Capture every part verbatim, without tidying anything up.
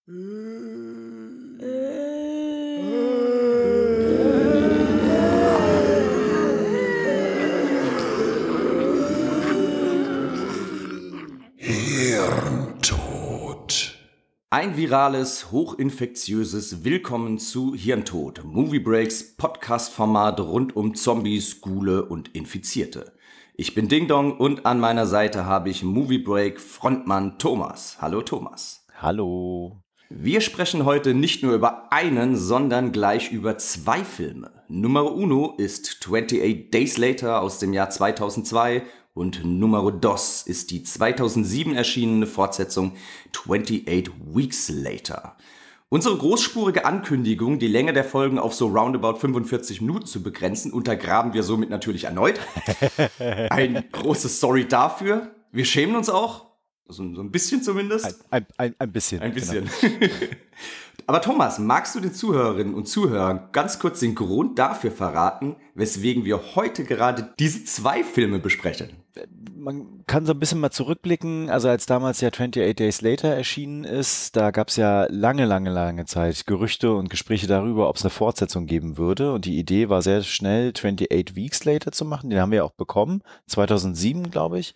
Hirntod. Ein virales, hochinfektiöses Willkommen zu Hirntod, Movie Breaks Podcast-Format rund um Zombies, Ghule und Infizierte. Ich bin Ding Dong und an meiner Seite habe ich Movie Break Frontmann Thomas. Hallo Thomas. Hallo. Wir sprechen heute nicht nur über einen, sondern gleich über zwei Filme. Numero uno ist twenty-eight Days Later aus dem Jahr zweitausendzwei und Numero dos ist die zweitausendsieben erschienene Fortsetzung twenty-eight Weeks Later. Unsere großspurige Ankündigung, die Länge der Folgen auf so roundabout fünfundvierzig Minuten zu begrenzen, untergraben wir somit natürlich erneut. Ein großes Sorry dafür. Wir schämen uns auch. So, so ein bisschen zumindest. Ein, ein, ein, ein bisschen. Ein bisschen. Genau. Aber Thomas, magst du den Zuhörerinnen und Zuhörern ganz kurz den Grund dafür verraten, weswegen wir heute gerade diese zwei Filme besprechen? Man kann so ein bisschen mal zurückblicken. Also als damals ja twenty-eight Days Later erschienen ist, da gab es ja lange, lange, lange Zeit Gerüchte und Gespräche darüber, ob es eine Fortsetzung geben würde. Und die Idee war sehr schnell, twenty-eight Weeks Later zu machen. Den haben wir ja auch bekommen, zweitausendsieben, glaube ich.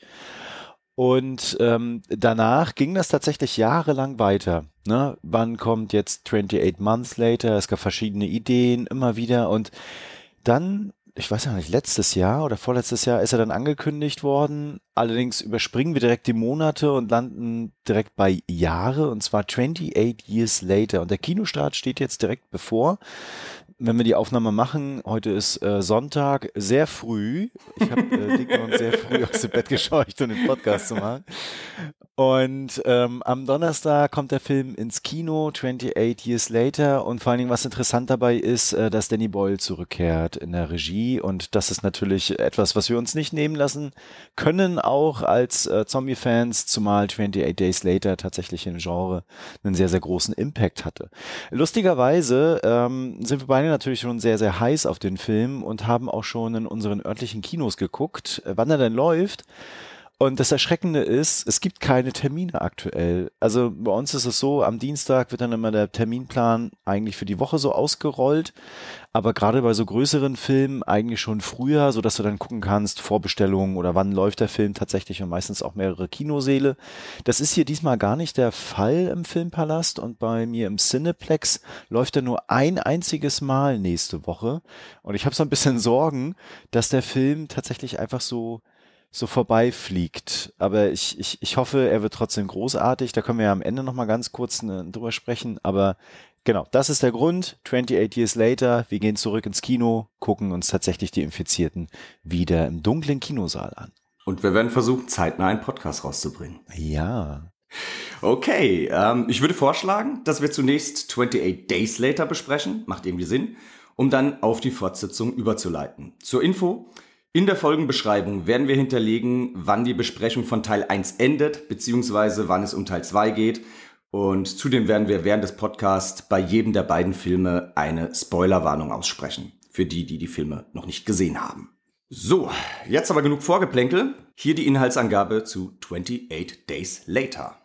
Und ähm, danach ging das tatsächlich jahrelang weiter. Ne? Wann kommt jetzt twenty-eight Months Later? Es gab verschiedene Ideen, immer wieder. Und dann, ich weiß ja nicht, letztes Jahr oder vorletztes Jahr ist er dann angekündigt worden. Allerdings überspringen wir direkt die Monate und landen direkt bei Jahre, und zwar twenty-eight Years Later. Und der Kinostart steht jetzt direkt bevor. Wenn wir die Aufnahme machen, heute ist äh, Sonntag, sehr früh. Ich habe äh, Dick und sehr früh aus dem Bett gescheucht, um den Podcast zu machen. Und ähm, am Donnerstag kommt der Film ins Kino, twenty-eight Years Later. Und vor allen Dingen, was interessant dabei ist, äh, dass Danny Boyle zurückkehrt in der Regie. Und das ist natürlich etwas, was wir uns nicht nehmen lassen können, auch als äh, Zombie-Fans, zumal twenty-eight Days Later tatsächlich im Genre einen sehr, sehr großen Impact hatte. Lustigerweise ähm, sind wir beide natürlich schon sehr, sehr heiß auf den Film und haben auch schon in unseren örtlichen Kinos geguckt, wann er denn läuft. Und das Erschreckende ist, es gibt keine Termine aktuell. Also bei uns ist es so, am Dienstag wird dann immer der Terminplan eigentlich für die Woche so ausgerollt, aber gerade bei so größeren Filmen eigentlich schon früher, so dass du dann gucken kannst, Vorbestellungen oder wann läuft der Film tatsächlich, und meistens auch mehrere Kinosäle. Das ist hier diesmal gar nicht der Fall im Filmpalast, und bei mir im Cineplex läuft er nur ein einziges Mal nächste Woche. Und ich habe so ein bisschen Sorgen, dass der Film tatsächlich einfach so so vorbeifliegt. Aber ich, ich, ich hoffe, er wird trotzdem großartig. Da können wir ja am Ende nochmal ganz kurz ne, drüber sprechen. Aber genau, das ist der Grund. twenty-eight Years Later. Wir gehen zurück ins Kino, gucken uns tatsächlich die Infizierten wieder im dunklen Kinosaal an. Und wir werden versuchen, zeitnah einen Podcast rauszubringen. Ja. Okay, ähm, ich würde vorschlagen, dass wir zunächst twenty-eight Days Later besprechen. Macht irgendwie Sinn. Um dann auf die Fortsetzung überzuleiten. Zur Info: In der Folgenbeschreibung werden wir hinterlegen, wann die Besprechung von Teil eins endet, beziehungsweise wann es um Teil zwei geht. Und zudem werden wir während des Podcasts bei jedem der beiden Filme eine Spoilerwarnung aussprechen, für die, die die Filme noch nicht gesehen haben. So, jetzt aber genug Vorgeplänkel. Hier die Inhaltsangabe zu twenty-eight Days Later.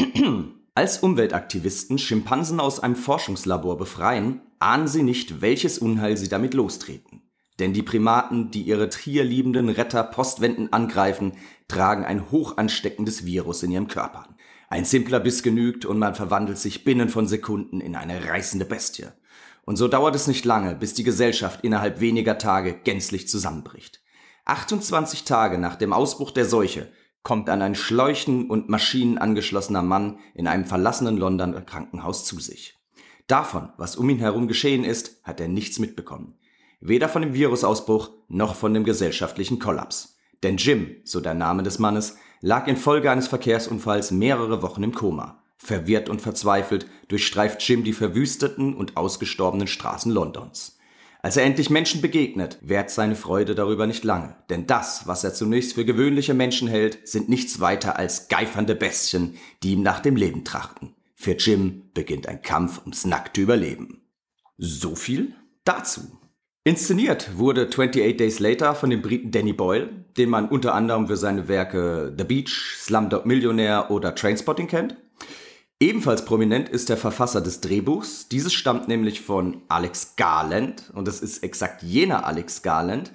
Als Umweltaktivisten Schimpansen aus einem Forschungslabor befreien, ahnen sie nicht, welches Unheil sie damit lostreten. Denn die Primaten, die ihre tierliebenden Retter postwendend angreifen, tragen ein hoch ansteckendes Virus in ihren Körpern. Ein simpler Biss genügt und man verwandelt sich binnen von Sekunden in eine reißende Bestie. Und so dauert es nicht lange, bis die Gesellschaft innerhalb weniger Tage gänzlich zusammenbricht. achtundzwanzig Tage nach dem Ausbruch der Seuche kommt an ein Schläuchen und Maschinen angeschlossener Mann in einem verlassenen Londoner Krankenhaus zu sich. Davon, was um ihn herum geschehen ist, hat er nichts mitbekommen. Weder von dem Virusausbruch noch von dem gesellschaftlichen Kollaps. Denn Jim, so der Name des Mannes, lag infolge eines Verkehrsunfalls mehrere Wochen im Koma. Verwirrt und verzweifelt durchstreift Jim die verwüsteten und ausgestorbenen Straßen Londons. Als er endlich Menschen begegnet, währt seine Freude darüber nicht lange. Denn das, was er zunächst für gewöhnliche Menschen hält, sind nichts weiter als geifernde Bestien, die ihm nach dem Leben trachten. Für Jim beginnt ein Kampf ums nackte Überleben. So viel dazu. Inszeniert wurde twenty-eight Days Later von dem Briten Danny Boyle, den man unter anderem für seine Werke The Beach, Slumdog Millionaire oder Trainspotting kennt. Ebenfalls prominent ist der Verfasser des Drehbuchs. Dieses stammt nämlich von Alex Garland und es ist exakt jener Alex Garland,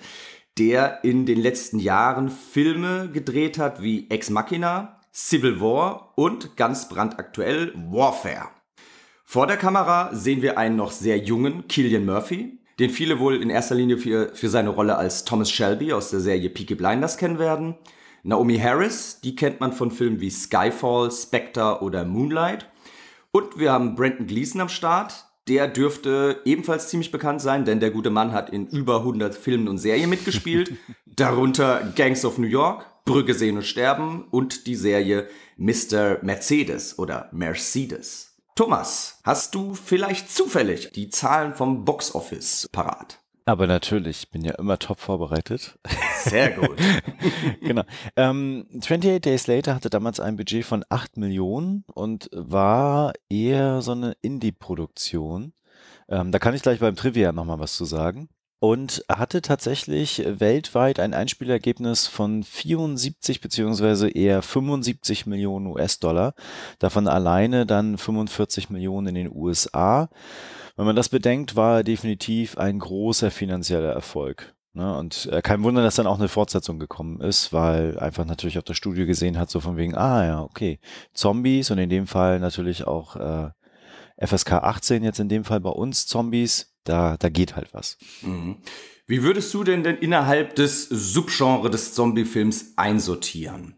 der in den letzten Jahren Filme gedreht hat wie Ex Machina, Civil War und ganz brandaktuell Warfare. Vor der Kamera sehen wir einen noch sehr jungen Cillian Murphy, den viele wohl in erster Linie für, für seine Rolle als Thomas Shelby aus der Serie Peaky Blinders kennen werden. Naomi Harris, die kennt man von Filmen wie Skyfall, Spectre oder Moonlight. Und wir haben Brendan Gleeson am Start. Der dürfte ebenfalls ziemlich bekannt sein, denn der gute Mann hat in über hundert Filmen und Serien mitgespielt. Darunter Gangs of New York, Brücke sehen und sterben und die Serie Mister Mercedes oder Mercedes. Thomas, hast du vielleicht zufällig die Zahlen vom Box Office parat? Aber natürlich, ich bin ja immer top vorbereitet. Sehr gut. Genau. Ähm, twenty-eight Days Later hatte damals ein Budget von acht Millionen und war eher so eine Indie-Produktion. Ähm, da kann ich gleich beim Trivia nochmal was zu sagen. Und hatte tatsächlich weltweit ein Einspielergebnis von vierundsiebzig beziehungsweise eher fünfundsiebzig Millionen U S-Dollar. Davon alleine dann fünfundvierzig Millionen in den U S A. Wenn man das bedenkt, war er definitiv ein großer finanzieller Erfolg. Ne? Und äh, kein Wunder, dass dann auch eine Fortsetzung gekommen ist, weil einfach natürlich auch das Studio gesehen hat, so von wegen, ah ja, okay, Zombies und in dem Fall natürlich auch äh, F S K achtzehn jetzt in dem Fall bei uns Zombies, da, da geht halt was. Mhm. Wie würdest du denn denn innerhalb des Subgenres des Zombie-Films einsortieren?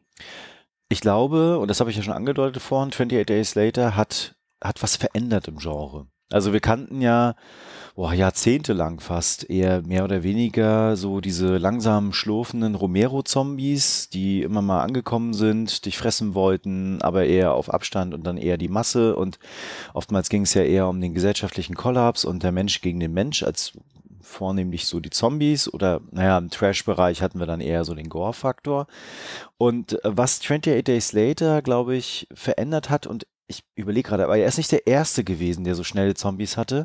Ich glaube, und das habe ich ja schon angedeutet vorhin, twenty-eight Days Later hat, hat was verändert im Genre. Also wir kannten ja boah, jahrzehntelang fast eher mehr oder weniger so diese langsam schlurfenden Romero-Zombies, die immer mal angekommen sind, dich fressen wollten, aber eher auf Abstand und dann eher die Masse. Und oftmals ging es ja eher um den gesellschaftlichen Kollaps und der Mensch gegen den Mensch als vornehmlich so die Zombies oder naja, im Trash-Bereich hatten wir dann eher so den Gore-Faktor. Und was twenty-eight Days Later, glaube ich, verändert hat und ich überlege gerade, aber er ist nicht der Erste gewesen, der so schnelle Zombies hatte.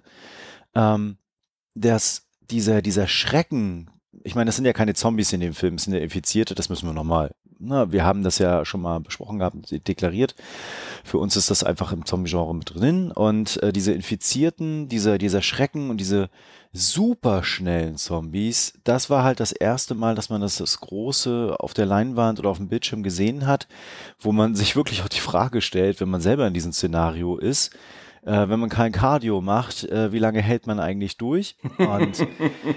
Ähm, dass dieser, dieser Schrecken, ich meine, das sind ja keine Zombies in dem Film, es sind ja Infizierte, das müssen wir nochmal, na, wir haben das ja schon mal besprochen gehabt, deklariert. Für uns ist das einfach im Zombie-Genre mit drin und äh, diese Infizierten, dieser, dieser Schrecken und diese super schnellen Zombies, das war halt das erste Mal, dass man das, das Große auf der Leinwand oder auf dem Bildschirm gesehen hat, wo man sich wirklich auch die Frage stellt, wenn man selber in diesem Szenario ist, äh, wenn man kein Cardio macht, äh, wie lange hält man eigentlich durch? Und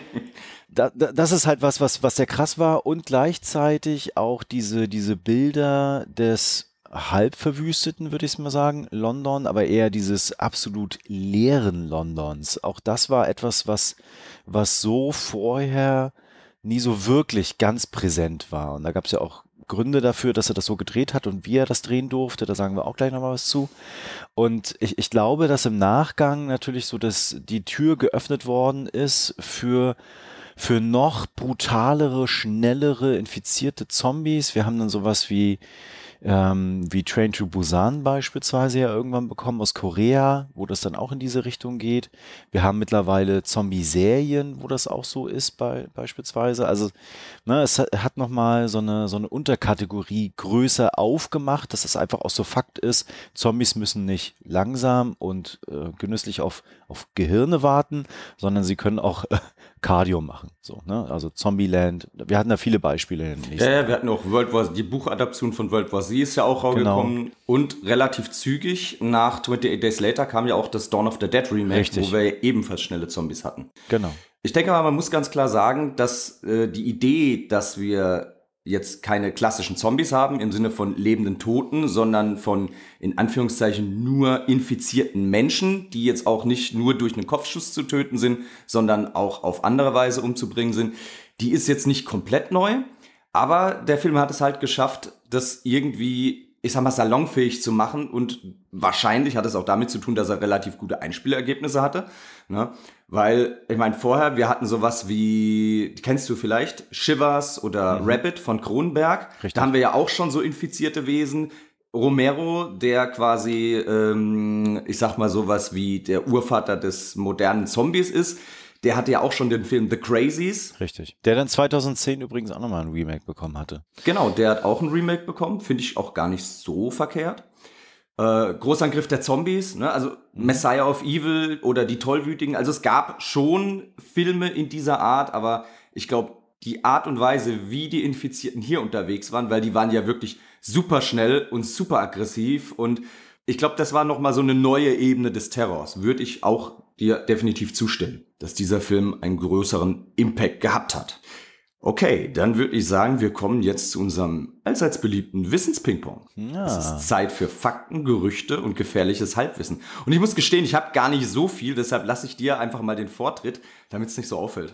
da, da, das ist halt was, was, was sehr krass war und gleichzeitig auch diese, diese Bilder des halb verwüsteten, würde ich mal sagen, London, aber eher dieses absolut leeren Londons. Auch das war etwas, was, was so vorher nie so wirklich ganz präsent war. Und da gab es ja auch Gründe dafür, dass er das so gedreht hat und wie er das drehen durfte. Da sagen wir auch gleich nochmal was zu. Und ich, ich glaube, dass im Nachgang natürlich so, dass die Tür geöffnet worden ist für für noch brutalere, schnellere, infizierte Zombies. Wir haben dann sowas wie Ähm, wie Train to Busan beispielsweise ja irgendwann bekommen aus Korea, wo das dann auch in diese Richtung geht. Wir haben mittlerweile Zombie-Serien, wo das auch so ist bei, beispielsweise. Also ne, es hat, hat nochmal so eine, so eine Unterkategorie größer aufgemacht, dass es einfach auch so Fakt ist, Zombies müssen nicht langsam und äh, genüsslich auf, auf Gehirne warten, sondern sie können auch äh, Cardio machen. So, ne? Also Zombieland, wir hatten da viele Beispiele. In den ja, ja, wir hatten auch World War, die Buchadaption von World War Z ist ja auch rausgekommen. Genau. Und relativ zügig nach twenty-eight Days Later kam ja auch das Dawn of the Dead Remake, Richtig. Wo wir ebenfalls schnelle Zombies hatten. Genau. Ich denke mal, man muss ganz klar sagen, dass äh, die Idee, dass wir jetzt keine klassischen Zombies haben im Sinne von lebenden Toten, sondern von in Anführungszeichen nur infizierten Menschen, die jetzt auch nicht nur durch einen Kopfschuss zu töten sind, sondern auch auf andere Weise umzubringen sind, die ist jetzt nicht komplett neu. Aber der Film hat es halt geschafft, das irgendwie, ich sag mal, salonfähig zu machen und wahrscheinlich hat es auch damit zu tun, dass er relativ gute Einspielergebnisse hatte, ne? Weil, ich meine, vorher, wir hatten sowas wie, kennst du vielleicht, Shivers oder mhm. Rabbit von Cronenberg. Richtig. Da haben wir ja auch schon so infizierte Wesen. Romero, der quasi, ähm, ich sag mal sowas wie der Urvater des modernen Zombies ist, der hatte ja auch schon den Film The Crazies. Richtig. Der dann zweitausendzehn übrigens auch nochmal ein Remake bekommen hatte. Genau, der hat auch ein Remake bekommen. Finde ich auch gar nicht so verkehrt. Äh, Großangriff der Zombies, ne? Also mhm. Messiah of Evil oder die Tollwütigen. Also es gab schon Filme in dieser Art, aber ich glaube, die Art und Weise, wie die Infizierten hier unterwegs waren, weil die waren ja wirklich super schnell und super aggressiv und ich glaube, das war nochmal so eine neue Ebene des Terrors. Würde ich auch dir definitiv zustimmen, dass dieser Film einen größeren Impact gehabt hat. Okay, dann würde ich sagen, wir kommen jetzt zu unserem allseits beliebten Wissenspingpong. Ja. Es ist Zeit für Fakten, Gerüchte und gefährliches Halbwissen. Und ich muss gestehen, ich habe gar nicht so viel, deshalb lasse ich dir einfach mal den Vortritt, damit es nicht so auffällt.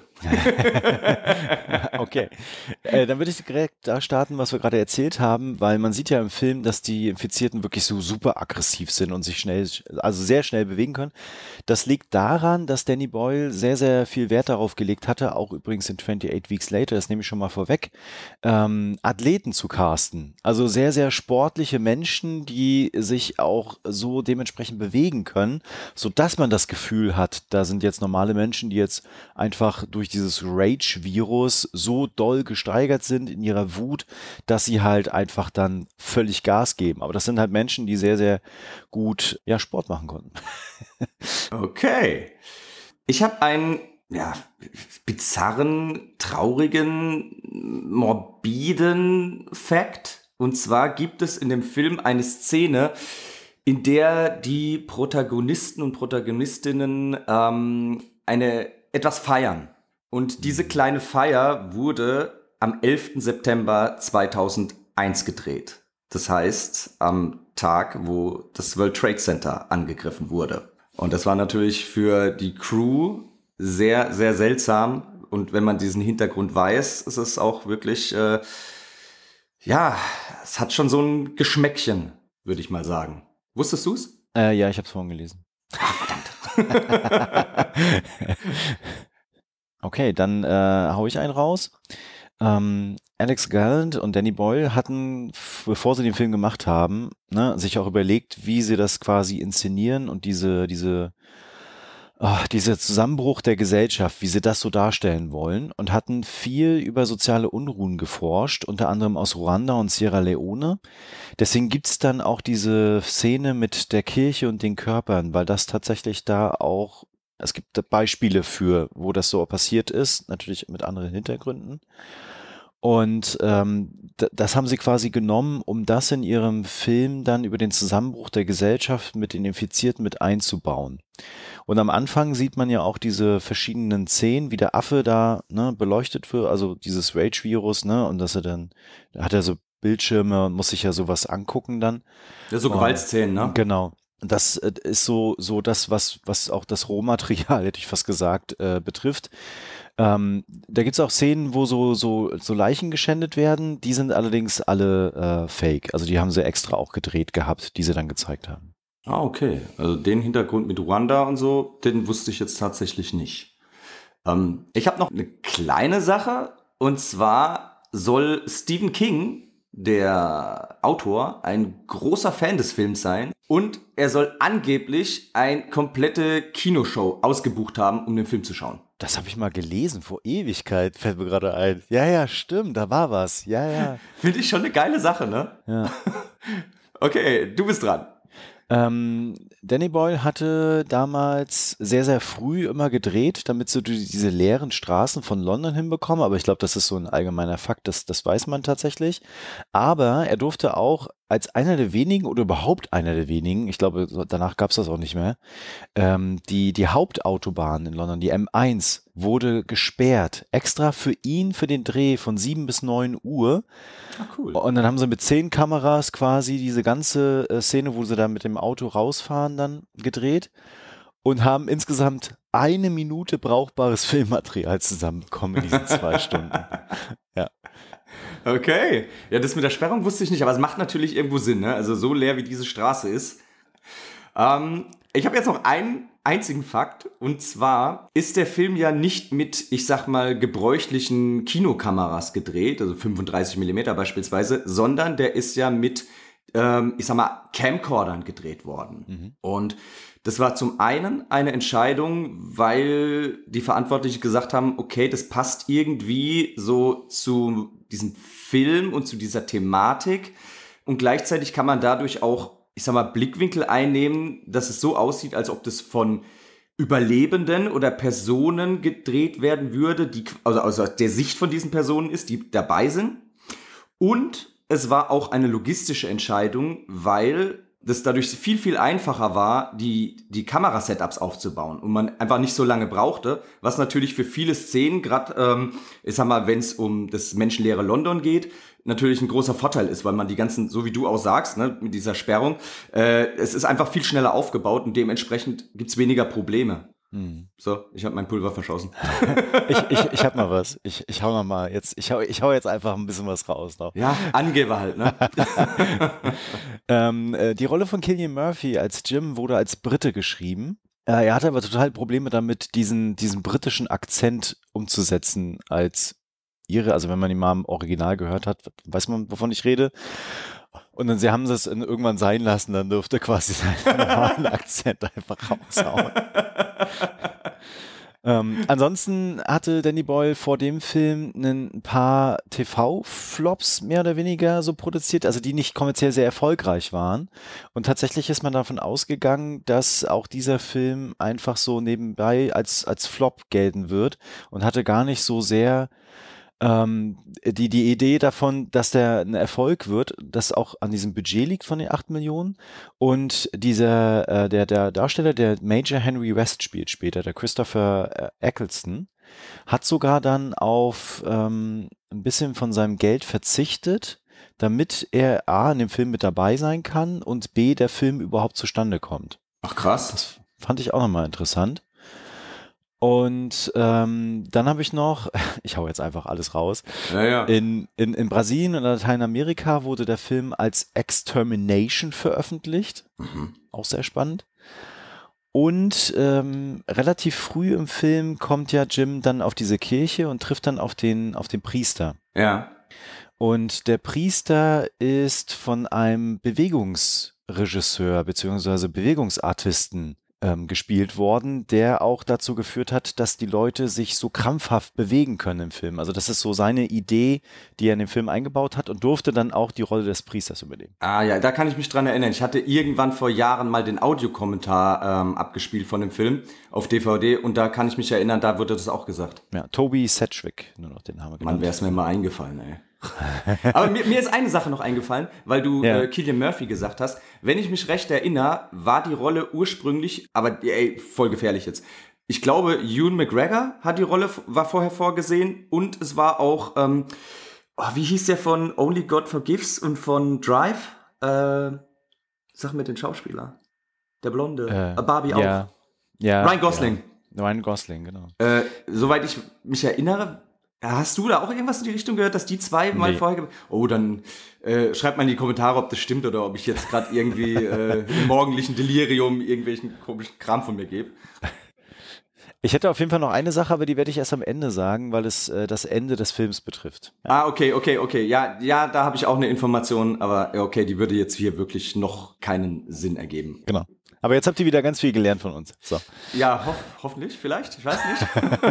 Okay, äh, dann würde ich direkt da starten, was wir gerade erzählt haben, weil man sieht ja im Film, dass die Infizierten wirklich so super aggressiv sind und sich schnell, also sehr schnell bewegen können. Das liegt daran, dass Danny Boyle sehr, sehr viel Wert darauf gelegt hatte, auch übrigens in twenty-eight Weeks Later, das nehme ich schon mal vorweg, ähm, Athleten zu casten. Also sehr, sehr sportliche Menschen, die sich auch so dementsprechend bewegen können, sodass man das Gefühl hat, da sind jetzt normale Menschen, die jetzt einfach durch dieses Rage-Virus so doll gesteigert sind in ihrer Wut, dass sie halt einfach dann völlig Gas geben. Aber das sind halt Menschen, die sehr, sehr gut ja, Sport machen konnten. Okay. Ich habe einen ja, bizarren, traurigen, morbiden Fact. Und zwar gibt es in dem Film eine Szene, in der die Protagonisten und Protagonistinnen ähm, eine etwas feiern. Und diese kleine Feier wurde am elften September zweitausendeins gedreht. Das heißt, am Tag, wo das World Trade Center angegriffen wurde. Und das war natürlich für die Crew sehr, sehr seltsam. Und wenn man diesen Hintergrund weiß, ist es auch wirklich, äh, ja, es hat schon so ein Geschmäckchen, würde ich mal sagen. Wusstest du's? Äh, ja, ich habe es vorhin gelesen. Verdammt. Okay, dann äh, hau ich einen raus. Ähm, Alex Garland und Danny Boyle hatten, bevor sie den Film gemacht haben, ne, sich auch überlegt, wie sie das quasi inszenieren und diese, diese, oh, dieser Zusammenbruch der Gesellschaft, wie sie das so darstellen wollen und hatten viel über soziale Unruhen geforscht, unter anderem aus Ruanda und Sierra Leone. Deswegen gibt's dann auch diese Szene mit der Kirche und den Körpern, weil das tatsächlich da auch, es gibt Beispiele für, wo das so passiert ist, natürlich mit anderen Hintergründen. Und ähm, d- das haben sie quasi genommen, um das in ihrem Film dann über den Zusammenbruch der Gesellschaft mit den Infizierten mit einzubauen. Und am Anfang sieht man ja auch diese verschiedenen Szenen, wie der Affe da ne, beleuchtet wird, also dieses Rage-Virus, ne, und dass er dann, da hat er so Bildschirme und muss sich ja sowas angucken dann. Ja, so Gewaltszenen, ne? Genau. Das äh, ist so, so das, was, was auch das Rohmaterial, hätte ich fast gesagt, äh, betrifft. Ähm, da gibt's auch Szenen, wo so, so, so Leichen geschändet werden. Die sind allerdings alle äh, fake. Also die haben sie extra auch gedreht gehabt, die sie dann gezeigt haben. Ah, okay. Also den Hintergrund mit Ruanda und so, den wusste ich jetzt tatsächlich nicht. Ähm, ich habe noch eine kleine Sache. Und zwar soll Stephen King, der Autor, ein großer Fan des Films sein. Und er soll angeblich eine komplette Kinoshow ausgebucht haben, um den Film zu schauen. Das habe ich mal gelesen, vor Ewigkeit, fällt mir gerade ein. Ja, ja, stimmt, da war was. Ja, ja. Finde ich schon eine geile Sache, ne? Ja. Okay, du bist dran. Ähm, Danny Boyle hatte damals sehr, sehr früh immer gedreht, damit sie durch diese leeren Straßen von London hinbekommen. Aber ich glaube, das ist so ein allgemeiner Fakt, das, das weiß man tatsächlich. Aber er durfte auch als einer der wenigen oder überhaupt einer der wenigen, ich glaube, danach gab es das auch nicht mehr, ähm, die, die Hauptautobahn in London, die M eins, wurde gesperrt. Extra für ihn, für den Dreh von sieben bis neun Uhr. Ah, cool. Und dann haben sie mit zehn Kameras quasi diese ganze äh, Szene, wo sie da mit dem Auto rausfahren, dann gedreht und haben insgesamt eine Minute brauchbares Filmmaterial zusammenbekommen in diesen zwei Stunden. Ja. Okay. Ja, das mit der Sperrung wusste ich nicht, aber es macht natürlich irgendwo Sinn, ne? Also so leer wie diese Straße ist. Ähm, ich habe jetzt noch einen einzigen Fakt, und zwar ist der Film ja nicht mit, ich sag mal, gebräuchlichen Kinokameras gedreht, also fünfunddreißig Millimeter beispielsweise, sondern der ist ja mit, ähm, ich sag mal, Camcordern gedreht worden. Mhm. Und das war zum einen eine Entscheidung, weil die Verantwortlichen gesagt haben, okay, das passt irgendwie so zu diesem Film und zu dieser Thematik. Und gleichzeitig kann man dadurch auch ich sag mal, Blickwinkel einnehmen, dass es so aussieht, als ob das von Überlebenden oder Personen gedreht werden würde, die also aus der Sicht von diesen Personen ist, die dabei sind. Und es war auch eine logistische Entscheidung, weil das dadurch viel, viel einfacher war, die, die Kamerasetups aufzubauen und man einfach nicht so lange brauchte, was natürlich für viele Szenen, gerade, ähm, ich sag mal, wenn es um das menschenleere London geht, natürlich ein großer Vorteil ist, weil man die ganzen, so wie du auch sagst, ne, mit dieser Sperrung, äh, es ist einfach viel schneller aufgebaut und dementsprechend gibt's weniger Probleme. Hm. So, ich habe mein Pulver verschossen. ich ich, ich habe noch was. Ich, ich hau noch mal jetzt, ich hau, ich hau jetzt einfach ein bisschen was raus noch. Ja, Angeber halt, ne? ähm, äh, die Rolle von Cillian Murphy als Jim wurde als Brite geschrieben. Äh, er hatte aber total Probleme damit, diesen, diesen britischen Akzent umzusetzen als ihre, also wenn man ihn mal im Original gehört hat, weiß man, wovon ich rede. Und dann sie haben es irgendwann sein lassen, dann durfte quasi seinen normalen Akzent einfach raushauen. ähm, ansonsten hatte Danny Boyle vor dem Film ein paar T V-Flops mehr oder weniger so produziert, also die nicht kommerziell sehr erfolgreich waren. Und tatsächlich ist man davon ausgegangen, dass auch dieser Film einfach so nebenbei als, als Flop gelten wird und hatte gar nicht so sehr Ähm, die, die Idee davon, dass der ein Erfolg wird, das auch an diesem Budget liegt von den acht Millionen und dieser, äh, der, der Darsteller, der Major Henry West spielt später, der Christopher äh, Eccleston, hat sogar dann auf ähm, ein bisschen von seinem Geld verzichtet, damit er A, in dem Film mit dabei sein kann und B, der Film überhaupt zustande kommt. Ach krass. Das fand ich auch nochmal interessant. Und ähm, dann habe ich noch, ich hau jetzt einfach alles raus, ja, ja. In, in, in Brasilien und Lateinamerika wurde der Film als Extermination veröffentlicht, mhm. auch sehr spannend. Und ähm, relativ früh im Film kommt ja Jim dann auf diese Kirche und trifft dann auf den, auf den Priester. Ja. Und der Priester ist von einem Bewegungsregisseur beziehungsweise Bewegungsartisten ähm, gespielt worden, der auch dazu geführt hat, dass die Leute sich so krampfhaft bewegen können im Film. Also das ist so seine Idee, die er in den Film eingebaut hat und durfte dann auch die Rolle des Priesters übernehmen. Ah ja, da kann ich mich dran erinnern. Ich hatte irgendwann vor Jahren mal den Audiokommentar ähm, abgespielt von dem Film auf D V D und da kann ich mich erinnern, da wurde das auch gesagt. Ja, Toby Sedgwick, nur noch den haben wir genannt. Mann, wäre es mir mal eingefallen, ey. Aber mir, mir ist eine Sache noch eingefallen, weil du ja. äh, Cillian Murphy gesagt hast. Wenn ich mich recht erinnere, war die Rolle ursprünglich, aber ey, voll gefährlich jetzt. Ich glaube, Ewan McGregor hat die Rolle, war vorher vorgesehen und es war auch, ähm, oh, wie hieß der von Only God Forgives und von Drive? Äh, sag mir den Schauspieler. Der Blonde. Äh, Barbie ja, auch. Ja, Ryan Gosling. Ja. Ryan Gosling, genau. Äh, soweit ich mich erinnere, hast du da auch irgendwas in die Richtung gehört, dass die zwei mal nee. vorher... Oh, dann äh, schreibt mal in die Kommentare, ob das stimmt oder ob ich jetzt gerade irgendwie äh, im morgendlichen Delirium irgendwelchen komischen Kram von mir gebe. Ich hätte auf jeden Fall noch eine Sache, aber die werde ich erst am Ende sagen, weil es äh, das Ende des Films betrifft. Ja. Ah, okay, okay, okay. Ja, ja, da habe ich auch eine Information, aber okay, die würde jetzt hier wirklich noch keinen Sinn ergeben. Genau. Aber jetzt habt ihr wieder ganz viel gelernt von uns. So. Ja, hoff, hoffentlich, vielleicht, ich weiß nicht.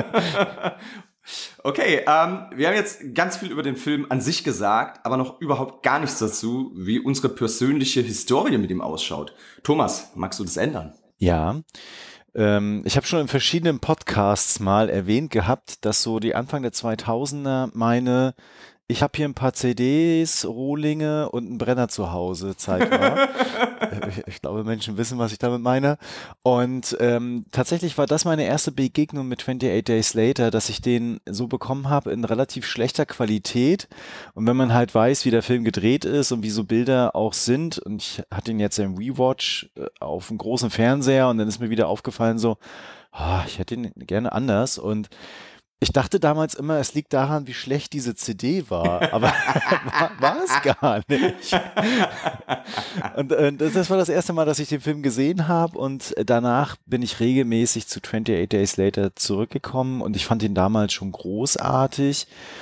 Okay, ähm, wir haben jetzt ganz viel über den Film an sich gesagt, aber noch überhaupt gar nichts dazu, wie unsere persönliche Historie mit ihm ausschaut. Thomas, magst du das ändern? Ja, ähm, ich habe schon in verschiedenen Podcasts mal erwähnt gehabt, dass so die Anfang der zweitausender meine, ich habe hier ein paar C Ds, Rohlinge und einen Brenner zu Hause Zeit war. ich, ich glaube, Menschen wissen, was ich damit meine. Und ähm, tatsächlich war das meine erste Begegnung mit twenty-eight Days Later, dass ich den so bekommen habe in relativ schlechter Qualität. Und wenn man halt weiß, wie der Film gedreht ist und wie so Bilder auch sind, und ich hatte ihn jetzt im Rewatch äh, auf einem großen Fernseher und dann ist mir wieder aufgefallen so, oh, ich hätte ihn gerne anders und ich dachte damals immer, es liegt daran, wie schlecht diese C D war, aber war, war es gar nicht. Und äh, das war das erste Mal, dass ich den Film gesehen habe und danach bin ich regelmäßig zu twenty-eight Days Later zurückgekommen und ich fand ihn damals schon großartig.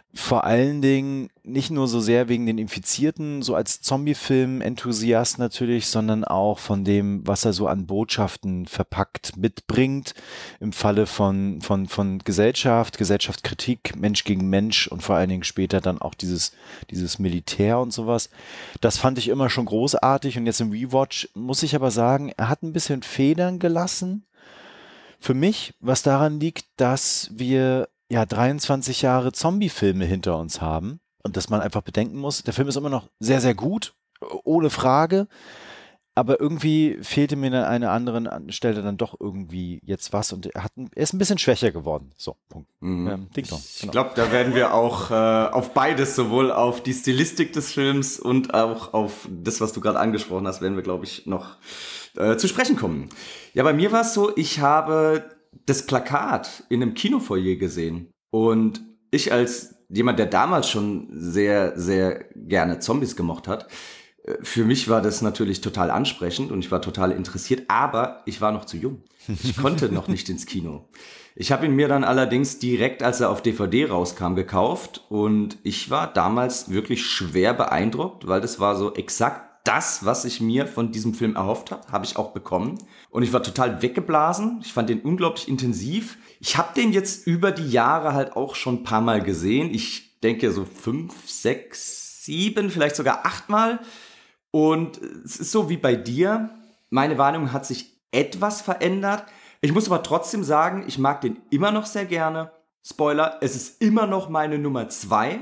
Vor allen Dingen nicht nur so sehr wegen den Infizierten, so als Zombie-Film-Enthusiast natürlich, sondern auch von dem, was er so an Botschaften verpackt mitbringt im Falle von, von, von Gesellschaft, Gesellschaftskritik, Mensch gegen Mensch und vor allen Dingen später dann auch dieses, dieses Militär und sowas. Das fand ich immer schon großartig und jetzt im Rewatch muss ich aber sagen, er hat ein bisschen Federn gelassen für mich, was daran liegt, dass wir ja dreiundzwanzig Jahre Zombie-Filme hinter uns haben und dass man einfach bedenken muss, der Film ist immer noch sehr, sehr gut, ohne Frage, aber irgendwie fehlte mir an einer anderen Stelle dann doch irgendwie jetzt was und er, hat, er ist ein bisschen schwächer geworden. So, Punkt. Mhm. Ähm, Ding dong, ich genau. glaube, da werden wir auch äh, auf beides, sowohl auf die Stilistik des Films und auch auf das, was du gerade angesprochen hast, werden wir, glaube ich, noch äh, zu sprechen kommen. Ja, bei mir war es so, ich habe das Plakat in einem Kinofoyer gesehen und ich als jemand, der damals schon sehr, sehr gerne Zombies gemocht hat, für mich war das natürlich total ansprechend und ich war total interessiert, aber ich war noch zu jung. Ich konnte noch nicht ins Kino. Ich habe ihn mir dann allerdings direkt, als er auf D V D rauskam, gekauft und ich war damals wirklich schwer beeindruckt, weil das war so exakt das, was ich mir von diesem Film erhofft habe, habe ich auch bekommen. Und ich war total weggeblasen. Ich fand den unglaublich intensiv. Ich habe den jetzt über die Jahre halt auch schon ein paar Mal gesehen. Ich denke so fünf, sechs, sieben, vielleicht sogar achtmal. Und es ist so wie bei dir. Meine Wahrnehmung hat sich etwas verändert. Ich muss aber trotzdem sagen, ich mag den immer noch sehr gerne. Spoiler, es ist immer noch meine Nummer zwei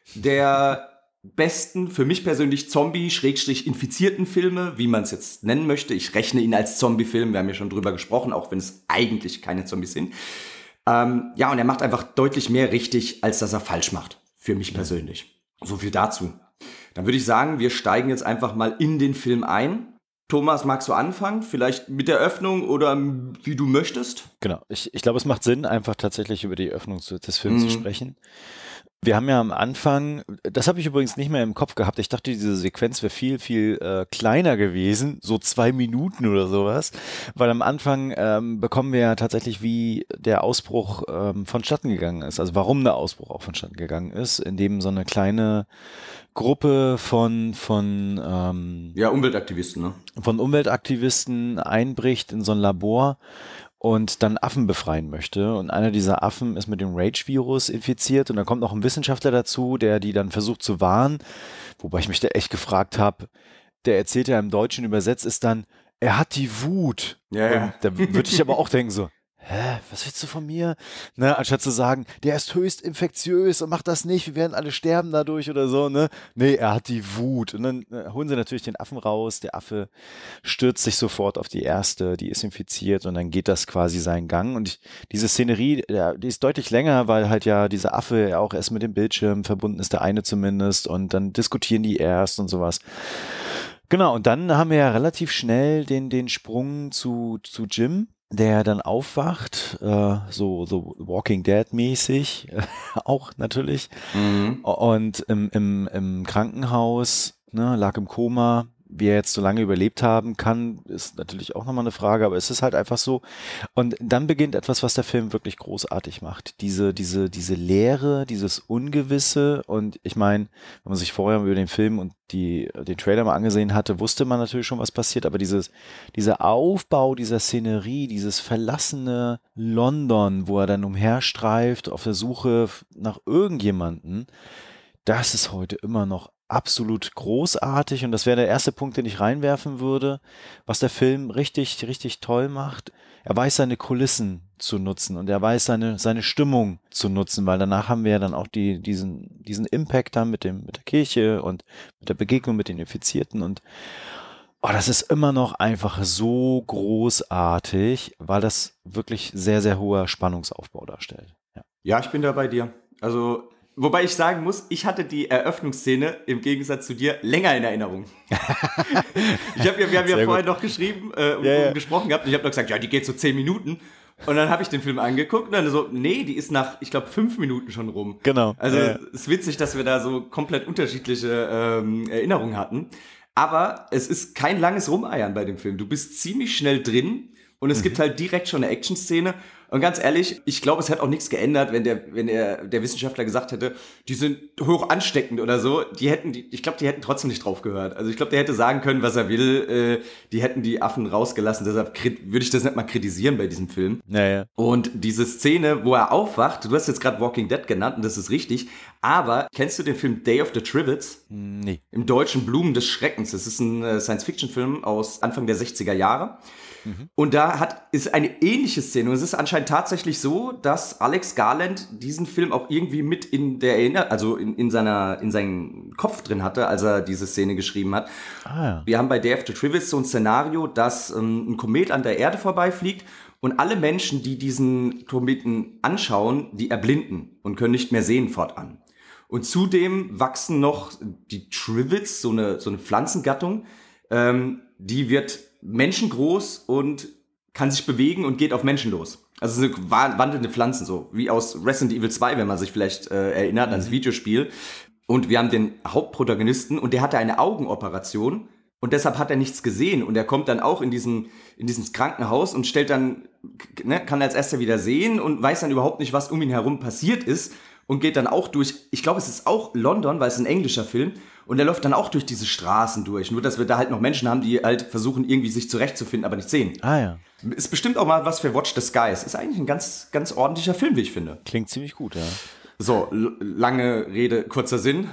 der besten, für mich persönlich Zombie-infizierten Filme, wie man es jetzt nennen möchte. Ich rechne ihn als Zombie-Film, wir haben ja schon drüber gesprochen, auch wenn es eigentlich keine Zombies sind. Ähm, ja, und er macht einfach deutlich mehr richtig, als dass er falsch macht, für mich persönlich. So viel dazu. Dann würde ich sagen, wir steigen jetzt einfach mal in den Film ein. Thomas, magst du anfangen? Vielleicht mit der Öffnung oder wie du möchtest? Genau, ich, ich glaube, es macht Sinn, einfach tatsächlich über die Öffnung des Films mhm. zu sprechen. Wir haben ja am Anfang, das habe ich übrigens nicht mehr im Kopf gehabt, ich dachte, diese Sequenz wäre viel, viel äh, kleiner gewesen, so zwei Minuten oder sowas, weil am Anfang ähm, bekommen wir ja tatsächlich, wie der Ausbruch ähm, vonstatten gegangen ist, also warum der Ausbruch auch vonstatten gegangen ist, indem so eine kleine Gruppe von von ähm, ja, Umweltaktivisten, ne? von Umweltaktivisten einbricht in so ein Labor und dann Affen befreien möchte. Und einer dieser Affen ist mit dem Rage-Virus infiziert und dann kommt noch ein Wissenschaftler dazu, der die dann versucht zu warnen. Wobei ich mich da echt gefragt habe, der erzählt ja im Deutschen übersetzt ist dann, er hat die Wut. Ja, ja. Und da würde ich aber auch denken so, hä, was willst du von mir? Ne, anstatt zu sagen, der ist höchst infektiös und macht das nicht, wir werden alle sterben dadurch oder so, ne? Nee, er hat die Wut. Und dann äh, holen sie natürlich den Affen raus, der Affe stürzt sich sofort auf die erste, die ist infiziert und dann geht das quasi seinen Gang. Und ich, diese Szenerie, ja, die ist deutlich länger, weil halt ja dieser Affe ja auch erst mit dem Bildschirm verbunden ist, der eine zumindest, und dann diskutieren die erst und sowas. Genau, und dann haben wir ja relativ schnell den, den Sprung zu, zu Jim, der dann aufwacht, äh, so, so Walking Dead mäßig, auch natürlich, mhm. und im, im, im Krankenhaus, ne, lag im Koma. Wie er jetzt so lange überlebt haben kann, ist natürlich auch nochmal eine Frage, aber es ist halt einfach so. Und dann beginnt etwas, was der Film wirklich großartig macht. Diese, diese, diese Leere, dieses Ungewisse. Und ich meine, wenn man sich vorher über den Film und die, den Trailer mal angesehen hatte, wusste man natürlich schon, was passiert. Aber dieses, dieser Aufbau dieser Szenerie, dieses verlassene London, wo er dann umherstreift auf der Suche nach irgendjemanden, das ist heute immer noch absolut großartig und das wäre der erste Punkt, den ich reinwerfen würde, was der Film richtig, richtig toll macht. Er weiß seine Kulissen zu nutzen und er weiß seine, seine Stimmung zu nutzen, weil danach haben wir ja dann auch die, diesen, diesen Impact dann mit dem, mit der Kirche und mit der Begegnung mit den Infizierten und oh, das ist immer noch einfach so großartig, weil das wirklich sehr, sehr hoher Spannungsaufbau darstellt. Ja, ja, ich bin da bei dir. Also wobei ich sagen muss, ich hatte die Eröffnungsszene im Gegensatz zu dir länger in Erinnerung. ich hab ja, wir haben ja vorher noch geschrieben äh, und, ja, ja. und gesprochen gehabt und ich habe noch gesagt, ja, die geht so zehn Minuten. Und dann habe ich den Film angeguckt und dann so, nee, die ist nach, ich glaube, fünf Minuten schon rum. Genau. Also ja, ja. es ist witzig, dass wir da so komplett unterschiedliche ähm, Erinnerungen hatten. Aber es ist kein langes Rumeiern bei dem Film. Du bist ziemlich schnell drin. Und und es mhm. gibt halt direkt schon eine Action-Szene. Und ganz ehrlich, ich glaube, es hätte auch nichts geändert, wenn der, wenn der, der Wissenschaftler gesagt hätte, die sind hoch ansteckend oder so. Die hätten, die, ich glaube, die hätten trotzdem nicht drauf gehört. Also ich glaube, der hätte sagen können, was er will. Äh, die hätten die Affen rausgelassen. Deshalb würde ich das nicht mal kritisieren bei diesem Film. Naja. Und diese Szene, wo er aufwacht, du hast jetzt gerade Walking Dead genannt und das ist richtig. Aber kennst du den Film Day of the Trivets? Nee. Im Deutschen Blumen des Schreckens. Das ist ein äh, Science-Fiction-Film aus Anfang der sechziger Jahre. Und da hat, ist eine ähnliche Szene. Und es ist anscheinend tatsächlich so, dass Alex Garland diesen Film auch irgendwie mit in der Erinnerung, also in, in seiner, in seinem Kopf drin hatte, als er diese Szene geschrieben hat. Ah, ja. Wir haben bei Day of the Trivets so ein Szenario, dass ähm, ein Komet an der Erde vorbeifliegt und alle Menschen, die diesen Kometen anschauen, die erblinden und können nicht mehr sehen fortan. Und zudem wachsen noch die Trivets, so eine, so eine Pflanzengattung, ähm, die wird menschengroß und kann sich bewegen und geht auf Menschen los. Also es sind wandelnde Pflanzen, so wie aus Resident Evil zwei, wenn man sich vielleicht äh, erinnert an das Videospiel. Und wir haben den Hauptprotagonisten und der hatte eine Augenoperation und deshalb hat er nichts gesehen. Und er kommt dann auch in diesen in dieses Krankenhaus und stellt dann, ne, kann als erster wieder sehen und weiß dann überhaupt nicht, was um ihn herum passiert ist. Und geht dann auch durch, ich glaube, es ist auch London, weil es ein englischer Film. Und er läuft dann auch durch diese Straßen durch. Nur, dass wir da halt noch Menschen haben, die halt versuchen, irgendwie sich zurechtzufinden, aber nicht sehen. Ah ja. Ist bestimmt auch mal was für Watch the Skies. Ist eigentlich ein ganz, ganz ordentlicher Film, wie ich finde. Klingt ziemlich gut, ja. So, l- lange Rede, kurzer Sinn.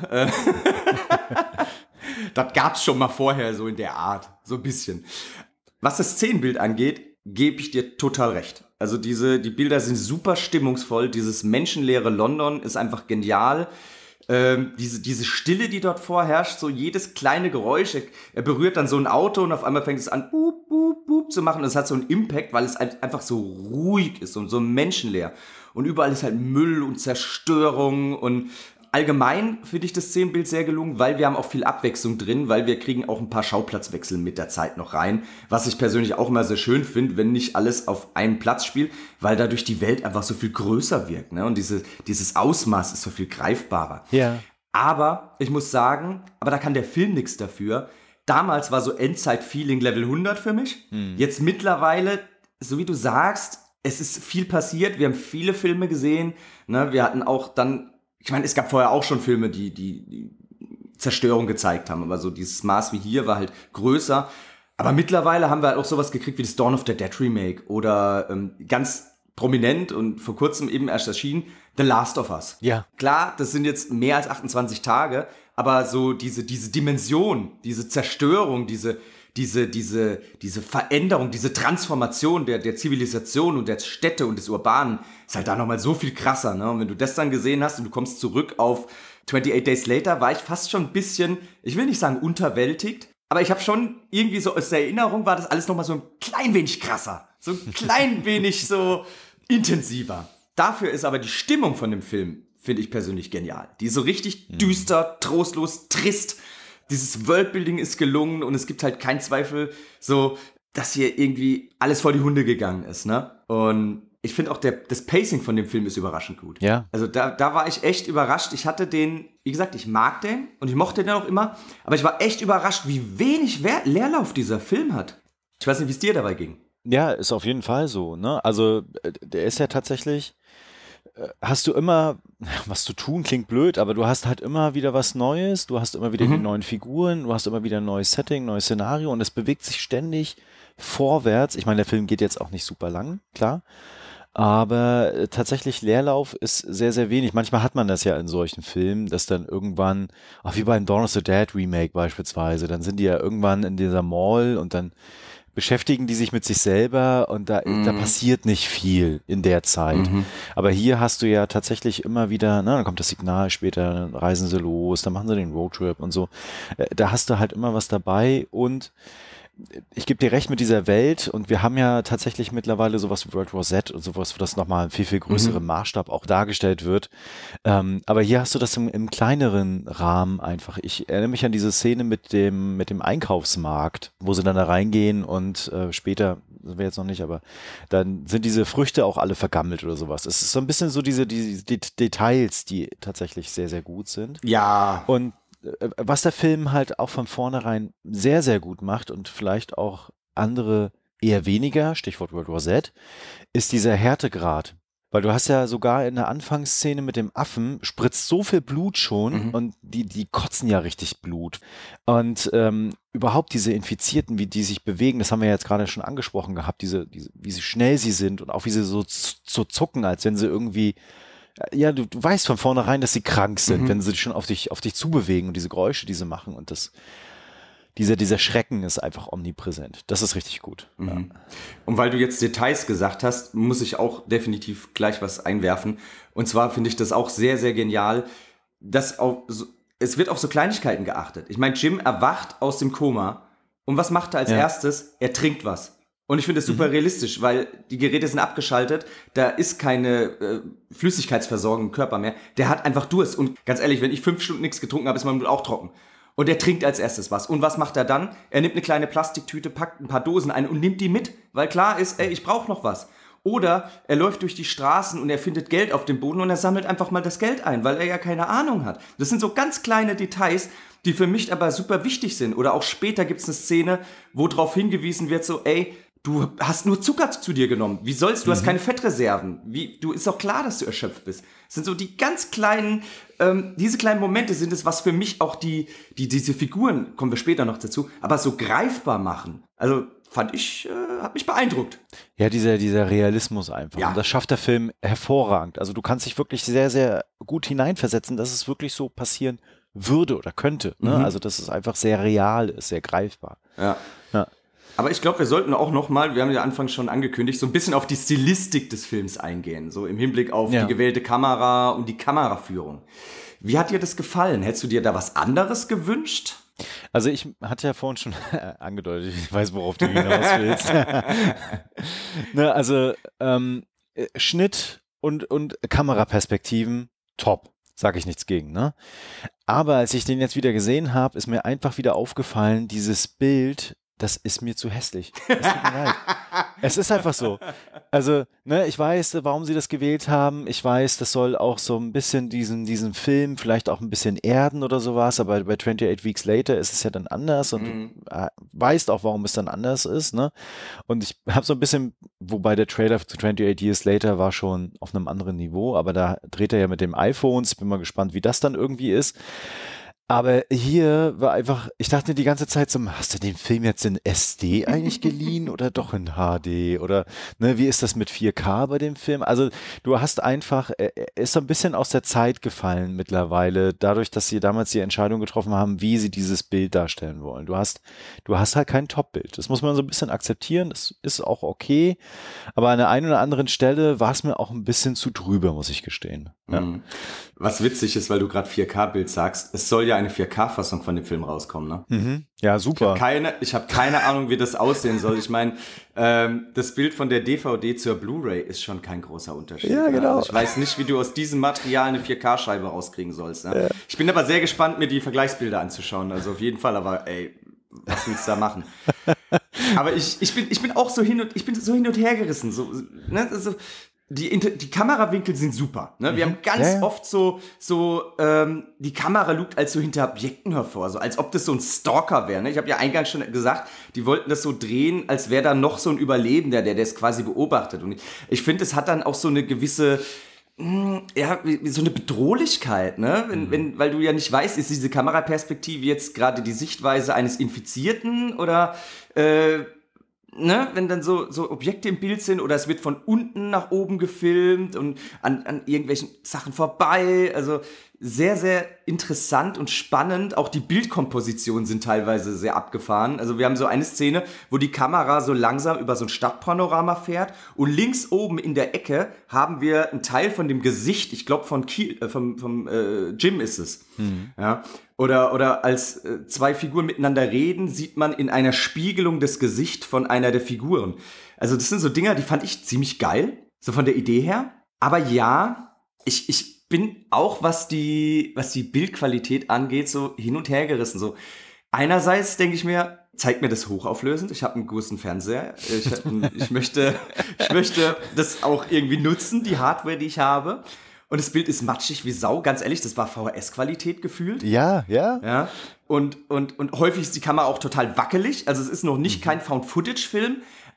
Das gab's schon mal vorher, so in der Art. So ein bisschen. Was das Szenenbild angeht, gebe ich dir total recht. Also diese, die Bilder sind super stimmungsvoll. Dieses menschenleere London ist einfach genial. Ähm, diese, diese Stille, die dort vorherrscht, so jedes kleine Geräusch, er, er berührt dann so ein Auto und auf einmal fängt es an, boop, boop, boop zu machen. Und es hat so einen Impact, weil es halt einfach so ruhig ist und so menschenleer. Und überall ist halt Müll und Zerstörung und allgemein finde ich das Szenenbild sehr gelungen, weil wir haben auch viel Abwechslung drin, weil wir kriegen auch ein paar Schauplatzwechsel mit der Zeit noch rein, was ich persönlich auch immer sehr schön finde, wenn nicht alles auf einem Platz spielt, weil dadurch die Welt einfach so viel größer wirkt, ne? Und diese, dieses Ausmaß ist so viel greifbarer. Ja. Aber ich muss sagen, aber da kann der Film nichts dafür. Damals war so Endzeit-Feeling Level hundert für mich. Hm. Jetzt mittlerweile, so wie du sagst, es ist viel passiert. Wir haben viele Filme gesehen. Ne? Wir hatten auch dann, ich meine, es gab vorher auch schon Filme, die, die, die Zerstörung gezeigt haben. Aber so dieses Maß wie hier war halt größer. Aber mittlerweile haben wir halt auch sowas gekriegt wie das Dawn of the Dead Remake oder ähm, ganz prominent und vor kurzem eben erst erschienen, The Last of Us. Ja. Klar, das sind jetzt mehr als achtundzwanzig Tage, aber so diese, diese Dimension, diese Zerstörung, diese, diese, diese, diese Veränderung, diese Transformation der, der Zivilisation und der Städte und des Urbanen ist halt da nochmal so viel krasser, ne? Und wenn du das dann gesehen hast und du kommst zurück auf twenty-eight Days Later, war ich fast schon ein bisschen, ich will nicht sagen unterwältigt, aber ich habe schon irgendwie so aus der Erinnerung war das alles nochmal so ein klein wenig krasser. So ein klein wenig so intensiver. Dafür ist aber die Stimmung von dem Film, finde ich persönlich genial. Die ist so richtig mhm. düster, trostlos, trist. Dieses Worldbuilding ist gelungen und es gibt halt keinen Zweifel, so, dass hier irgendwie alles vor die Hunde gegangen ist, ne? Und ich finde auch, der, das Pacing von dem Film ist überraschend gut. Ja. Also da, da war ich echt überrascht. Ich hatte den, wie gesagt, ich mag den und ich mochte den auch immer, aber ich war echt überrascht, wie wenig Wehr- Leerlauf dieser Film hat. Ich weiß nicht, wie es dir dabei ging. Ja, ist auf jeden Fall so, ne? Also, der ist ja tatsächlich, hast du immer, was zu tun, klingt blöd, aber du hast halt immer wieder was Neues, du hast immer wieder mhm. die neuen Figuren, du hast immer wieder ein neues Setting, neues Szenario und es bewegt sich ständig vorwärts. Ich meine, der Film geht jetzt auch nicht super lang, klar, aber tatsächlich Leerlauf ist sehr, sehr wenig. Manchmal hat man das ja in solchen Filmen, dass dann irgendwann, auch wie beim Dawn of the Dead Remake beispielsweise, dann sind die ja irgendwann in dieser Mall und dann beschäftigen die sich mit sich selber und da, mm. da passiert nicht viel in der Zeit. Mm-hmm. Aber hier hast du ja tatsächlich immer wieder, na, dann kommt das Signal später, dann reisen sie los, dann machen sie den Roadtrip und so. Da hast du halt immer was dabei und ich gebe dir recht mit dieser Welt und wir haben ja tatsächlich mittlerweile sowas wie World War Z und sowas, wo das nochmal in viel, viel größerem mhm. Maßstab auch dargestellt wird. Ähm, aber hier hast du das im, im kleineren Rahmen einfach. Ich erinnere mich an diese Szene mit dem, mit dem Einkaufsmarkt, wo sie dann da reingehen und äh, später, sind wir jetzt noch nicht, aber dann sind diese Früchte auch alle vergammelt oder sowas. Es ist so ein bisschen so diese die, die Details, die tatsächlich sehr, sehr gut sind. Ja. Und was der Film halt auch von vornherein sehr, sehr gut macht und vielleicht auch andere eher weniger, Stichwort World War Z, ist dieser Härtegrad. Weil du hast ja sogar in der Anfangsszene mit dem Affen spritzt so viel Blut schon mhm. und die, die kotzen ja richtig Blut. Und ähm, überhaupt diese Infizierten, wie die sich bewegen, das haben wir ja jetzt gerade schon angesprochen gehabt, diese, diese, wie sie schnell sie sind und auch wie sie so, so zucken, als wenn sie irgendwie, ja, du, du weißt von vornherein, dass sie krank sind, mhm. wenn sie schon auf dich, auf dich zubewegen und diese Geräusche, die sie machen und das Dieser, dieser Schrecken ist einfach omnipräsent. Das ist richtig gut. Mhm. Ja. Und weil du jetzt Details gesagt hast, muss ich auch definitiv gleich was einwerfen. Und zwar finde ich das auch sehr, sehr genial, dass auf so, es wird auf so Kleinigkeiten geachtet. Ich meine, Jim erwacht aus dem Koma und was macht er als ja. erstes? Er trinkt was. Und ich finde es super mhm. realistisch, weil die Geräte sind abgeschaltet, da ist keine äh, Flüssigkeitsversorgung im Körper mehr. Der hat einfach Durst. Und ganz ehrlich, wenn ich fünf Stunden nichts getrunken habe, ist mein Mund auch trocken. Und er trinkt als erstes was. Und was macht er dann? Er nimmt eine kleine Plastiktüte, packt ein paar Dosen ein und nimmt die mit, weil klar ist, ey, ich brauche noch was. Oder er läuft durch die Straßen und er findet Geld auf dem Boden und er sammelt einfach mal das Geld ein, weil er ja keine Ahnung hat. Das sind so ganz kleine Details, die für mich aber super wichtig sind. Oder auch später gibt es eine Szene, wo darauf hingewiesen wird, so, ey, du hast nur Zucker zu dir genommen. Wie sollst du? Du mhm. hast keine Fettreserven. Wie, du ist doch klar, dass du erschöpft bist. Das sind so die ganz kleinen, ähm, diese kleinen Momente sind es, was für mich auch die, die, diese Figuren, kommen wir später noch dazu, aber so greifbar machen. Also fand ich, äh, hat mich beeindruckt. Ja, dieser, dieser Realismus einfach. Ja. Und das schafft der Film hervorragend. Also du kannst dich wirklich sehr, sehr gut hineinversetzen, dass es wirklich so passieren würde oder könnte. Ne? Mhm. Also dass es einfach sehr real ist, sehr greifbar. Ja. Ja. Aber ich glaube, wir sollten auch noch mal, wir haben ja anfangs schon angekündigt, so ein bisschen auf die Stilistik des Films eingehen. So im Hinblick auf ja. die gewählte Kamera und die Kameraführung. Wie hat dir das gefallen? Hättest du dir da was anderes gewünscht? Also ich hatte ja vorhin schon angedeutet, ich weiß, worauf du hinaus willst. Ne, also ähm, Schnitt und, und Kameraperspektiven, top. Sage ich nichts gegen, ne? Aber als ich den jetzt wieder gesehen habe, ist mir einfach wieder aufgefallen, dieses Bild, das ist mir zu hässlich. Es tut mir leid. Es ist einfach so. Also, ne, ich weiß, warum sie das gewählt haben. Ich weiß, das soll auch so ein bisschen diesen, diesen Film vielleicht auch ein bisschen erden oder sowas, aber bei twenty-eight Weeks Later ist es ja dann anders und mhm. du weißt auch, warum es dann anders ist, ne? Und ich habe so ein bisschen, wobei der Trailer zu twenty-eight Years Later war schon auf einem anderen Niveau, aber da dreht er ja mit dem iPhones. Ich bin mal gespannt, wie das dann irgendwie ist. Aber hier war einfach, ich dachte die ganze Zeit so, hast du den Film jetzt in S D eigentlich geliehen oder doch in H D? Oder ne, wie ist das mit vier K bei dem Film? Also du hast einfach, er ist so ein bisschen aus der Zeit gefallen mittlerweile, dadurch, dass sie damals die Entscheidung getroffen haben, wie sie dieses Bild darstellen wollen. Du hast, du hast halt kein Top-Bild. Das muss man so ein bisschen akzeptieren, das ist auch okay. Aber an der einen oder anderen Stelle war es mir auch ein bisschen zu drüber, muss ich gestehen. Ja. Was witzig ist, weil du gerade vier K-Bild sagst, es soll ja eine vier K-Fassung von dem Film rauskommen, ne? Mhm. Ja, super. Ich habe keine, ich hab keine Ahnung, wie das aussehen soll. Ich meine, ähm, das Bild von der D V D zur Blu-ray ist schon kein großer Unterschied. Ja, genau. Also ich weiß nicht, wie du aus diesem Material eine vier K-Scheibe rauskriegen sollst. Ne? Ja. Ich bin aber sehr gespannt, mir die Vergleichsbilder anzuschauen. Also auf jeden Fall, aber ey, was willst du da machen? Aber ich, ich, bin, ich bin auch so hin und, ich bin so hin und her gerissen. So, ne? so, Die, die Kamerawinkel sind super. Ne? Wir mhm. haben ganz ja, ja. oft so, so ähm, die Kamera lugt als so hinter Objekten hervor, so als ob das so ein Stalker wäre. Ne? Ich habe ja eingangs schon gesagt, die wollten das so drehen, als wäre da noch so ein Überlebender, der das quasi beobachtet. Und ich, ich finde, es hat dann auch so eine gewisse, mh, ja, so eine Bedrohlichkeit, ne? Wenn, mhm. wenn, weil du ja nicht weißt, ist diese Kameraperspektive jetzt gerade die Sichtweise eines Infizierten oder äh, Ne, wenn dann so, so Objekte im Bild sind oder es wird von unten nach oben gefilmt und an, an irgendwelchen Sachen vorbei. Also sehr, sehr interessant und spannend. Auch die Bildkompositionen sind teilweise sehr abgefahren. Also wir haben so eine Szene, wo die Kamera so langsam über so ein Stadtpanorama fährt und links oben in der Ecke haben wir einen Teil von dem Gesicht, ich glaube von Kiel, äh, vom, vom äh, Jim ist es. Mhm. Ja. Oder, oder als äh, zwei Figuren miteinander reden, sieht man in einer Spiegelung das Gesicht von einer der Figuren. Also das sind so Dinger, die fand ich ziemlich geil, so von der Idee her. Aber ja, ich, ich bin auch, was die, was die Bildqualität angeht, so hin und her gerissen. So einerseits denke ich mir, zeigt mir das hochauflösend. Ich habe einen großen Fernseher. Ich, hab einen, ich, möchte, ich möchte das auch irgendwie nutzen, die Hardware, die ich habe. Und das Bild ist matschig wie Sau. Ganz ehrlich, das war V H S-Qualität gefühlt. Ja, ja. ja. Und, und, und häufig ist die Kamera auch total wackelig. Also es ist noch nicht mhm. kein Found-Footage-Film.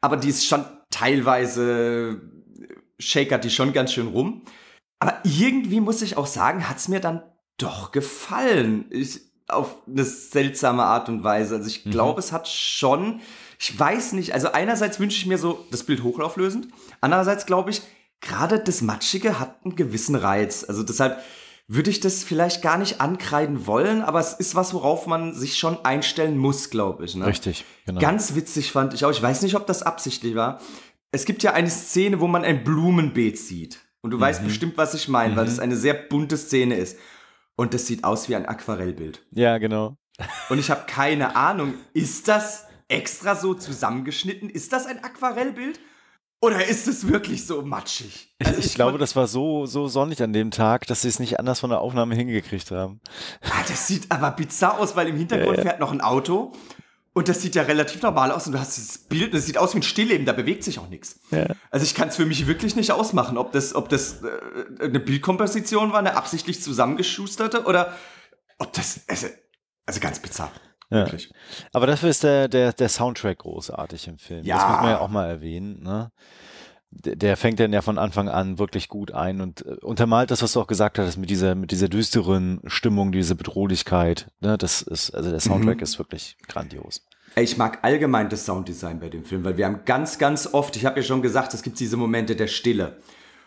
aber die ist schon teilweise, shakert die schon ganz schön rum. Aber irgendwie muss ich auch sagen, hat's mir dann doch gefallen. Ich, auf eine seltsame Art und Weise. Also ich glaube, mhm. es hat schon, ich weiß nicht, also einerseits wünsche ich mir so das Bild hochlauflösend, andererseits glaube ich, gerade das Matschige hat einen gewissen Reiz. Also deshalb würde ich das vielleicht gar nicht ankreiden wollen, aber es ist was, worauf man sich schon einstellen muss, glaube ich. Ne? Richtig, genau. Ganz witzig fand ich auch, ich weiß nicht, ob das absichtlich war. Es gibt ja eine Szene, wo man ein Blumenbeet sieht. Und du mhm. weißt bestimmt, was ich meine, mhm. weil es eine sehr bunte Szene ist. Und das sieht aus wie ein Aquarellbild. Ja, genau. Und ich habe keine Ahnung, ist das extra so zusammengeschnitten? Ist das ein Aquarellbild? Oder ist es wirklich so matschig? Also ich, ich glaube, das war so, so sonnig an dem Tag, dass sie es nicht anders von der Aufnahme hingekriegt haben. Ah, das sieht aber bizarr aus, weil im Hintergrund ja, ja. fährt noch ein Auto. Und das sieht ja relativ normal aus. Und du hast dieses Bild, das sieht aus wie ein Stillleben, da bewegt sich auch nichts. Ja. Also ich kann es für mich wirklich nicht ausmachen, ob das, ob das äh, eine Bildkomposition war, eine absichtlich zusammengeschusterte, oder ob das, also, also ganz bizarr. Ja. Wirklich. Aber dafür ist der, der, der Soundtrack großartig im Film. Ja. Das muss man ja auch mal erwähnen. Ne? Der, der fängt dann ja von Anfang an wirklich gut ein und äh, untermalt das, was du auch gesagt hattest, mit dieser, mit dieser düsteren Stimmung, diese Bedrohlichkeit. Ne? Das ist, also der Soundtrack mhm. ist wirklich grandios. Ich mag allgemein das Sounddesign bei dem Film, weil wir haben ganz, ganz oft, ich habe ja schon gesagt, es gibt diese Momente der Stille.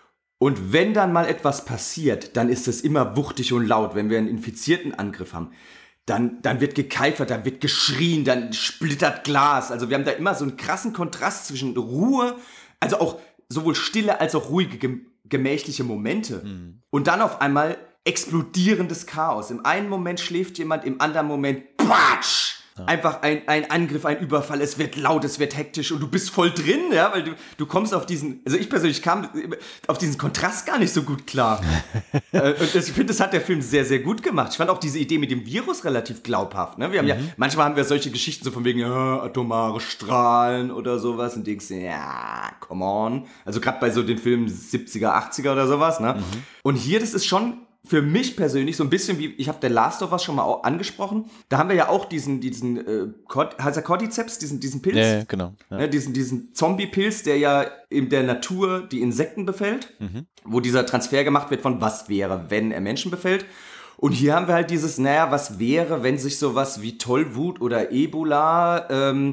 Und wenn dann mal etwas passiert, dann ist es immer wuchtig und laut. Wenn wir einen infizierten Angriff haben, dann, dann wird gekeifert, dann wird geschrien, dann splittert Glas. Also wir haben da immer so einen krassen Kontrast zwischen Ruhe, also auch sowohl stille als auch ruhige, gemächliche Momente. Mhm. Und dann auf einmal explodierendes Chaos. Im einen Moment schläft jemand, im anderen Moment patsch! Einfach ein, ein Angriff, ein Überfall, es wird laut, es wird hektisch und du bist voll drin, ja, weil du, du kommst auf diesen, also ich persönlich kam auf diesen Kontrast gar nicht so gut klar. äh, und ich finde, das hat der Film sehr, sehr gut gemacht. Ich fand auch diese Idee mit dem Virus relativ glaubhaft, ne? Wir haben mhm. ja, manchmal haben wir solche Geschichten so von wegen, ja, atomare Strahlen oder sowas und denkst, ja, come on. Also gerade bei so den Filmen siebziger, achtziger oder sowas, ne? Mhm. Und hier, das ist schon für mich persönlich so ein bisschen wie, ich habe der Last of Us schon mal auch angesprochen, da haben wir ja auch diesen, diesen, äh, heißt der Cordyceps, diesen, diesen Pilz? Ja, genau. Ja. Ne, diesen, diesen Zombie-Pilz, der ja in der Natur die Insekten befällt, mhm. wo dieser Transfer gemacht wird von was wäre, wenn er Menschen befällt. Und hier haben wir halt dieses, naja, was wäre, wenn sich sowas wie Tollwut oder Ebola, ähm,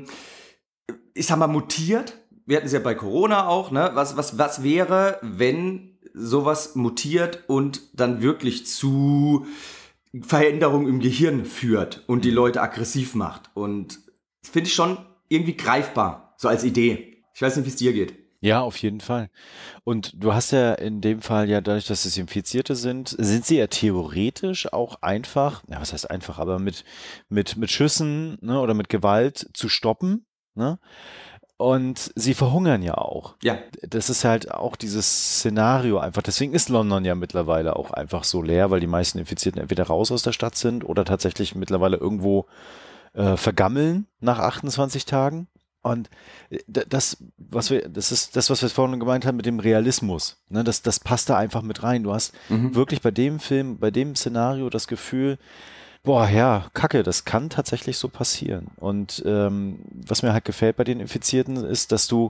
ich sag mal, mutiert? Wir hatten es ja bei Corona auch, ne? Was, was, was wäre, wenn sowas mutiert und dann wirklich zu Veränderungen im Gehirn führt und die Leute aggressiv macht. Und das finde ich schon irgendwie greifbar, so als Idee. Ich weiß nicht, wie es dir geht. Ja, auf jeden Fall. Und du hast ja in dem Fall ja dadurch, dass es Infizierte sind, sind sie ja theoretisch auch einfach, ja, was heißt einfach, aber mit, mit, mit Schüssen, ne, oder mit Gewalt zu stoppen, ne? Und sie verhungern ja auch. Ja. Das ist halt auch dieses Szenario einfach. Deswegen ist London ja mittlerweile auch einfach so leer, weil die meisten Infizierten entweder raus aus der Stadt sind oder tatsächlich mittlerweile irgendwo äh, vergammeln nach achtundzwanzig Tagen. Und das, was wir, das ist das, was wir vorhin gemeint haben mit dem Realismus. Ne, das, das passt da einfach mit rein. Du hast mhm. wirklich bei dem Film, bei dem Szenario das Gefühl, boah, ja, Kacke, das kann tatsächlich so passieren. Und ähm, was mir halt gefällt bei den Infizierten ist, dass du,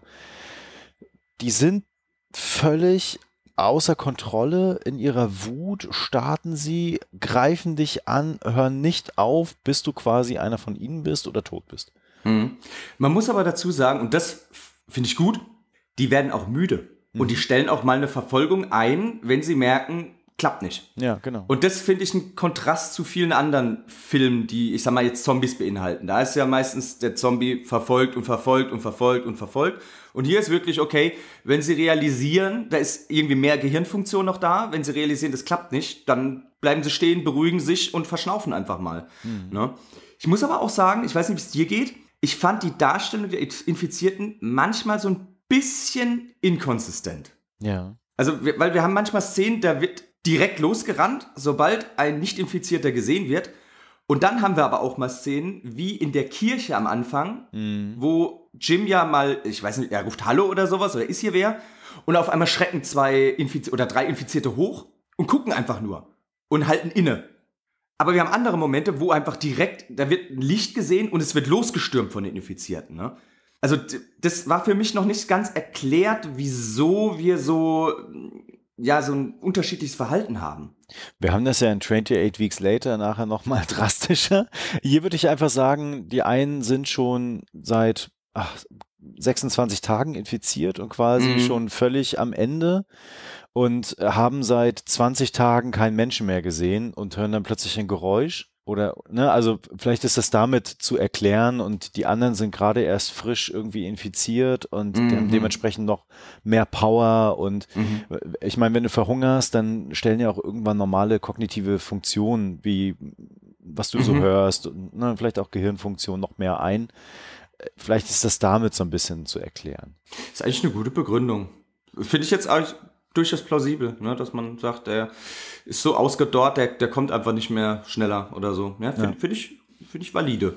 die sind völlig außer Kontrolle in ihrer Wut, starten sie, greifen dich an, hören nicht auf, bis du quasi einer von ihnen bist oder tot bist. Mhm. Man muss aber dazu sagen, und das finde ich gut, die werden auch müde. Mhm. Und die stellen auch mal eine Verfolgung ein, wenn sie merken, klappt nicht. Ja, genau. Und das finde ich ein Kontrast zu vielen anderen Filmen, die, ich sag mal, jetzt Zombies beinhalten. Da ist ja meistens der Zombie verfolgt und verfolgt und verfolgt und verfolgt. Und hier ist wirklich, okay, wenn sie realisieren, da ist irgendwie mehr Gehirnfunktion noch da, wenn sie realisieren, das klappt nicht, dann bleiben sie stehen, beruhigen sich und verschnaufen einfach mal. Mhm. Ne? Ich muss aber auch sagen, ich weiß nicht, wie es dir geht, ich fand die Darstellung der Infizierten manchmal so ein bisschen inkonsistent. Ja. Also, weil wir haben manchmal Szenen, da wird direkt losgerannt, sobald ein Nicht-Infizierter gesehen wird. Und dann haben wir aber auch mal Szenen, wie in der Kirche am Anfang, mhm. wo Jim ja mal, ich weiß nicht, er ruft Hallo oder sowas, oder ist hier wer? Und auf einmal schrecken zwei Infiz- oder drei Infizierte hoch und gucken einfach nur und halten inne. Aber wir haben andere Momente, wo einfach direkt, da wird ein Licht gesehen und es wird losgestürmt von den Infizierten. Ne? Also das war für mich noch nicht ganz erklärt, wieso wir so, ja, so ein unterschiedliches Verhalten haben. Wir haben das ja in twenty-eight Weeks Later nachher nochmal drastischer. Hier würde ich einfach sagen, die einen sind schon seit ach, sechsundzwanzig Tagen infiziert und quasi mhm. schon völlig am Ende und haben seit zwanzig Tagen keinen Menschen mehr gesehen und hören dann plötzlich ein Geräusch. Oder, ne, also vielleicht ist das damit zu erklären und die anderen sind gerade erst frisch irgendwie infiziert und mhm. haben dementsprechend noch mehr Power und mhm. ich meine, wenn du verhungerst, dann stellen ja auch irgendwann normale kognitive Funktionen, wie was du mhm. so hörst, und, ne, vielleicht auch Gehirnfunktionen noch mehr ein. Vielleicht ist das damit so ein bisschen zu erklären. Das ist eigentlich eine gute Begründung. Finde ich jetzt eigentlich durchaus plausibel, ne, dass man sagt, der ist so ausgedorrt, der, der kommt einfach nicht mehr schneller oder so. Ja, finde ja. find ich, find ich valide.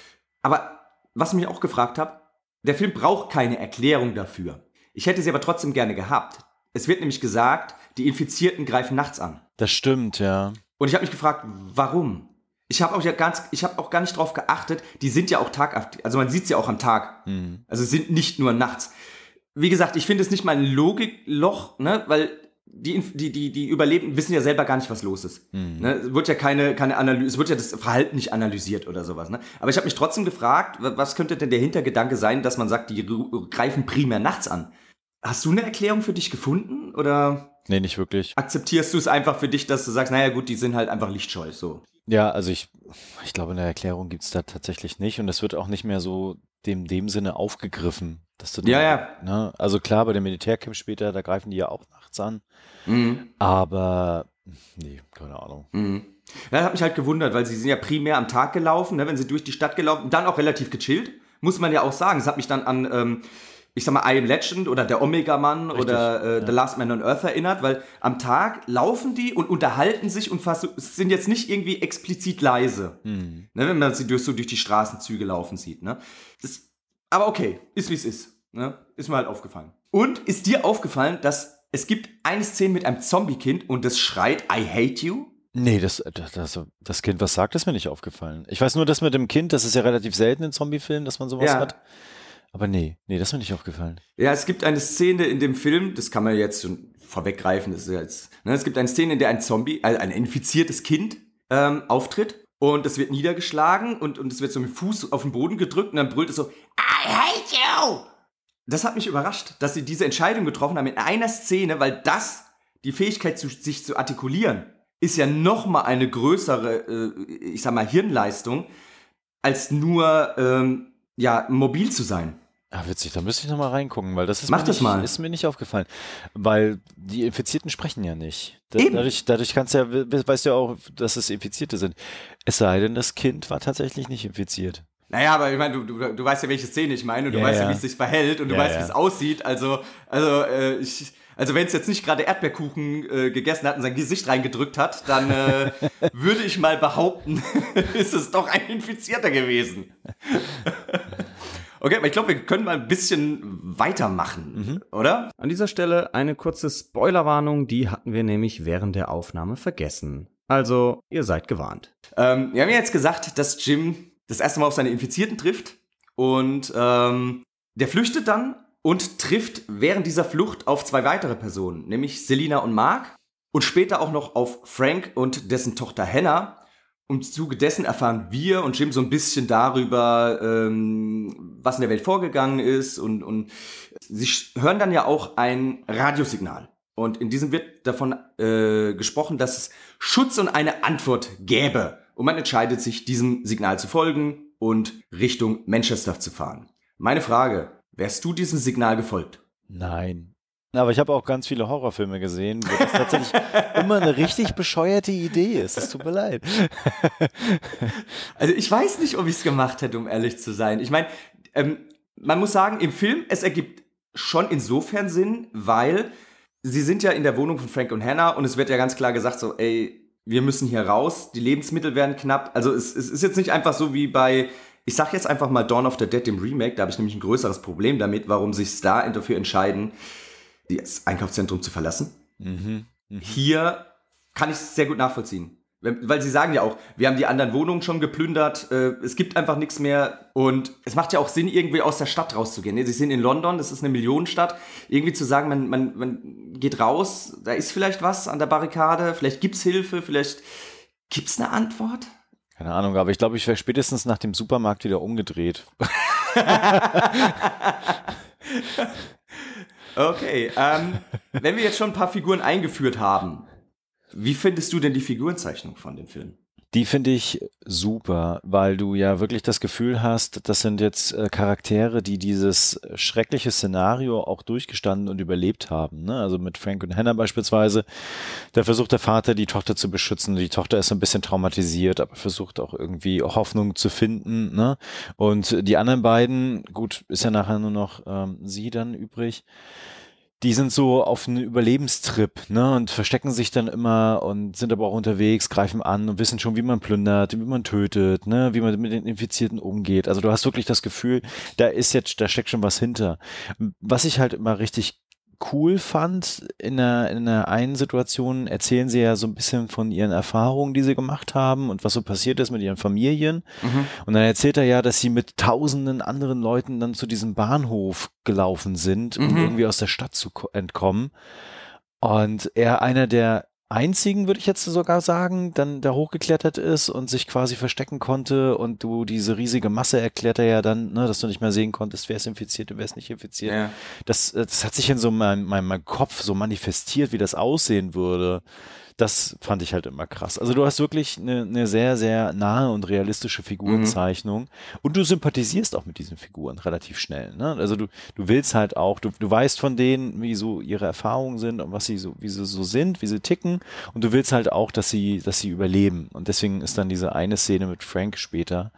Aber was ich mich auch gefragt habe, der Film braucht keine Erklärung dafür. Ich hätte sie aber trotzdem gerne gehabt. Es wird nämlich gesagt, die Infizierten greifen nachts an. Das stimmt, ja. Und ich habe mich gefragt, warum? Ich habe auch, ja ganz, ich hab auch gar nicht drauf geachtet, die sind ja auch tagaktiv, also man sieht sie auch am Tag. Mhm. Also sind nicht nur nachts. Wie gesagt, ich finde es nicht mal ein Logikloch, ne, weil die, die, die, die Überlebenden wissen ja selber gar nicht, was los ist. Mhm. Ne, es wird ja keine, keine Analyse, es wird ja das Verhalten nicht analysiert oder sowas. Ne? Aber ich habe mich trotzdem gefragt, was könnte denn der Hintergedanke sein, dass man sagt, die greifen primär nachts an? Hast du eine Erklärung für dich gefunden oder? Nee, nicht wirklich. Akzeptierst du es einfach für dich, dass du sagst, naja gut, die sind halt einfach lichtscheu, so? Ja, also ich, ich glaube, eine Erklärung gibt's da tatsächlich nicht und es wird auch nicht mehr so dem, dem Sinne aufgegriffen. Dass du ja, dann, ja. Ne, also klar, bei dem Militärcamp später, da greifen die ja auch nachts an. Mhm. Aber, nee, keine Ahnung. Mhm. Ja, das hat mich halt gewundert, weil sie sind ja primär am Tag gelaufen, ne, wenn sie durch die Stadt gelaufen, dann auch relativ gechillt, muss man ja auch sagen. Es hat mich dann an, ähm, ich sag mal, I Am Legend oder der Omega-Mann oder äh, ja. The Last Man on Earth erinnert, weil am Tag laufen die und unterhalten sich und fast, sind jetzt nicht irgendwie explizit leise, mhm. ne, wenn man sie durch, so durch die Straßenzüge laufen sieht. Ne? Das, aber okay, ist wie es ist. Ne? Ist mir halt aufgefallen. Und ist dir aufgefallen, dass es gibt eine Szene mit einem Zombie-Kind und das schreit, I hate you? Nee, das, das, das Kind, was sagt, ist mir nicht aufgefallen. Ich weiß nur, dass mit dem Kind, das ist ja relativ selten in Zombie-Filmen, dass man sowas ja. hat. Aber nee, nee, das ist mir nicht aufgefallen. Ja, es gibt eine Szene in dem Film, das kann man jetzt schon vorweggreifen, das ist jetzt, ne, es gibt eine Szene, in der ein Zombie, also ein infiziertes Kind ähm, auftritt und es wird niedergeschlagen und, und es wird so mit dem Fuß auf den Boden gedrückt und dann brüllt es so, I hate you! Das hat mich überrascht, dass sie diese Entscheidung getroffen haben in einer Szene, weil das, die Fähigkeit, zu, sich zu artikulieren, ist ja nochmal eine größere, äh, ich sag mal, Hirnleistung, als nur, ähm, ja, mobil zu sein. Ah, witzig, da müsste ich nochmal reingucken, weil das ist, Mach mir, das nicht, mal. ist mir nicht aufgefallen. Weil die Infizierten sprechen ja nicht. Da, Eben. Dadurch, dadurch kannst du ja, weißt du ja auch, dass es Infizierte sind. Es sei denn, das Kind war tatsächlich nicht infiziert. Naja, aber ich meine, du, du, du weißt ja, welche Szene ich meine und du ja, weißt ja, ja, wie es sich verhält und du ja, weißt, ja. wie es aussieht. Also, also, äh, ich, also wenn es jetzt nicht gerade Erdbeerkuchen äh, gegessen hat und sein Gesicht reingedrückt hat, dann äh, würde ich mal behaupten, ist es doch ein Infizierter gewesen. Okay, aber ich glaube, wir können mal ein bisschen weitermachen, mhm. oder? An dieser Stelle eine kurze Spoilerwarnung, die hatten wir nämlich während der Aufnahme vergessen. Also, ihr seid gewarnt. Ähm, wir haben ja jetzt gesagt, dass Jim das erste Mal auf seine Infizierten trifft und ähm, der flüchtet dann und trifft während dieser Flucht auf zwei weitere Personen, nämlich Selina und Mark und später auch noch auf Frank und dessen Tochter Hannah. Im Zuge dessen erfahren wir und Jim so ein bisschen darüber, ähm, was in der Welt vorgegangen ist und, und sie hören dann ja auch ein Radiosignal. Und in diesem wird davon äh, gesprochen, dass es Schutz und eine Antwort gäbe. Und man entscheidet sich, diesem Signal zu folgen und Richtung Manchester zu fahren. Meine Frage, wärst du diesem Signal gefolgt? Nein. Aber ich habe auch ganz viele Horrorfilme gesehen, wo das tatsächlich immer eine richtig bescheuerte Idee ist. Es tut mir leid. Also ich weiß nicht, ob ich es gemacht hätte, um ehrlich zu sein. Ich meine, ähm, man muss sagen, im Film, es ergibt schon insofern Sinn, weil sie sind ja in der Wohnung von Frank und Hannah und es wird ja ganz klar gesagt so, ey, wir müssen hier raus, die Lebensmittel werden knapp. Also es, es ist jetzt nicht einfach so wie bei, ich sag jetzt einfach mal Dawn of the Dead, dem Remake, da habe ich nämlich ein größeres Problem damit, warum sich da dafür entscheiden, das Einkaufszentrum zu verlassen. Mhm, mh. Hier kann ich es sehr gut nachvollziehen. Weil sie sagen ja auch, wir haben die anderen Wohnungen schon geplündert, äh, es gibt einfach nichts mehr und es macht ja auch Sinn, irgendwie aus der Stadt rauszugehen. Ne? Sie sind in London, das ist eine Millionenstadt, irgendwie zu sagen, man, man, man geht raus, da ist vielleicht was an der Barrikade, vielleicht gibt's Hilfe, vielleicht gibt's eine Antwort? Keine Ahnung, aber ich glaube, ich wäre spätestens nach dem Supermarkt wieder umgedreht. Okay, ähm, wenn wir jetzt schon ein paar Figuren eingeführt haben, wie findest du denn die Figurenzeichnung von dem Film? Die finde ich super, weil du ja wirklich das Gefühl hast, das sind jetzt äh, Charaktere, die dieses schreckliche Szenario auch durchgestanden und überlebt haben. Ne? Also mit Frank und Hannah beispielsweise, da versucht der Vater, die Tochter zu beschützen. Die Tochter ist so ein bisschen traumatisiert, aber versucht auch irgendwie Hoffnung zu finden. Ne? Und die anderen beiden, gut, ist ja nachher nur noch ähm, sie dann übrig. Die sind so auf einen Überlebenstrip, ne, und verstecken sich dann immer und sind aber auch unterwegs, greifen an und wissen schon, wie man plündert, wie man tötet, ne, wie man mit den Infizierten umgeht. Also du hast wirklich das Gefühl, da ist jetzt, da steckt schon was hinter. Was ich halt immer richtig cool fand, in der, in der einen Situation erzählen sie ja so ein bisschen von ihren Erfahrungen, die sie gemacht haben und was so passiert ist mit ihren Familien. Mhm. Und dann erzählt er ja, dass sie mit tausenden anderen Leuten dann zu diesem Bahnhof gelaufen sind, um mhm. irgendwie aus der Stadt zu entkommen. Und er einer der einzigen, würde ich jetzt sogar sagen, dann da hochgeklettert ist und sich quasi verstecken konnte und du diese riesige Masse erklärt er ja dann, ne, dass du nicht mehr sehen konntest, wer ist infiziert und wer ist nicht infiziert. Ja. Das, das hat sich in so meinem, meinem, meinem Kopf so manifestiert, wie das aussehen würde. Das fand ich halt immer krass. Also du hast wirklich eine, eine sehr, sehr nahe und realistische Figurenzeichnung mhm. und du sympathisierst auch mit diesen Figuren relativ schnell. Ne? Also du, du willst halt auch, du, du weißt von denen, wie so ihre Erfahrungen sind und was sie so, wie sie so sind, wie sie ticken und du willst halt auch, dass sie, dass sie überleben. Und deswegen ist dann diese eine Szene mit Frank später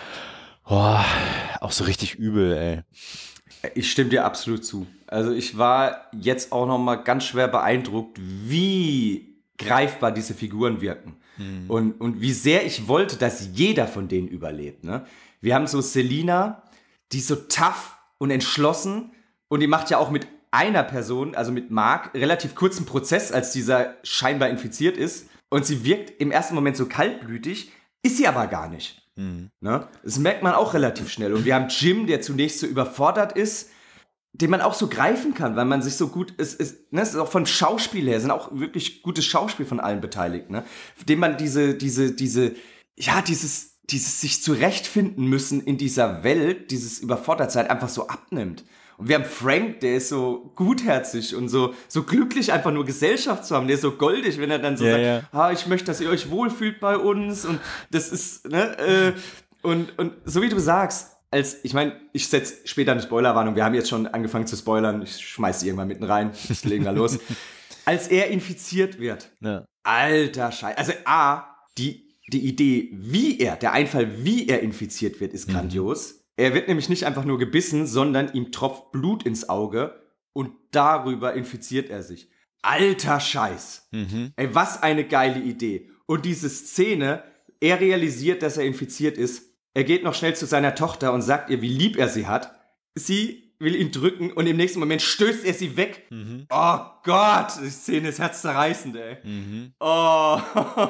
oh, auch so richtig übel, ey. Ich stimme dir absolut zu. Also ich war jetzt auch nochmal ganz schwer beeindruckt, wie greifbar diese Figuren wirken. Mhm. Und, und wie sehr ich wollte, dass jeder von denen überlebt. Ne? Wir haben so Selina, die ist so tough und entschlossen und die macht ja auch mit einer Person, also mit Mark, relativ kurzen Prozess, als dieser scheinbar infiziert ist. Und sie wirkt im ersten Moment so kaltblütig, ist sie aber gar nicht. Mhm. Ne? Das merkt man auch relativ schnell. Und wir haben Jim, der zunächst so überfordert ist, den man auch so greifen kann, weil man sich so gut, es ist, ne, es ist auch von Schauspiel her, sind auch wirklich gutes Schauspiel von allen Beteiligten, ne, dem man diese, diese, diese, ja, dieses, dieses sich zurechtfinden müssen in dieser Welt, dieses Überfordertsein einfach so abnimmt. Und wir haben Frank, der ist so gutherzig und so, so glücklich, einfach nur Gesellschaft zu haben, der ist so goldig, wenn er dann so ja, sagt, ja. ah, ich möchte, dass ihr euch wohlfühlt bei uns und das ist, ne, äh, und, und so wie du sagst, als, ich meine, ich setze später eine Spoilerwarnung, wir haben jetzt schon angefangen zu spoilern, ich schmeiß die irgendwann mitten rein, ich legen da los. Als er infiziert wird, ja. Alter Scheiße, also A, die, die Idee, wie er, der Einfall, wie er infiziert wird, ist mhm. grandios. Er wird nämlich nicht einfach nur gebissen, sondern ihm tropft Blut ins Auge und darüber infiziert er sich. Alter Scheiß. Mhm. Ey, was eine geile Idee. Und diese Szene, er realisiert, dass er infiziert ist. Er geht noch schnell zu seiner Tochter und sagt ihr, wie lieb er sie hat. Sie will ihn drücken und im nächsten Moment stößt er sie weg. Mhm. Oh Gott, die Szene ist herzzerreißend, ey. Mhm. Oh,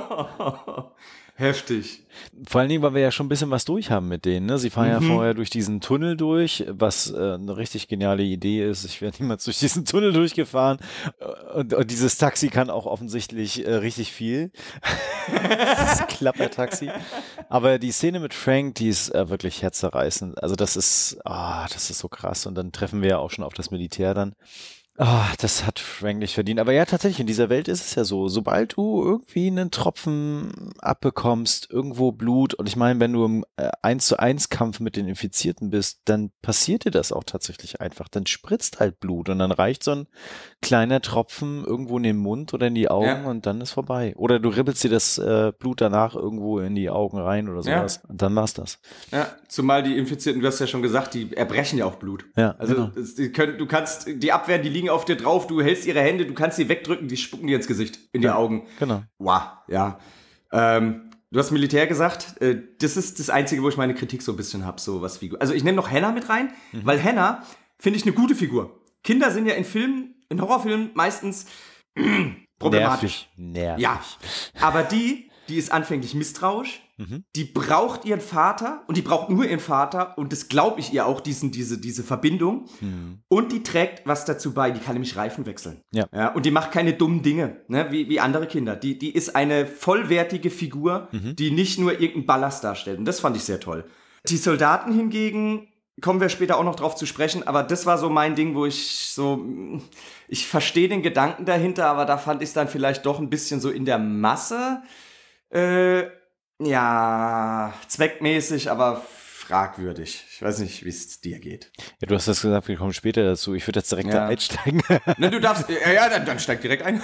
heftig. Vor allen Dingen, weil wir ja schon ein bisschen was durchhaben mit denen. Ne? Sie fahren mhm. ja vorher durch diesen Tunnel durch, was äh, eine richtig geniale Idee ist. Ich wäre niemals durch diesen Tunnel durchgefahren. Und, und dieses Taxi kann auch offensichtlich äh, richtig viel. Das Klappertaxi. Aber die Szene mit Frank, die ist äh, wirklich herzzerreißend. Also das ist, ah, das ist so krass. Und dann treffen wir ja auch schon auf das Militär dann. Oh, das hat Frank nicht verdient. Aber ja, tatsächlich, in dieser Welt ist es ja so, sobald du irgendwie einen Tropfen abbekommst, irgendwo Blut, und ich meine, wenn du im eins zu eins Kampf mit den Infizierten bist, dann passiert dir das auch tatsächlich einfach. Dann spritzt halt Blut und dann reicht so ein kleiner Tropfen irgendwo in den Mund oder in die Augen ja. und dann ist vorbei. Oder du ribbelst dir das äh, Blut danach irgendwo in die Augen rein oder sowas. Ja. Und dann war's das. Ja, zumal die Infizierten, du hast ja schon gesagt, die erbrechen ja auch Blut. Ja, also genau. die können, du kannst, die Abwehren, die liegen auf dir drauf, du hältst ihre Hände, du kannst sie wegdrücken, die spucken dir ins Gesicht, in die ja, Augen. Genau. Wow, ja. Ähm, du hast Militär gesagt, äh, das ist das Einzige, wo ich meine Kritik so ein bisschen habe, so was Figur. Also ich nehme noch Hannah mit rein, mhm. weil Hannah finde ich eine gute Figur. Kinder sind ja in Filmen, in Horrorfilmen meistens problematisch. Nervig. Nervig. Ja, aber die, die ist anfänglich misstrauisch, Mhm. die braucht ihren Vater und die braucht nur ihren Vater und das glaube ich ihr auch, diesen, diese, diese Verbindung. Mhm. Und die trägt was dazu bei, die kann nämlich Reifen wechseln. Ja. Ja, und die macht keine dummen Dinge, ne, wie, wie andere Kinder. Die, die ist eine vollwertige Figur, Mhm. die nicht nur irgendeinen Ballast darstellt. Und das fand ich sehr toll. Die Soldaten hingegen, kommen wir später auch noch drauf zu sprechen, aber das war so mein Ding, wo ich so, ich verstehe den Gedanken dahinter, aber da fand ich es dann vielleicht doch ein bisschen so in der Masse, äh, ja, zweckmäßig, aber fragwürdig. Ich weiß nicht, wie es dir geht. Ja, du hast das gesagt, wir kommen später dazu. Ich würde jetzt direkt Ja. da einsteigen. Ne, du darfst, ja, ja, dann, dann steig direkt ein.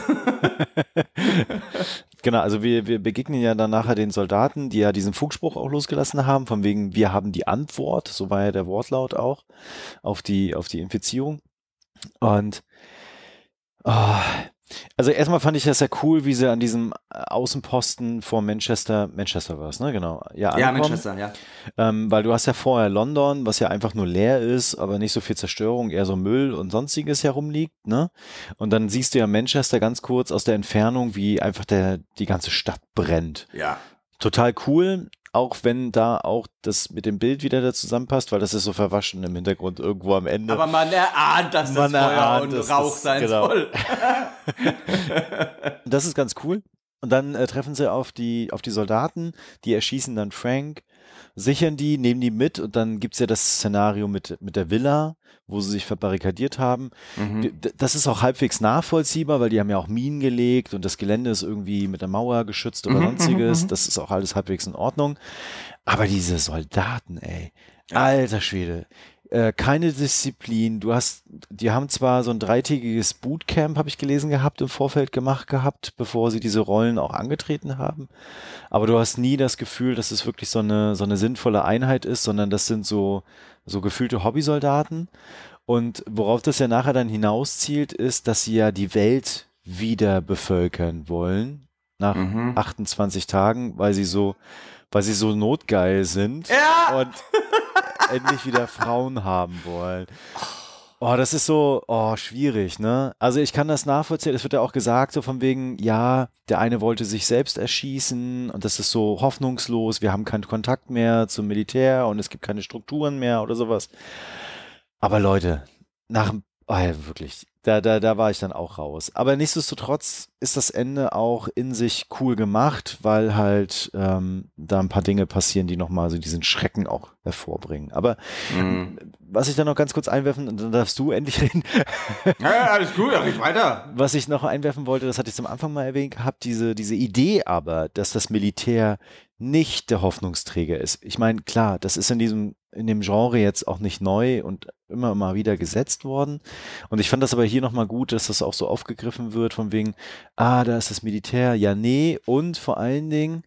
Genau, also wir, wir begegnen ja dann nachher den Soldaten, die ja diesen Funkspruch auch losgelassen haben, von wegen, wir haben die Antwort, so war ja der Wortlaut auch, auf die, auf die Infizierung. Und oh, also erstmal fand ich das ja cool, wie sie an diesem Außenposten vor Manchester, Manchester war es, ne? Genau. Ja, Ja, ankommen. Manchester, ja. Ähm, weil du hast ja vorher London, was ja einfach nur leer ist, aber nicht so viel Zerstörung, eher so Müll und sonstiges herumliegt, ne? Und dann siehst du ja Manchester ganz kurz aus der Entfernung, wie einfach der, die ganze Stadt brennt. Ja. Total cool, auch wenn da auch das mit dem Bild wieder da zusammenpasst, weil das ist so verwaschen im Hintergrund irgendwo am Ende. Aber man erahnt, dass Man das Feuer erahnt, und dass Rauch das- sein genau. soll. Das ist ganz cool. Und dann äh, treffen sie auf die, auf die Soldaten, die erschießen dann Frank, sichern die, nehmen die mit und dann gibt's ja das Szenario mit, mit der Villa, wo sie sich verbarrikadiert haben. Mhm. D- Das ist auch halbwegs nachvollziehbar, weil die haben ja auch Minen gelegt und das Gelände ist irgendwie mit der Mauer geschützt oder Mhm, sonstiges. mhm. Das ist auch alles halbwegs in Ordnung. Aber diese Soldaten, ey, Ja. alter Schwede, äh, keine Disziplin. Du hast, die haben zwar so ein dreitägiges Bootcamp, habe ich gelesen gehabt, im Vorfeld gemacht gehabt, bevor sie diese Rollen auch angetreten haben. Aber du hast nie das Gefühl, dass es wirklich so eine, so eine sinnvolle Einheit ist, sondern das sind so, so gefühlte Hobbysoldaten. Und worauf das ja nachher dann hinauszielt, ist, dass sie ja die Welt wieder bevölkern wollen. Nach Mhm. achtundzwanzig Tagen, weil sie so, weil sie so notgeil sind Ja. und endlich wieder Frauen haben wollen. Oh, das ist so, oh, schwierig, ne? Also ich kann das nachvollziehen, es wird ja auch gesagt, so von wegen, ja, der eine wollte sich selbst erschießen und das ist so hoffnungslos, wir haben keinen Kontakt mehr zum Militär und es gibt keine Strukturen mehr oder sowas. Aber Leute, nach, oh ja, wirklich, da, da, da war ich dann auch raus. Aber nichtsdestotrotz ist das Ende auch in sich cool gemacht, weil halt ähm, da ein paar Dinge passieren, die nochmal so diesen Schrecken auch hervorbringen. Aber Mhm. was ich da noch ganz kurz einwerfen, und dann darfst du endlich reden, Ja, ja, alles gut, ja, red weiter. was ich noch einwerfen wollte, das hatte ich zum Anfang mal erwähnt gehabt, diese, diese Idee aber, dass das Militär nicht der Hoffnungsträger ist. Ich meine, klar, das ist in diesem, in dem Genre jetzt auch nicht neu und immer mal wieder gesetzt worden. Und ich fand das aber hier nochmal gut, dass das auch so aufgegriffen wird, von wegen, ah, da ist das Militär, ja, nee. Und vor allen Dingen,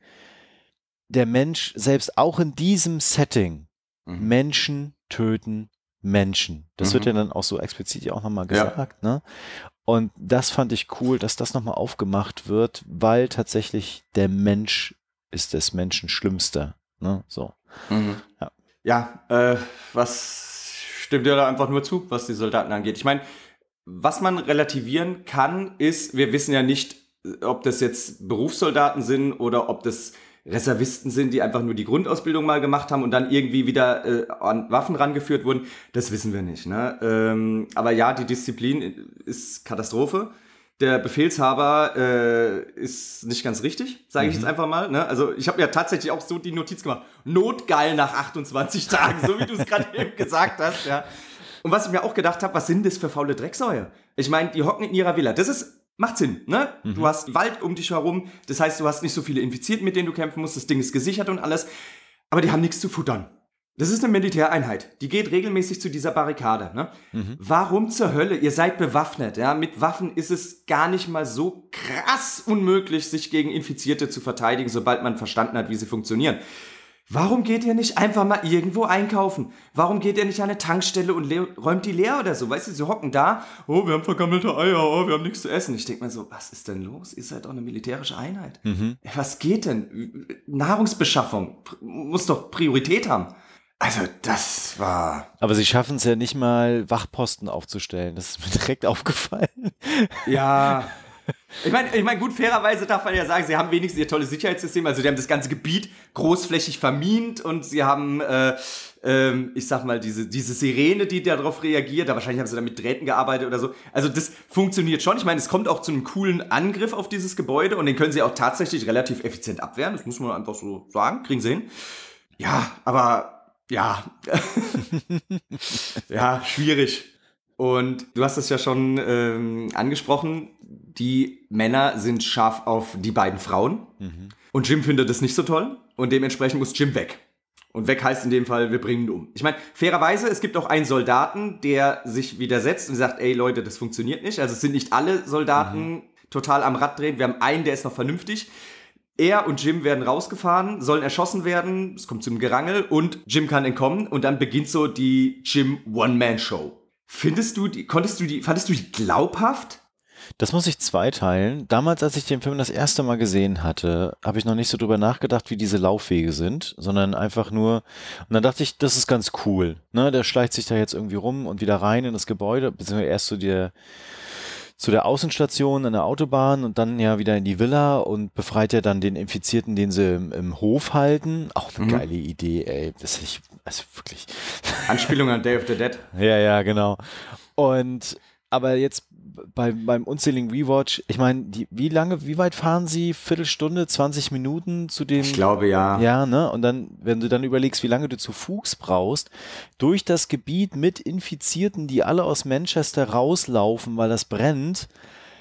der Mensch, selbst auch in diesem Setting, Mhm. Menschen töten Menschen. Das Mhm. wird ja dann auch so explizit ja auch nochmal Ja. gesagt, ne? Und das fand ich cool, dass das nochmal aufgemacht wird, weil tatsächlich der Mensch ist des Menschen Schlimmster, ne? So. Mhm. Ja. Ja, äh, was stimmt dir da einfach nur zu, was die Soldaten angeht? Ich meine, was man relativieren kann, ist, wir wissen ja nicht, ob das jetzt Berufssoldaten sind oder ob das Reservisten sind, die einfach nur die Grundausbildung mal gemacht haben und dann irgendwie wieder äh, an Waffen rangeführt wurden. Das wissen wir nicht. Ne? Ähm, aber ja, die Disziplin ist Katastrophe. Der Befehlshaber äh, ist nicht ganz richtig, sage ich Mhm. jetzt einfach mal. Ne? Also ich habe ja tatsächlich auch so die Notiz gemacht. Notgeil nach achtundzwanzig Tagen, so wie du es gerade eben gesagt hast. Ja. Und was ich mir auch gedacht habe, was sind das für faule Drecksäue? Ich meine, die hocken in ihrer Villa. Das ist macht Sinn, ne? Mhm. Du hast Wald um dich herum. Das heißt, du hast nicht so viele Infizierten, mit denen du kämpfen musst. Das Ding ist gesichert und alles. Aber die haben nichts zu futtern. Das ist eine Militäreinheit. Die geht regelmäßig zu dieser Barrikade. Ne? Mhm. Warum zur Hölle? Ihr seid bewaffnet. Ja? Mit Waffen ist es gar nicht mal so krass unmöglich, sich gegen Infizierte zu verteidigen, sobald man verstanden hat, wie sie funktionieren. Warum geht ihr nicht einfach mal irgendwo einkaufen? Warum geht ihr nicht an eine Tankstelle und le- räumt die leer oder so? Weißt du, sie hocken da, oh, wir haben vergammelte Eier, oh, wir haben nichts zu essen. Ich denke mir so, was ist denn los? Ihr seid doch eine militärische Einheit. Mhm. Ja, was geht denn? Nahrungsbeschaffung pr- muss doch Priorität haben. Also, das war... Aber sie schaffen es ja nicht mal, Wachposten aufzustellen. Das ist mir direkt aufgefallen. Ja, Ich meine, ich mein, gut, fairerweise darf man ja sagen, sie haben wenigstens ihr tolles Sicherheitssystem, also die haben das ganze Gebiet großflächig vermint und sie haben, äh, ähm, ich sag mal, diese, diese Sirene, die darauf reagiert, da wahrscheinlich haben sie da mit Drähten gearbeitet oder so. Also das funktioniert schon. Ich meine, es kommt auch zu einem coolen Angriff auf dieses Gebäude und den können sie auch tatsächlich relativ effizient abwehren, das muss man einfach so sagen, kriegen sie hin. Ja, aber ja, ja, schwierig. Und du hast es ja schon ähm, angesprochen, die Männer sind scharf auf die beiden Frauen. Mhm. Und Jim findet das nicht so toll. Und dementsprechend muss Jim weg. Und weg heißt in dem Fall, wir bringen ihn um. Ich meine, fairerweise, es gibt auch einen Soldaten, der sich widersetzt und sagt, ey Leute, das funktioniert nicht. Also es sind nicht alle Soldaten mhm. total am Rad drehen. Wir haben einen, der ist noch vernünftig. Er und Jim werden rausgefahren, sollen erschossen werden. Es kommt zum Gerangel und Jim kann entkommen. Und dann beginnt so die Jim One-Man-Show. Findest du die, konntest du die, fandest du die glaubhaft? Das muss ich zweiteilen. Damals, als ich den Film das erste Mal gesehen hatte, habe ich noch nicht so drüber nachgedacht, wie diese Laufwege sind, sondern einfach nur, und dann dachte ich, das ist ganz cool. Ne, der schleicht sich da jetzt irgendwie rum und wieder rein in das Gebäude, beziehungsweise erst zu der, zu der Außenstation an der Autobahn und dann ja wieder in die Villa und befreit ja dann den Infizierten, den sie im, im Hof halten. Auch eine mhm. geile Idee, ey. Das ist ich, also wirklich. Anspielung an Day of the Dead. Ja, ja, genau. Und, aber jetzt bei, beim unzähligen Rewatch, ich meine, die, wie lange, wie weit fahren sie? Viertelstunde, zwanzig Minuten zu dem? Ich glaube, ja. Ja, ne? Und dann, wenn du dann überlegst, wie lange du zu Fuß brauchst, durch das Gebiet mit Infizierten, die alle aus Manchester rauslaufen, weil das brennt.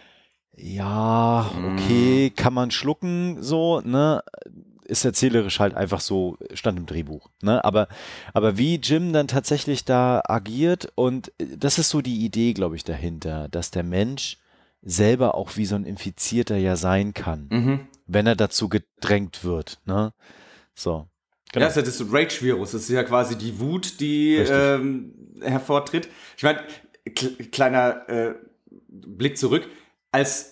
Ja, okay, kann man schlucken, so, ne? Ist erzählerisch halt einfach so, stand im Drehbuch. Ne? Aber, aber wie Jim dann tatsächlich da agiert und das ist so die Idee, glaube ich, dahinter, dass der Mensch selber auch wie so ein Infizierter ja sein kann, mhm. wenn er dazu gedrängt wird. Ne? So. Genau. Ja, das ist das Rage-Virus. Das ist ja quasi die Wut, die ähm, hervortritt. Ich meine, kleiner äh, Blick zurück. Als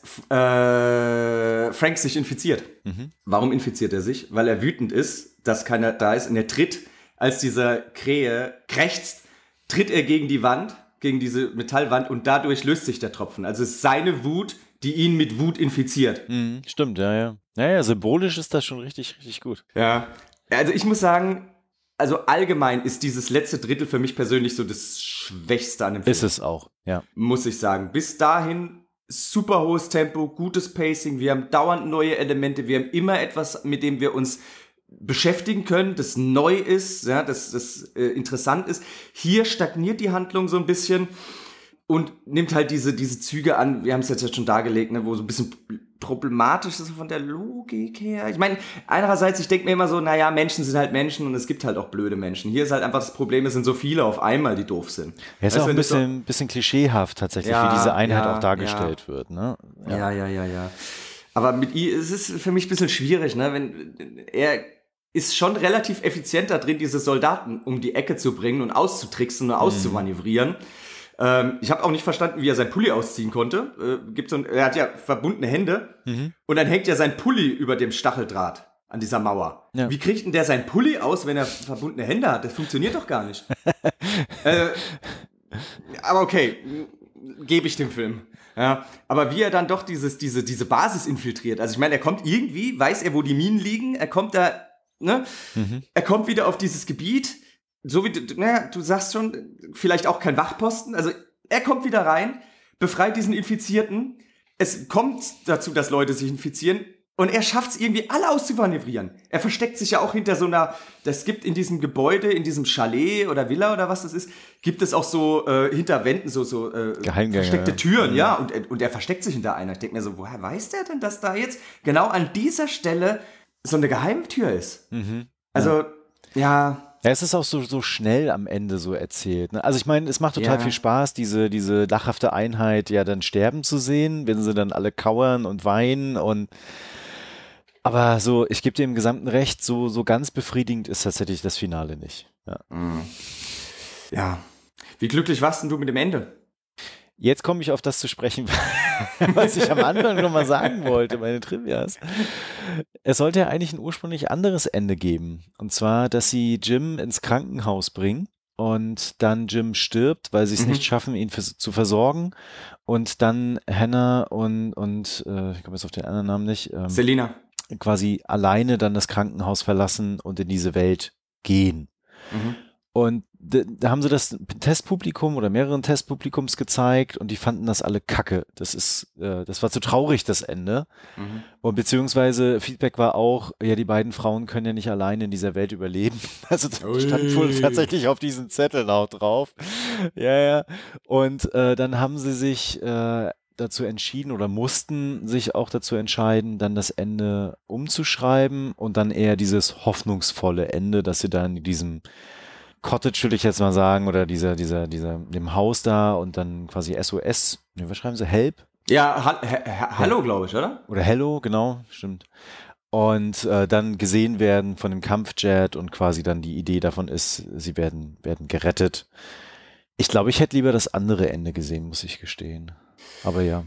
äh, Frank sich infiziert. Mhm. Warum infiziert er sich? Weil er wütend ist, dass keiner da ist. Und er tritt, als dieser Krähe krächzt, tritt er gegen die Wand, gegen diese Metallwand und dadurch löst sich der Tropfen. Also es ist seine Wut, die ihn mit Wut infiziert. Mhm, stimmt, ja, ja. Ja, ja, symbolisch ist das schon richtig, richtig gut. Ja, also ich muss sagen, also allgemein ist dieses letzte Drittel für mich persönlich so das Schwächste an dem Film. Ist es auch, ja. Muss ich sagen. Bis dahin super hohes Tempo, gutes Pacing, wir haben dauernd neue Elemente, wir haben immer etwas, mit dem wir uns beschäftigen können, das neu ist, ja, das, das äh, interessant ist. Hier stagniert die Handlung so ein bisschen und nimmt halt diese, diese Züge an, wir haben es jetzt schon dargelegt, ne, wo so ein bisschen problematisch ist von der Logik her. Ich meine, einerseits, ich denke mir immer so, naja, Menschen sind halt Menschen und es gibt halt auch blöde Menschen. Hier ist halt einfach das Problem, es sind so viele auf einmal, die doof sind. Ja, ist weißt, auch ein bisschen, so, bisschen klischeehaft tatsächlich, ja, wie diese Einheit ja, auch dargestellt ja. wird. Ne? Ja. ja, ja, ja, ja. Aber mit ihr, es ist für mich ein bisschen schwierig, ne, wenn er ist schon relativ effizient da drin, diese Soldaten um die Ecke zu bringen und auszutricksen und auszumanövrieren. Mhm. Ähm, ich habe auch nicht verstanden, wie er sein Pulli ausziehen konnte. Äh, gibt's so ein, er hat ja verbundene Hände mhm. und dann hängt ja sein Pulli über dem Stacheldraht an dieser Mauer. Ja. Wie kriegt denn der sein Pulli aus, wenn er verbundene Hände hat? Das funktioniert doch gar nicht. äh, aber okay, gebe ich dem Film. Ja, aber wie er dann doch dieses, diese, diese Basis infiltriert. Also ich meine, er kommt irgendwie, weiß er, wo die Minen liegen, er kommt da, ne? Mhm. Er kommt wieder auf dieses Gebiet. So wie, du, naja, du sagst schon, vielleicht auch kein Wachposten. Also er kommt wieder rein, befreit diesen Infizierten. Es kommt dazu, dass Leute sich infizieren. Und er schafft es irgendwie, alle auszumanövrieren. Er versteckt sich ja auch hinter so einer, das gibt in diesem Gebäude, in diesem Chalet oder Villa oder was das ist, gibt es auch so äh, hinter Wänden so, so äh, versteckte Türen. Ja, ja. Und, und er versteckt sich hinter einer. Ich denke mir so, woher weiß der denn, dass da jetzt genau an dieser Stelle so eine Geheimtür ist? Mhm. Also, ja... Ja, es ist auch so, so schnell am Ende so erzählt. Ne? Also ich meine, es macht total ja. viel Spaß, diese, diese lachhafte Einheit ja dann sterben zu sehen, wenn sie dann alle kauern und weinen und aber so, ich gebe dir im Gesamten recht, so, so ganz befriedigend ist tatsächlich das Finale nicht. Ja. ja. Wie glücklich warst denn du mit dem Ende? Jetzt komme ich auf das zu sprechen, was ich am Anfang noch mal sagen wollte, meine Trivias. Es sollte ja eigentlich ein ursprünglich anderes Ende geben. Und zwar, dass sie Jim ins Krankenhaus bringen und dann Jim stirbt, weil sie es mhm. nicht schaffen, ihn für, zu versorgen. und dann Hannah und, und äh, ich komme jetzt auf den anderen Namen nicht, ähm, Selina. quasi alleine dann das Krankenhaus verlassen und in diese Welt gehen. Mhm. Und da, da haben sie das Testpublikum oder mehreren Testpublikums gezeigt und die fanden das alle kacke. Das ist, äh, das war zu traurig, das Ende. Mhm. Und beziehungsweise Feedback war auch, ja, die beiden Frauen können ja nicht alleine in dieser Welt überleben. Also das stand wohl tatsächlich auf diesen Zetteln auch drauf. Ja, ja. Und äh, dann haben sie sich äh, dazu entschieden oder mussten sich auch dazu entscheiden, dann das Ende umzuschreiben und dann eher dieses hoffnungsvolle Ende, dass sie dann in diesem Cottage, würde ich jetzt mal sagen, oder dieser, dieser, dieser, dem Haus da und dann quasi S O S, ne, was schreiben sie? Help? Ja, ha ha Hallo, glaube ich, oder? Oder Hello, genau, stimmt. Und äh, dann gesehen werden von dem Kampfjet und quasi dann die Idee davon ist, sie werden, werden gerettet. Ich glaube, ich hätte lieber das andere Ende gesehen, muss ich gestehen. Aber ja.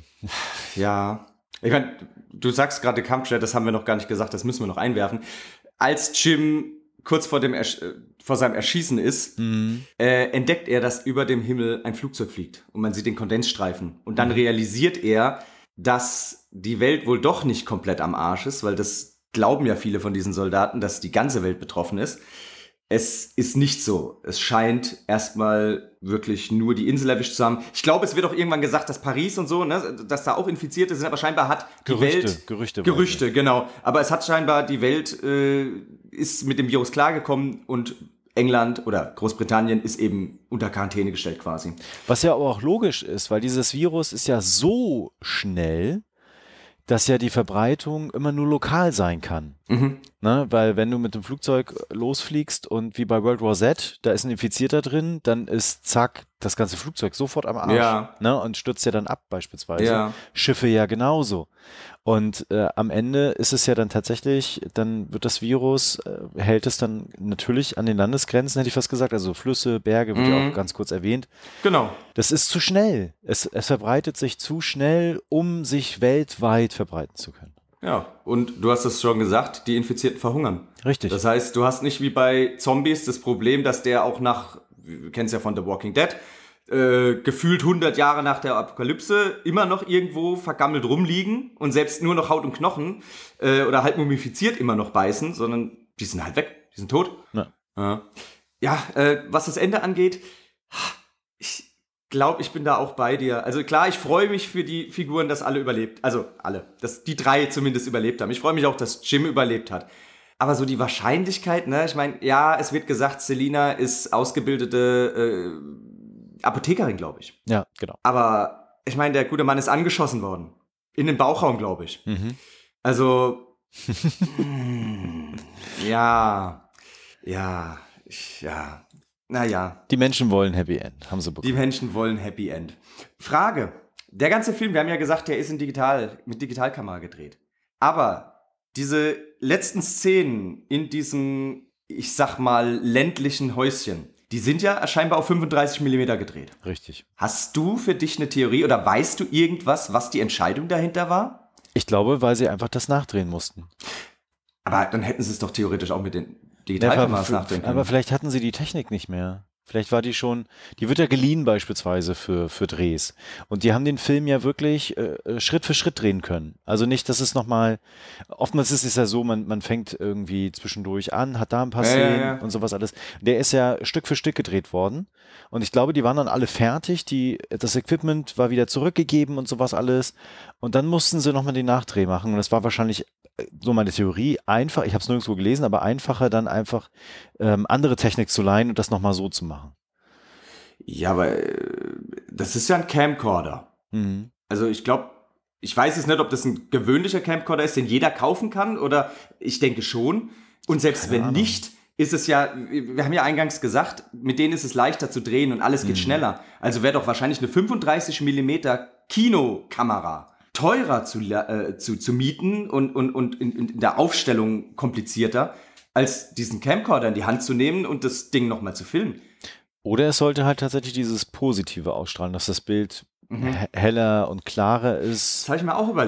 Ja. Ich meine, du sagst gerade Kampfjet, das haben wir noch gar nicht gesagt, das müssen wir noch einwerfen. Als Jim kurz vor, dem Ersch vor seinem Erschießen ist, mhm. äh, entdeckt er, dass über dem Himmel ein Flugzeug fliegt und man sieht den Kondensstreifen. Und dann mhm. realisiert er, dass die Welt wohl doch nicht komplett am Arsch ist, weil das glauben ja viele von diesen Soldaten, dass die ganze Welt betroffen ist. Es ist nicht so. Es scheint erstmal wirklich nur die Insel erwischt zu haben. Ich glaube, es wird auch irgendwann gesagt, dass Paris und so, ne, dass da auch Infizierte sind, aber scheinbar hat die Gerüchte, Welt... Gerüchte. Gerüchte, genau. Aber es hat scheinbar, die Welt äh, ist mit dem Virus klargekommen und England oder Großbritannien ist eben unter Quarantäne gestellt quasi. Was ja aber auch logisch ist, weil dieses Virus ist ja so schnell, dass ja die Verbreitung immer nur lokal sein kann. Mhm. Ne? Weil wenn du mit dem Flugzeug losfliegst und wie bei World War Z, da ist ein Infizierter drin, dann ist zack, das ganze Flugzeug sofort am Arsch. Ja. Ne? Und stürzt ja dann ab beispielsweise. Ja. Schiffe ja genauso. Und äh, am Ende ist es ja dann tatsächlich, dann wird das Virus, äh, hält es dann natürlich an den Landesgrenzen, hätte ich fast gesagt, also Flüsse, Berge, wird mhm. ja auch ganz kurz erwähnt. Genau. Das ist zu schnell. Es, es verbreitet sich zu schnell, um sich weltweit verbreiten zu können. Ja, und du hast es schon gesagt, die Infizierten verhungern. Richtig. Das heißt, du hast nicht wie bei Zombies das Problem, dass der auch nach, du kennst ja von The Walking Dead, Äh, gefühlt hundert Jahre nach der Apokalypse immer noch irgendwo vergammelt rumliegen und selbst nur noch Haut und Knochen äh, oder halb mumifiziert immer noch beißen, sondern die sind halt weg, die sind tot. Ja, ja, ja äh, was das Ende angeht, ich glaube, ich bin da auch bei dir. Also klar, ich freue mich für die Figuren, dass alle überlebt, also alle, dass die drei zumindest überlebt haben. Ich freue mich auch, dass Jim überlebt hat. Aber so die Wahrscheinlichkeit, ne, ich meine, ja, es wird gesagt, Selina ist ausgebildete äh, Apothekerin, glaube ich. Ja, genau. Aber ich meine, der gute Mann ist angeschossen worden. In den Bauchraum, glaube ich. Mhm. Also, mh, ja, ja, ich, ja, naja. Die Menschen wollen Happy End, haben sie bekommen. Die Menschen wollen Happy End. Frage. Der ganze Film, wir haben ja gesagt, der ist in digital, mit Digitalkamera gedreht. Aber diese letzten Szenen in diesem, ich sag mal, ländlichen Häuschen, die sind ja scheinbar auf fünfunddreißig Millimeter gedreht. Richtig. Hast du für dich eine Theorie oder weißt du irgendwas, was die Entscheidung dahinter war? Ich glaube, weil sie einfach das nachdrehen mussten. Aber dann hätten sie es doch theoretisch auch mit den Digitalkameras ja, nachdrehen können. Aber vielleicht hatten sie die Technik nicht mehr. Vielleicht war die schon, die wird ja geliehen beispielsweise für, für Drehs. Und die haben den Film ja wirklich äh, Schritt für Schritt drehen können. Also nicht, dass es nochmal, oftmals ist es ja so, man, man fängt irgendwie zwischendurch an, hat da ein paar Szenen ja, ja, ja. und sowas alles. Der ist ja Stück für Stück gedreht worden. Und ich glaube, die waren dann alle fertig, die, das Equipment war wieder zurückgegeben und sowas alles. Und dann mussten sie nochmal den Nachdreh machen. Und das war wahrscheinlich, so meine Theorie, einfach, ich habe es nirgendwo gelesen, aber einfacher dann einfach ähm, andere Technik zu leihen und das nochmal so zu machen. Ja, aber äh, das ist ja ein Camcorder. Mhm. Also ich glaube, ich weiß jetzt nicht, ob das ein gewöhnlicher Camcorder ist, den jeder kaufen kann, oder ich denke schon. Und selbst Keine wenn Ahnung. nicht, ist es ja, wir haben ja eingangs gesagt, mit denen ist es leichter zu drehen und alles geht mhm. schneller. Also wäre doch wahrscheinlich eine fünfunddreißig Millimeter Kinokamera teurer zu, äh, zu, zu mieten und, und, und in, in der Aufstellung komplizierter, als diesen Camcorder in die Hand zu nehmen und das Ding nochmal zu filmen. Oder es sollte halt tatsächlich dieses Positive ausstrahlen, dass das Bild mhm. heller und klarer ist. Das habe ich mir auch überlegt.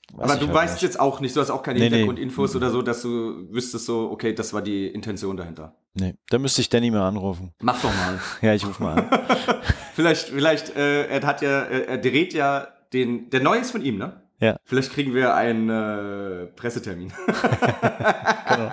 Aber du halt weißt nicht. jetzt auch nicht, du hast auch keine nee, Hintergrundinfos nee. oder so, dass du wüsstest so, okay, das war die Intention dahinter. Nee, da müsste ich Danny mal anrufen. Mach doch mal. Ja, ich rufe mal an. vielleicht, vielleicht, äh, er hat ja, er dreht ja den, der neue ist von ihm, ne? Ja. Vielleicht kriegen wir einen äh, Pressetermin. Genau.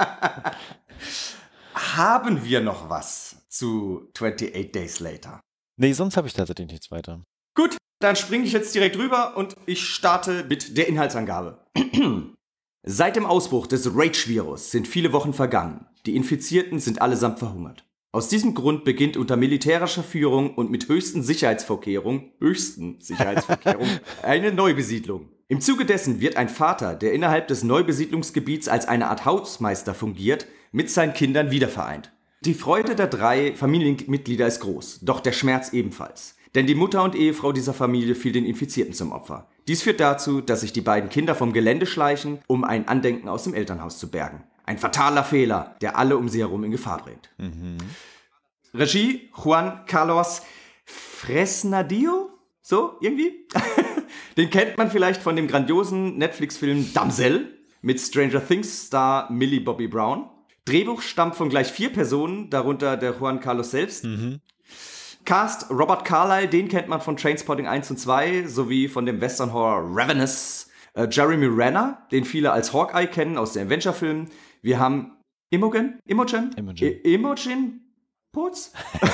Haben wir noch was zu twenty-eight Days Later? Nee, sonst habe ich tatsächlich nichts weiter. Gut, dann springe ich jetzt direkt rüber und ich starte mit der Inhaltsangabe. Seit dem Ausbruch des Rage-Virus sind viele Wochen vergangen. Die Infizierten sind allesamt verhungert. Aus diesem Grund beginnt unter militärischer Führung und mit höchsten Sicherheitsvorkehrungen, höchsten Sicherheitsvorkehrungen, eine Neubesiedlung. Im Zuge dessen wird ein Vater, der innerhalb des Neubesiedlungsgebiets als eine Art Hausmeister fungiert, mit seinen Kindern wiedervereint. Die Freude der drei Familienmitglieder ist groß, doch der Schmerz ebenfalls. Denn die Mutter und Ehefrau dieser Familie fiel den Infizierten zum Opfer. Dies führt dazu, dass sich die beiden Kinder vom Gelände schleichen, um ein Andenken aus dem Elternhaus zu bergen. Ein fataler Fehler, der alle um sie herum in Gefahr bringt. Mhm. Regie Juan Carlos Fresnadillo? So, irgendwie? Den kennt man vielleicht von dem grandiosen Netflix-Film Damsel mit Stranger Things-Star Millie Bobby Brown. Drehbuch stammt von gleich vier Personen, darunter der Juan Carlos selbst. Mhm. Cast Robert Carlyle, den kennt man von Trainspotting eins und zwei, sowie von dem Western-Horror Ravenous. Äh, Jeremy Renner, den viele als Hawkeye kennen aus den Adventure-Filmen. Wir haben Imogen? Imogen? Imogen. I- Imogen? Putz?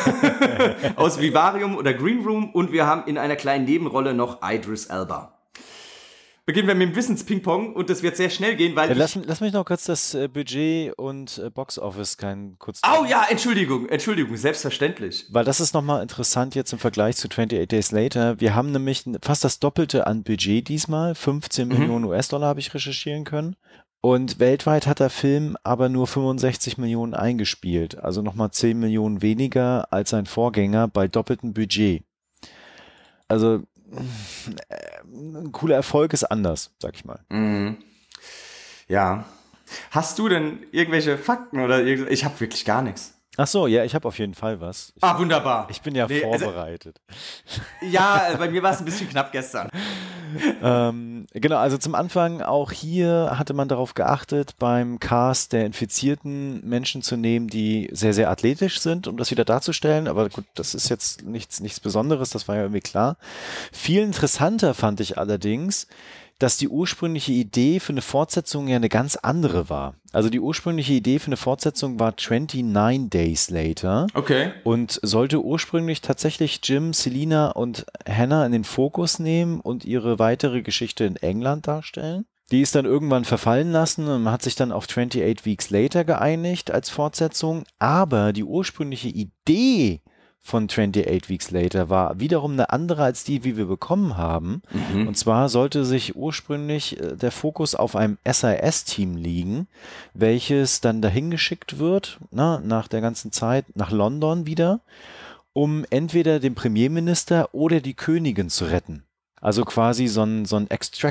aus Vivarium oder Green Room. Und wir haben in einer kleinen Nebenrolle noch Idris Elba. Beginnen wir mit dem Wissensping-Pong und das wird sehr schnell gehen, weil ja, lass, lass mich noch kurz das äh, Budget und äh, Box-Office kein kurz... Oh ja, Entschuldigung, Entschuldigung, selbstverständlich. Weil das ist nochmal interessant jetzt im Vergleich zu twenty-eight Days Later. Wir haben nämlich fast das Doppelte an Budget diesmal, fünfzehn mhm. Millionen U S-Dollar habe ich recherchieren können. Und weltweit hat der Film aber nur fünfundsechzig Millionen eingespielt, also nochmal zehn Millionen weniger als sein Vorgänger bei doppeltem Budget. Also ein cooler Erfolg ist anders, sag ich mal. Mhm. Ja. Hast du denn irgendwelche Fakten oder irgend... Ich habe wirklich gar nichts. Ach so, ja, ich habe auf jeden Fall was. Ich, ah, wunderbar. Ich bin ja nee, vorbereitet. Also, ja, bei mir war es ein bisschen knapp gestern. ähm, genau, also zum Anfang auch hier hatte man darauf geachtet, beim Cast der infizierten Menschen zu nehmen, die sehr, sehr athletisch sind, um das wieder darzustellen. Aber gut, das ist jetzt nichts, nichts Besonderes, das war ja irgendwie klar. Viel interessanter fand ich allerdings, dass die ursprüngliche Idee für eine Fortsetzung ja eine ganz andere war. Also die ursprüngliche Idee für eine Fortsetzung war twenty-nine Days Later. Okay. Und sollte ursprünglich tatsächlich Jim, Selina und Hannah in den Fokus nehmen und ihre weitere Geschichte in England darstellen. Die ist dann irgendwann verfallen lassen und man hat sich dann auf twenty-eight Weeks Later geeinigt als Fortsetzung. Aber die ursprüngliche Idee von twenty-eight Weeks Later war wiederum eine andere als die, wie wir bekommen haben. Mhm. Und zwar sollte sich ursprünglich der Fokus auf einem S I S-Team liegen, welches dann dahin geschickt wird, na, nach der ganzen Zeit nach London wieder, um entweder den Premierminister oder die Königin zu retten. Also quasi so ein, so ein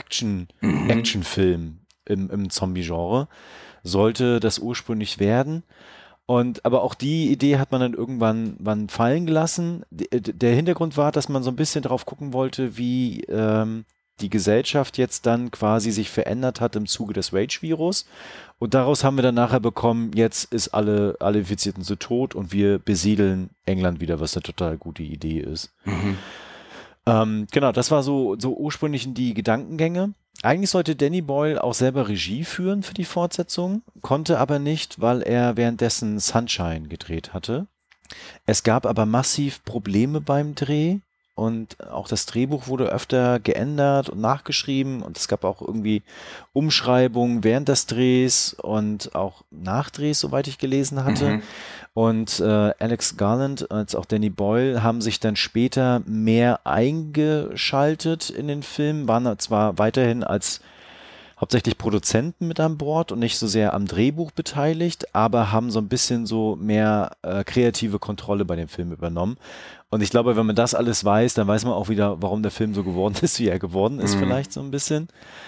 Extraction-Action-Film im, im Zombie-Genre sollte das ursprünglich werden. Und aber auch die Idee hat man dann irgendwann wann fallen gelassen. Der Hintergrund war, dass man so ein bisschen drauf gucken wollte, wie ähm, die Gesellschaft jetzt dann quasi sich verändert hat im Zuge des Rage-Virus. Und daraus haben wir dann nachher bekommen, jetzt ist alle, alle Infizierten so tot und wir besiedeln England wieder, was eine total gute Idee ist. Mhm. Ähm, genau, das war so, so ursprünglich die Gedankengänge. Eigentlich sollte Danny Boyle auch selber Regie führen für die Fortsetzung, konnte aber nicht, weil er währenddessen Sunshine gedreht hatte. Es gab aber massiv Probleme beim Dreh und auch das Drehbuch wurde öfter geändert und nachgeschrieben und es gab auch irgendwie Umschreibungen während des Drehs und auch Nachdrehs, soweit ich gelesen hatte. Mhm. Und äh, Alex Garland als auch Danny Boyle haben sich dann später mehr eingeschaltet in den Film, waren zwar weiterhin als hauptsächlich Produzenten mit an Bord und nicht so sehr am Drehbuch beteiligt, aber haben so ein bisschen so mehr äh, kreative Kontrolle bei dem Film übernommen. Und ich glaube, wenn man das alles weiß, dann weiß man auch wieder, warum der Film so geworden ist, wie er geworden ist, mhm. vielleicht so ein bisschen.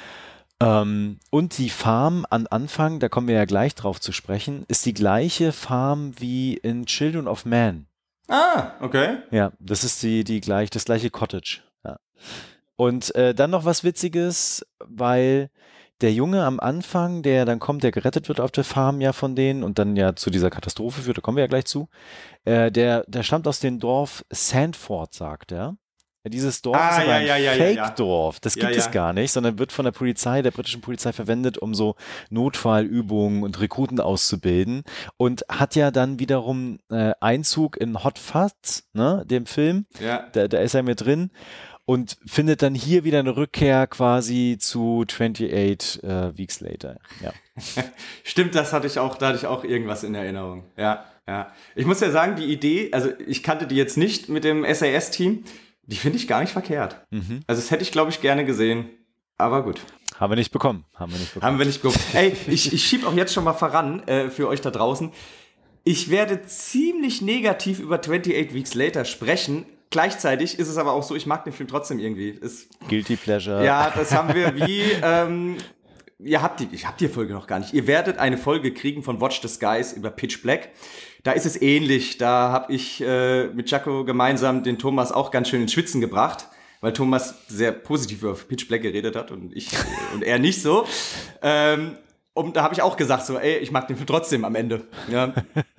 Ähm, und die Farm am Anfang, da kommen wir ja gleich drauf zu sprechen, ist die gleiche Farm wie in Children of Man. Ah, okay. Ja, das ist die, die gleich, das gleiche Cottage. Ja. Und äh, dann noch was Witziges, weil der Junge am Anfang, der dann kommt, der gerettet wird auf der Farm ja von denen und dann ja zu dieser Katastrophe führt, da kommen wir ja gleich zu, äh, der, der stammt aus dem Dorf Sandford, sagt er. Dieses Dorf Ah, ist aber ja, ein ja, ja, ja, ja. Fake-Dorf. Das Ja, gibt ja. es gar nicht, sondern wird von der Polizei, der britischen Polizei verwendet, um so Notfallübungen und Rekruten auszubilden und hat ja dann wiederum äh, Einzug in Hot Fuzz, ne, dem Film. Ja. Da, da ist er mit drin und findet dann hier wieder eine Rückkehr quasi zu achtundzwanzig äh, Weeks Later. Ja. Stimmt, das hatte ich auch, da hatte ich auch irgendwas in Erinnerung. Ja, ja. Ich muss ja sagen, die Idee, also ich kannte die jetzt nicht mit dem S A S-Team, die finde ich gar nicht verkehrt. Mhm. Also das hätte ich, glaube ich, gerne gesehen. Aber gut. Haben wir nicht bekommen. Haben wir nicht bekommen. Haben wir nicht bekommen. Ey, ich, ich schiebe auch jetzt schon mal voran äh, für euch da draußen. Ich werde ziemlich negativ über achtundachtzig Weeks Later sprechen. Gleichzeitig ist es aber auch so, ich mag den Film trotzdem irgendwie. Es, Guilty Pleasure. ja, das haben wir wie... Ähm, ihr habt die, ich hab die Folge noch gar nicht. Ihr werdet eine Folge kriegen von Watch the Skies über Pitch Black. Da ist es ähnlich. Da habe ich äh, mit Jaco gemeinsam den Thomas auch ganz schön ins Schwitzen gebracht, weil Thomas sehr positiv über Pitch Black geredet hat und ich und er nicht so. Ähm, und da habe ich auch gesagt so, ey, ich mag den Film trotzdem am Ende. Ja.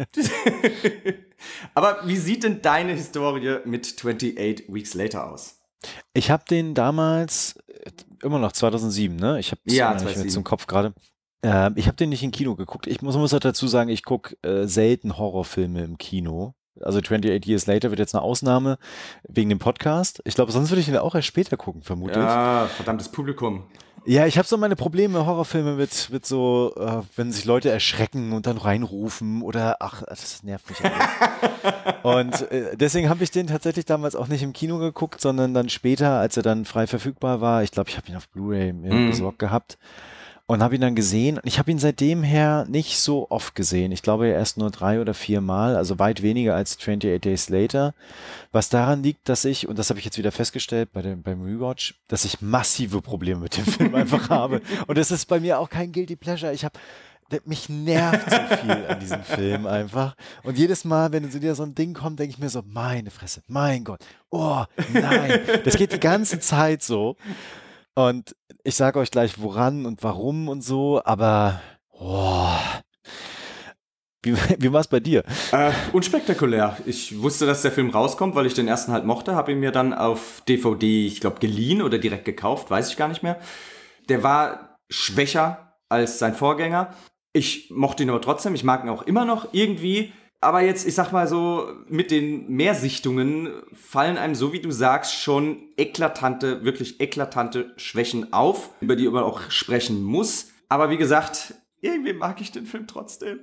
Aber wie sieht denn deine Historie mit achtundachtzig Weeks Later aus? Ich habe den damals, immer noch zweitausendsieben, ne? Ich habe es Ja, nicht mehr zweitausendsieben. zum Kopf gerade. Äh, ich habe den nicht im Kino geguckt. Ich muss, muss halt dazu sagen, ich gucke äh, selten Horrorfilme im Kino. Also achtundachtzig Years Later wird jetzt eine Ausnahme wegen dem Podcast. Ich glaube, sonst würde ich ihn auch erst später gucken, vermutlich. Ja, verdammtes Publikum. Ja, ich habe so meine Probleme, Horrorfilme mit, mit so, äh, wenn sich Leute erschrecken und dann reinrufen oder, ach, das nervt mich alles. Und äh, deswegen habe ich den tatsächlich damals auch nicht im Kino geguckt, sondern dann später, als er dann frei verfügbar war, ich glaube, ich habe ihn auf Blu-ray mir Mhm. besorgt gehabt und habe ihn dann gesehen. Ich habe ihn seitdem her nicht so oft gesehen. Ich glaube erst nur drei oder vier Mal, also weit weniger als achtundachtzig Days Later. Was daran liegt, dass ich, und das habe ich jetzt wieder festgestellt bei dem, beim Rewatch, dass ich massive Probleme mit dem Film einfach habe. Und es ist bei mir auch kein Guilty Pleasure. Ich habe mich nervt so viel an diesem Film einfach. Und jedes Mal, wenn so wieder so ein Ding kommt, denke ich mir so, meine Fresse, mein Gott, oh nein. Das geht die ganze Zeit so. Und ich sage euch gleich, woran und warum und so, aber oh. Wie, wie war es bei dir? Äh, unspektakulär. Ich wusste, dass der Film rauskommt, weil ich den ersten halt mochte, habe ihn mir dann auf D V D, ich glaube, geliehen oder direkt gekauft, weiß ich gar nicht mehr. Der war schwächer als sein Vorgänger. Ich mochte ihn aber trotzdem, ich mag ihn auch immer noch irgendwie. Aber jetzt, ich sag mal so, mit den Mehrsichtungen fallen einem, so wie du sagst, schon eklatante, wirklich eklatante Schwächen auf, über die man auch sprechen muss. Aber wie gesagt, irgendwie mag ich den Film trotzdem.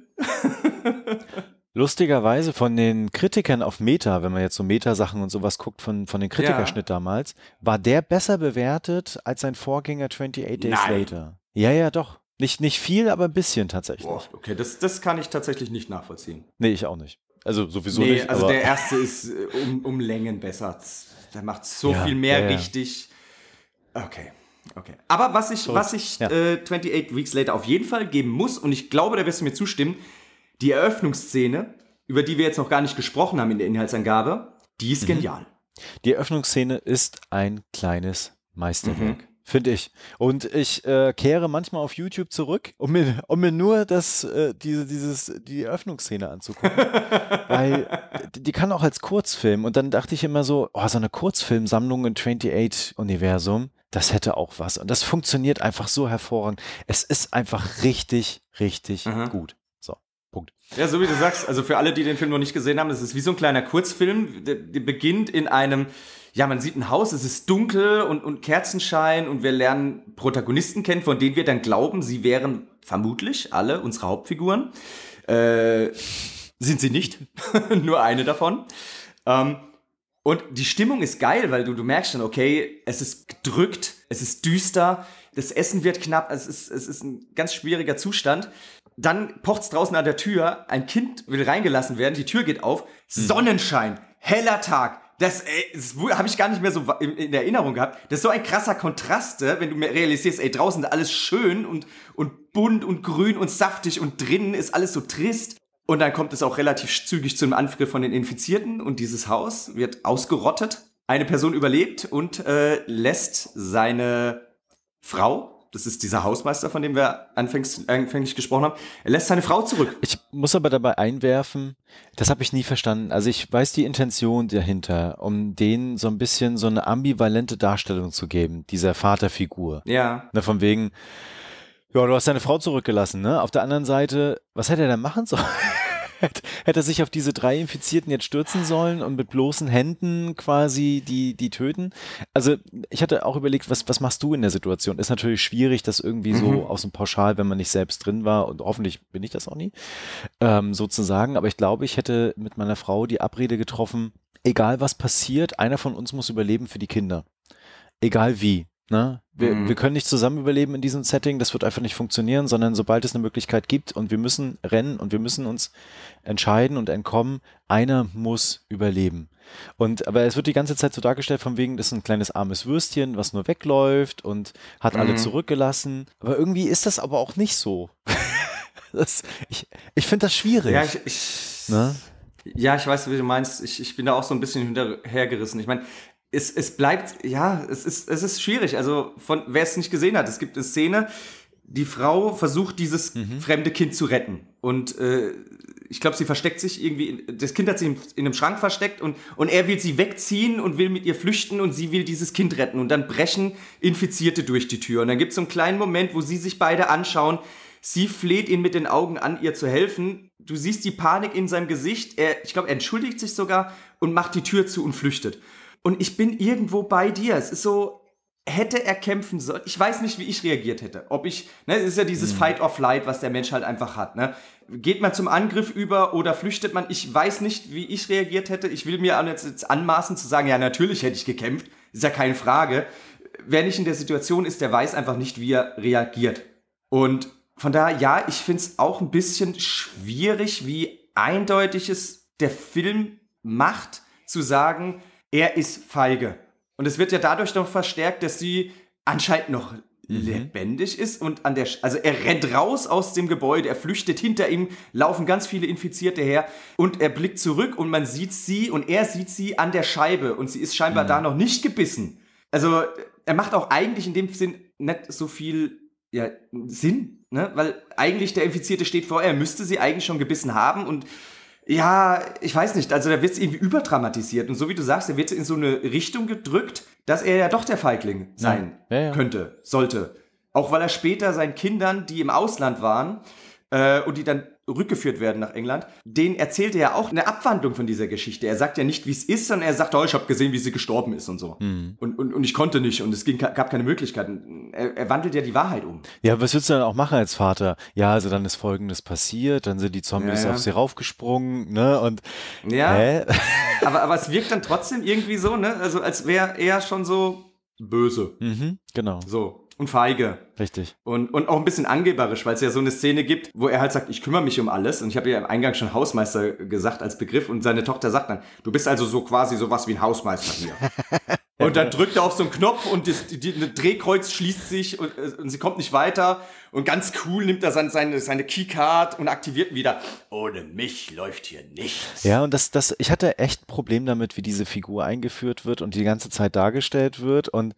Lustigerweise von den Kritikern auf Meta, wenn man jetzt so Meta-Sachen und sowas guckt, von, von den Kritikerschnitt Ja. damals, war der besser bewertet als sein Vorgänger achtundachtzig Days Nein. Later. Ja, ja, doch. Nicht, nicht viel, aber ein bisschen tatsächlich. Boah, okay, das, das kann ich tatsächlich nicht nachvollziehen. Nee, ich auch nicht. Also sowieso nee, nicht. also aber der erste ist äh, um, um Längen besser. Der macht so Ja, viel mehr ja, ja. richtig. Okay, okay. Aber was ich, So, was ich ja. äh, achtundachtzig Weeks Later auf jeden Fall geben muss, und ich glaube, da wirst du mir zustimmen, die Eröffnungsszene, über die wir jetzt noch gar nicht gesprochen haben in der Inhaltsangabe, die ist Mhm. genial. Die Eröffnungsszene ist ein kleines Meisterwerk. Mhm. Finde ich. Und ich äh, kehre manchmal auf YouTube zurück, um mir, um mir nur das, äh, diese, dieses, die Eröffnungsszene anzugucken. Weil die, die kann auch als Kurzfilm. Und dann dachte ich immer so, oh, so eine Kurzfilmsammlung in achtundachtzig-Universum, das hätte auch was. Und das funktioniert einfach so hervorragend. Es ist einfach richtig, richtig Mhm. gut. So, Punkt. Ja, so wie du sagst, also für alle, die den Film noch nicht gesehen haben, das ist wie so ein kleiner Kurzfilm, der, der beginnt in einem, ja, man sieht ein Haus, es ist dunkel und, und Kerzenschein und wir lernen Protagonisten kennen, von denen wir dann glauben, sie wären vermutlich alle unsere Hauptfiguren. Äh, sind sie nicht, nur eine davon. Ähm, und die Stimmung ist geil, weil du, du merkst schon, okay, es ist gedrückt, es ist düster, das Essen wird knapp, es ist, es ist ein ganz schwieriger Zustand. Dann pocht's draußen an der Tür, ein Kind will reingelassen werden, die Tür geht auf, Sonnenschein, heller Tag. Das, das habe ich gar nicht mehr so in, in Erinnerung gehabt. Das ist so ein krasser Kontrast, wenn du mir realisierst, ey, draußen ist alles schön und, und bunt und grün und saftig und drinnen ist alles so trist. Und dann kommt es auch relativ zügig zu einem Angriff von den Infizierten und dieses Haus wird ausgerottet. eine Person überlebt und äh, lässt seine Frau, das ist dieser Hausmeister, von dem wir anfänglich, anfänglich gesprochen haben, er lässt seine Frau zurück. Ich muss aber dabei einwerfen, das habe ich nie verstanden. Also ich weiß die Intention dahinter, um denen so ein bisschen so eine ambivalente Darstellung zu geben, dieser Vaterfigur. Ja. Ne, von wegen, ja, du hast deine Frau zurückgelassen, ne? Auf der anderen Seite, was hätte er denn machen sollen? Hätte er sich auf diese drei Infizierten jetzt stürzen sollen und mit bloßen Händen quasi die, die töten? Also ich hatte auch überlegt, was, was machst du in der Situation? Ist natürlich schwierig, das irgendwie so Mhm. aus dem Pauschal, wenn man nicht selbst drin war, und hoffentlich bin ich das auch nie, ähm, sozusagen. Aber ich glaube, ich hätte mit meiner Frau die Abrede getroffen, egal was passiert, einer von uns muss überleben für die Kinder. Egal wie. Ne? Wir, Mhm. wir können nicht zusammen überleben in diesem Setting, das wird einfach nicht funktionieren, sondern sobald es eine Möglichkeit gibt und wir müssen rennen und wir müssen uns entscheiden und entkommen, einer muss überleben. Und aber es wird die ganze Zeit so dargestellt, von wegen, das ist ein kleines armes Würstchen, was nur wegläuft und hat alle Mhm. zurückgelassen. Aber irgendwie ist das aber auch nicht so. das, ich ich finde das schwierig. Ja, ich, ich, Ne? ja, ich weiß, wie du meinst. Ich, ich bin da auch so ein bisschen hinterhergerissen. Ich meine, es, es bleibt, ja, es ist, es ist schwierig. Also, von wer es nicht gesehen hat, es gibt eine Szene, die Frau versucht, dieses Mhm. fremde Kind zu retten. Und äh, ich glaube, sie versteckt sich irgendwie, in, das Kind hat sie in, in einem Schrank versteckt und, und er will sie wegziehen und will mit ihr flüchten und sie will dieses Kind retten. Und dann brechen Infizierte durch die Tür. Und dann gibt es so einen kleinen Moment, wo sie sich beide anschauen. Sie fleht ihn mit den Augen an, ihr zu helfen. Du siehst die Panik in seinem Gesicht. Er, ich glaube, er entschuldigt sich sogar und macht die Tür zu und flüchtet. Und ich bin irgendwo bei dir. Es ist so, hätte er kämpfen sollen. Ich weiß nicht, wie ich reagiert hätte. Ob ich, ne, es ist ja dieses Mhm. Fight or Flight, was der Mensch halt einfach hat, ne? Geht man zum Angriff über oder flüchtet man? Ich weiß nicht, wie ich reagiert hätte. Ich will mir jetzt, jetzt anmaßen zu sagen, ja, natürlich hätte ich gekämpft. Ist ja keine Frage. Wer nicht in der Situation ist, der weiß einfach nicht, wie er reagiert. Und von daher, ja, ich finde es auch ein bisschen schwierig, wie eindeutig es der Film macht, zu sagen, er ist feige. Und es wird ja dadurch noch verstärkt, dass sie anscheinend noch Mhm. lebendig ist und an der, Sch- also er rennt raus aus dem Gebäude, er flüchtet, hinter ihm laufen ganz viele Infizierte her und er blickt zurück und man sieht sie und er sieht sie an der Scheibe und sie ist scheinbar Mhm. da noch nicht gebissen. Also er macht auch eigentlich in dem Sinn nicht so viel ja, Sinn, ne? Weil eigentlich der Infizierte steht vor, er müsste sie eigentlich schon gebissen haben und ja, ich weiß nicht, also da wird es irgendwie überdramatisiert und so wie du sagst, er wird in so eine Richtung gedrückt, dass er ja doch der Feigling sein Ja, ja, ja. könnte, sollte. Auch weil er später seinen Kindern, die im Ausland waren äh, und die dann rückgeführt werden nach England, denen erzählt er ja auch eine Abwandlung von dieser Geschichte. Er sagt ja nicht, wie es ist, sondern er sagt, oh, ich habe gesehen, wie sie gestorben ist und so. Mhm. Und, und, und ich konnte nicht und es ging, gab keine Möglichkeiten. Er, er wandelt ja die Wahrheit um. Ja, was willst du dann auch machen als Vater? Ja, also dann ist Folgendes passiert, dann sind die Zombies Ja, ja. auf sie raufgesprungen, ne? Und Ja, hä? aber, aber es wirkt dann trotzdem irgendwie so, ne? Also als wäre er schon so böse. Mhm, genau, So. Und feige. richtig. Und, und auch ein bisschen angeberisch, weil es ja so eine Szene gibt, wo er halt sagt, ich kümmere mich um alles. Und ich habe ja im Eingang schon Hausmeister gesagt als Begriff. Und seine Tochter sagt dann, du bist also so quasi sowas wie ein Hausmeister hier. Und dann drückt er auf so einen Knopf und das die, die, ein Drehkreuz schließt sich und, und sie kommt nicht weiter. Und ganz cool nimmt er seine, seine, seine Keycard und aktiviert ihn wieder. Ohne mich läuft hier nichts. Ja, und das, das, ich hatte echt ein Problem damit, wie diese Figur eingeführt wird und die ganze Zeit dargestellt wird. Und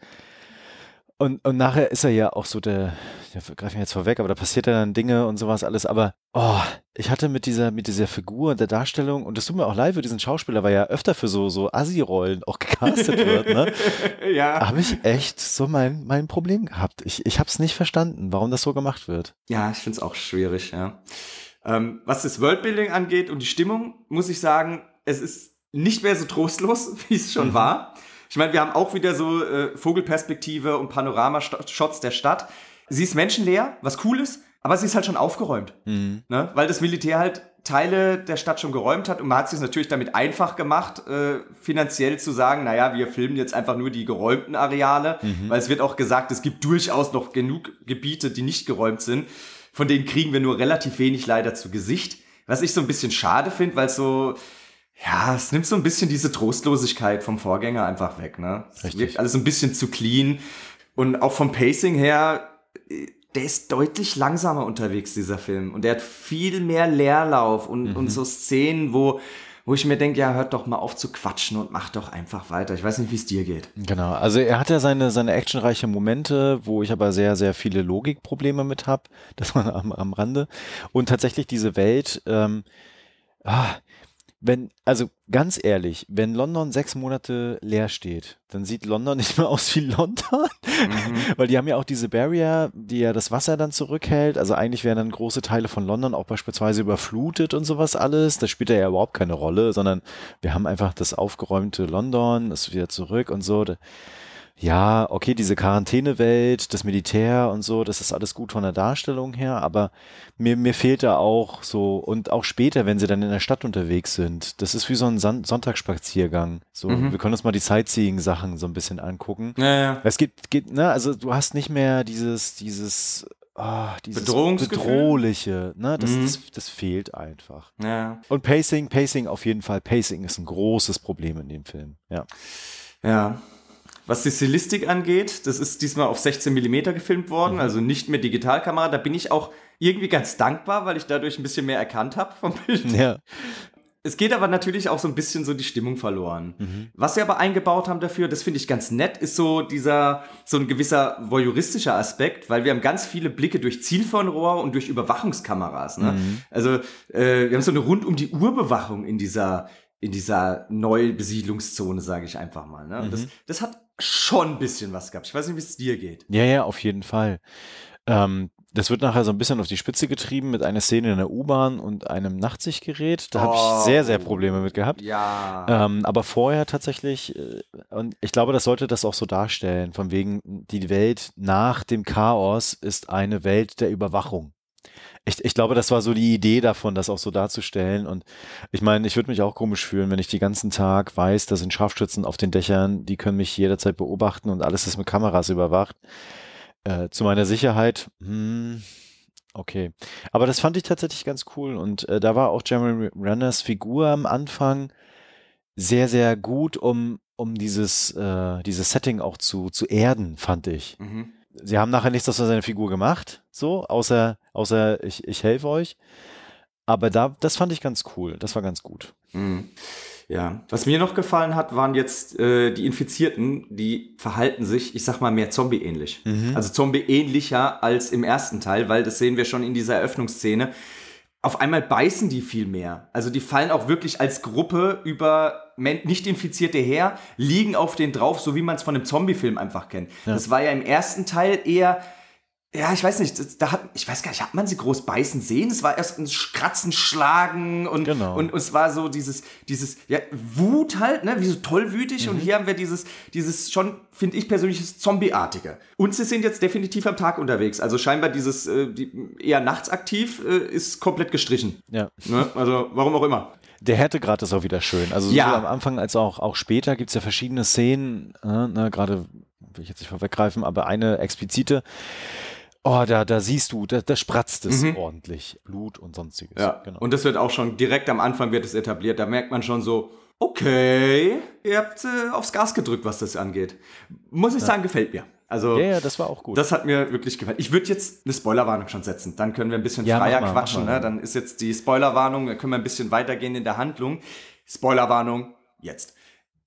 Und, und nachher ist er ja auch so der, ja, greifen wir jetzt vorweg, aber da passiert ja dann Dinge und sowas alles. Aber oh, ich hatte mit dieser, mit dieser Figur und der Darstellung, und das tut mir auch leid für diesen Schauspieler, weil er ja öfter für so, so Assi-Rollen auch gecastet wird, ne? Ja. Habe ich echt so mein, mein Problem gehabt. Ich, ich habe es nicht verstanden, warum das so gemacht wird. Ja, ich finde es auch schwierig, ja. Ähm, was das Worldbuilding angeht und die Stimmung, muss ich sagen, es ist nicht mehr so trostlos, wie es schon Mhm. war. Ich meine, wir haben auch wieder so äh, Vogelperspektive und Panoramashots der Stadt. Sie ist menschenleer, was cool ist, aber sie ist halt schon aufgeräumt. Mhm. Ne? Weil das Militär halt Teile der Stadt schon geräumt hat und man hat es sich natürlich damit einfach gemacht, äh, finanziell zu sagen, naja, wir filmen jetzt einfach nur die geräumten Areale, Mhm. weil es wird auch gesagt, es gibt durchaus noch genug Gebiete, die nicht geräumt sind. Von denen kriegen wir nur relativ wenig leider zu Gesicht. Was ich so ein bisschen schade finde, weil es so, ja, es nimmt so ein bisschen diese Trostlosigkeit vom Vorgänger einfach weg, ne? Es Richtig. wirkt alles ein bisschen zu clean und auch vom Pacing her, äh, der ist deutlich langsamer unterwegs, dieser Film. Und der hat viel mehr Leerlauf und, Mhm. und so Szenen, wo, wo ich mir denke, ja, hört doch mal auf zu quatschen und macht doch einfach weiter. Ich weiß nicht, wie es dir geht. Genau, also er hat ja seine, seine actionreiche Momente, wo ich aber sehr, sehr viele Logikprobleme mit habe, das war am, am Rande. Und tatsächlich diese Welt, ähm, ah, wenn, also ganz ehrlich, wenn London sechs Monate leer steht, dann sieht London nicht mehr aus wie London, mhm. weil die haben ja auch diese Barrier, die ja das Wasser dann zurückhält, also eigentlich werden dann große Teile von London auch beispielsweise überflutet und sowas alles, das spielt ja überhaupt keine Rolle, sondern wir haben einfach das aufgeräumte London, das ist wieder zurück und so. Ja, okay, diese Quarantänewelt, das Militär und so, das ist alles gut von der Darstellung her, aber mir, mir fehlt da auch so, und auch später, wenn sie dann in der Stadt unterwegs sind, das ist wie so ein Son- Sonntagsspaziergang. So, mhm. Wir können uns mal die Sightseeing-Sachen so ein bisschen angucken. Ja, ja. Es gibt, gibt, ne, also du hast nicht mehr dieses, dieses, oh, dieses Bedrohliche, ne, das, mhm. das, das fehlt einfach. Ja. Und Pacing, Pacing auf jeden Fall, Pacing ist ein großes Problem in dem Film, ja. Ja. Was die Stilistik angeht, das ist diesmal auf sechzehn Millimeter gefilmt worden, mhm. also nicht mehr Digitalkamera. Da bin ich auch irgendwie ganz dankbar, weil ich dadurch ein bisschen mehr erkannt habe vom Bild. Ja. Es geht aber natürlich auch so ein bisschen so die Stimmung verloren. Mhm. Was sie aber eingebaut haben dafür, das finde ich ganz nett, ist so dieser, so ein gewisser voyeuristischer Aspekt, weil wir haben ganz viele Blicke durch Zielfernrohr und durch Überwachungskameras. Ne? Mhm. Also äh, wir haben so eine rund-um-die-Uhr-Bewachung in dieser in dieser Neubesiedlungszone, sage ich einfach mal. Ne? Und mhm. das, das hat schon ein bisschen was gehabt. Ich weiß nicht, wie es dir geht. Ja, ja, auf jeden Fall. Ähm, das wird nachher so ein bisschen auf die Spitze getrieben mit einer Szene in der U-Bahn und einem Nachtsichtgerät. Da habe oh, ich sehr, sehr Probleme mit gehabt. Ja. Ähm, aber vorher tatsächlich, äh, und ich glaube, das sollte das auch so darstellen, von wegen, die Welt nach dem Chaos ist eine Welt der Überwachung. Ich, ich glaube, das war so die Idee davon, das auch so darzustellen. Und ich meine, ich würde mich auch komisch fühlen, wenn ich den ganzen Tag weiß, da sind Scharfschützen auf den Dächern, die können mich jederzeit beobachten und alles ist mit Kameras überwacht. Äh, zu meiner Sicherheit, hm, okay. Aber das fand ich tatsächlich ganz cool. Und äh, da war auch Jeremy Renners Figur am Anfang sehr, sehr gut, um, um dieses, äh, dieses Setting auch zu, zu erden, fand ich. Mhm. Sie haben nachher nichts aus seiner Figur gemacht, so, außer, außer ich, ich helfe euch. Aber da, das fand ich ganz cool. Das war ganz gut. Mhm. Ja, was mir noch gefallen hat, waren jetzt äh, die Infizierten, die verhalten sich, ich sag mal, mehr Zombie-ähnlich. Mhm. Also Zombie-ähnlicher als im ersten Teil, weil das sehen wir schon in dieser Eröffnungsszene. Auf einmal beißen die viel mehr. Also die fallen auch wirklich als Gruppe über nicht Infizierte her, liegen auf den drauf, so wie man es von einem Zombie-Film einfach kennt. Ja. Das war ja im ersten Teil eher, ja, ich weiß nicht, da hat, ich weiß gar nicht, hat man sie groß beißen sehen? Es war erst ein Kratzen, Schlagen und, genau. und, und es war so dieses, dieses, ja, Wut halt, ne, wie so tollwütig. Mhm. Und hier haben wir dieses, dieses schon, finde ich persönlich, das Zombie-artige. Und sie sind jetzt definitiv am Tag unterwegs. Also scheinbar dieses, äh, die, eher nachts aktiv, äh, ist komplett gestrichen. Ja. Ne? Also, warum auch immer. Der Härtegrad ist auch wieder schön. Also ja. sowohl am Anfang als auch, auch später gibt es ja verschiedene Szenen, äh, ne, gerade, will ich jetzt nicht vorweggreifen, aber eine explizite. Oh, da, da siehst du, da, da spratzt es mhm. ordentlich. Blut und sonstiges. Ja, genau. Und das wird auch schon direkt am Anfang wird es etabliert. Da merkt man schon so, okay, ihr habt äh, aufs Gas gedrückt, was das angeht. Muss ich ja. sagen, gefällt mir. Also, ja, ja, das war auch gut. Das hat mir wirklich gefallen. Ich würde jetzt eine Spoilerwarnung schon setzen. Dann können wir ein bisschen ja, freier mach mal, quatschen. mach mal. Ne? Dann ist jetzt die Spoilerwarnung, dann können wir ein bisschen weitergehen in der Handlung. Spoilerwarnung, jetzt.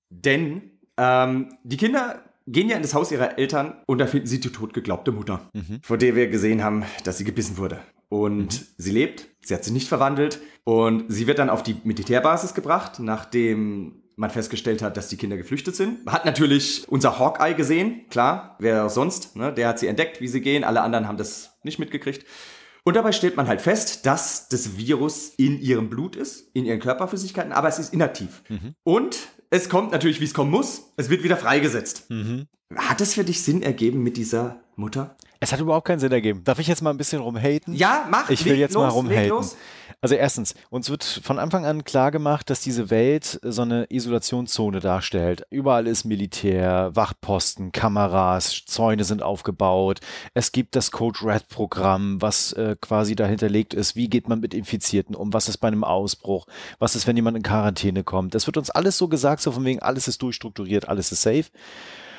Denn ähm, die Kinder gehen ja in das Haus ihrer Eltern und da finden sie die totgeglaubte Mutter, mhm. vor der wir gesehen haben, dass sie gebissen wurde. Und mhm. sie lebt, sie hat sich nicht verwandelt und sie wird dann auf die Militärbasis gebracht, nachdem man festgestellt hat, dass die Kinder geflüchtet sind. Hat natürlich unser Hawkeye gesehen, klar, wer auch sonst, ne? Der hat sie entdeckt, wie sie gehen, alle anderen haben das nicht mitgekriegt. Und dabei stellt man halt fest, dass das Virus in ihrem Blut ist, in ihren Körperflüssigkeiten, aber es ist inaktiv. Mhm. Und es kommt natürlich, wie es kommen muss, es wird wieder freigesetzt. Mhm. Hat es für dich Sinn ergeben mit dieser Mutter? Es hat überhaupt keinen Sinn ergeben. Darf ich jetzt mal ein bisschen rumhaten? Ja, mach. Ich will jetzt los, mal rumhaten. Also erstens, uns wird von Anfang an klar gemacht, dass diese Welt so eine Isolationszone darstellt. Überall ist Militär, Wachposten, Kameras, Zäune sind aufgebaut. Es gibt das Code Red Programm, was äh, quasi dahinterlegt ist. Wie geht man mit Infizierten um? Was ist bei einem Ausbruch? Was ist, wenn jemand in Quarantäne kommt? Das wird uns alles so gesagt, so von wegen, alles ist durchstrukturiert, alles ist safe.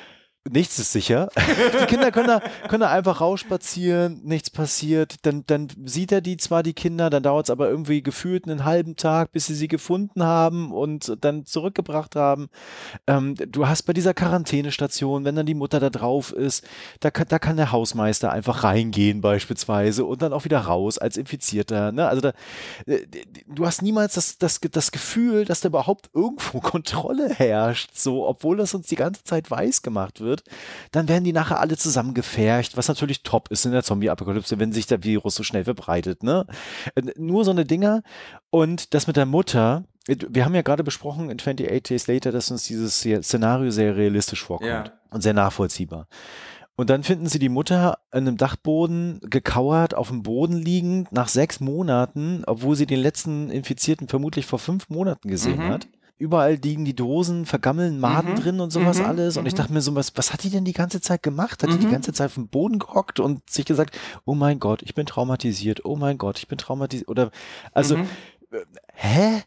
nichts ist sicher. Die Kinder können da, können da einfach rausspazieren, nichts passiert. Dann, dann sieht er die zwar, die Kinder, dann dauert es aber irgendwie gefühlt einen halben Tag, bis sie sie gefunden haben und dann zurückgebracht haben. Ähm, du hast bei dieser Quarantänestation, wenn dann die Mutter da drauf ist, da kann, da kann der Hausmeister einfach reingehen beispielsweise und dann auch wieder raus als Infizierter. Ne? Also da, du hast niemals das, das, das Gefühl, dass da überhaupt irgendwo Kontrolle herrscht, so, obwohl das uns die ganze Zeit weiß gemacht wird. Dann werden die nachher alle zusammengefercht, was natürlich top ist in der Zombie-Apokalypse, wenn sich der Virus so schnell verbreitet. Ne? Nur so eine Dinger. Und das mit der Mutter, wir haben ja gerade besprochen in twenty-eight Days Later, dass uns dieses Szenario sehr realistisch vorkommt ja. und sehr nachvollziehbar. Und dann finden sie die Mutter an einem Dachboden gekauert, auf dem Boden liegend, nach sechs Monaten, obwohl sie den letzten Infizierten vermutlich vor fünf Monaten gesehen mhm. hat. Überall liegen die Dosen, vergammeln Maden mhm. drin und sowas mhm. alles. Und ich dachte mir so, was, was hat die denn die ganze Zeit gemacht? Hat mhm. die die ganze Zeit auf dem Boden gehockt und sich gesagt, oh mein Gott, ich bin traumatisiert, oh mein Gott, ich bin traumatisiert. Oder, also, mhm. äh, hä?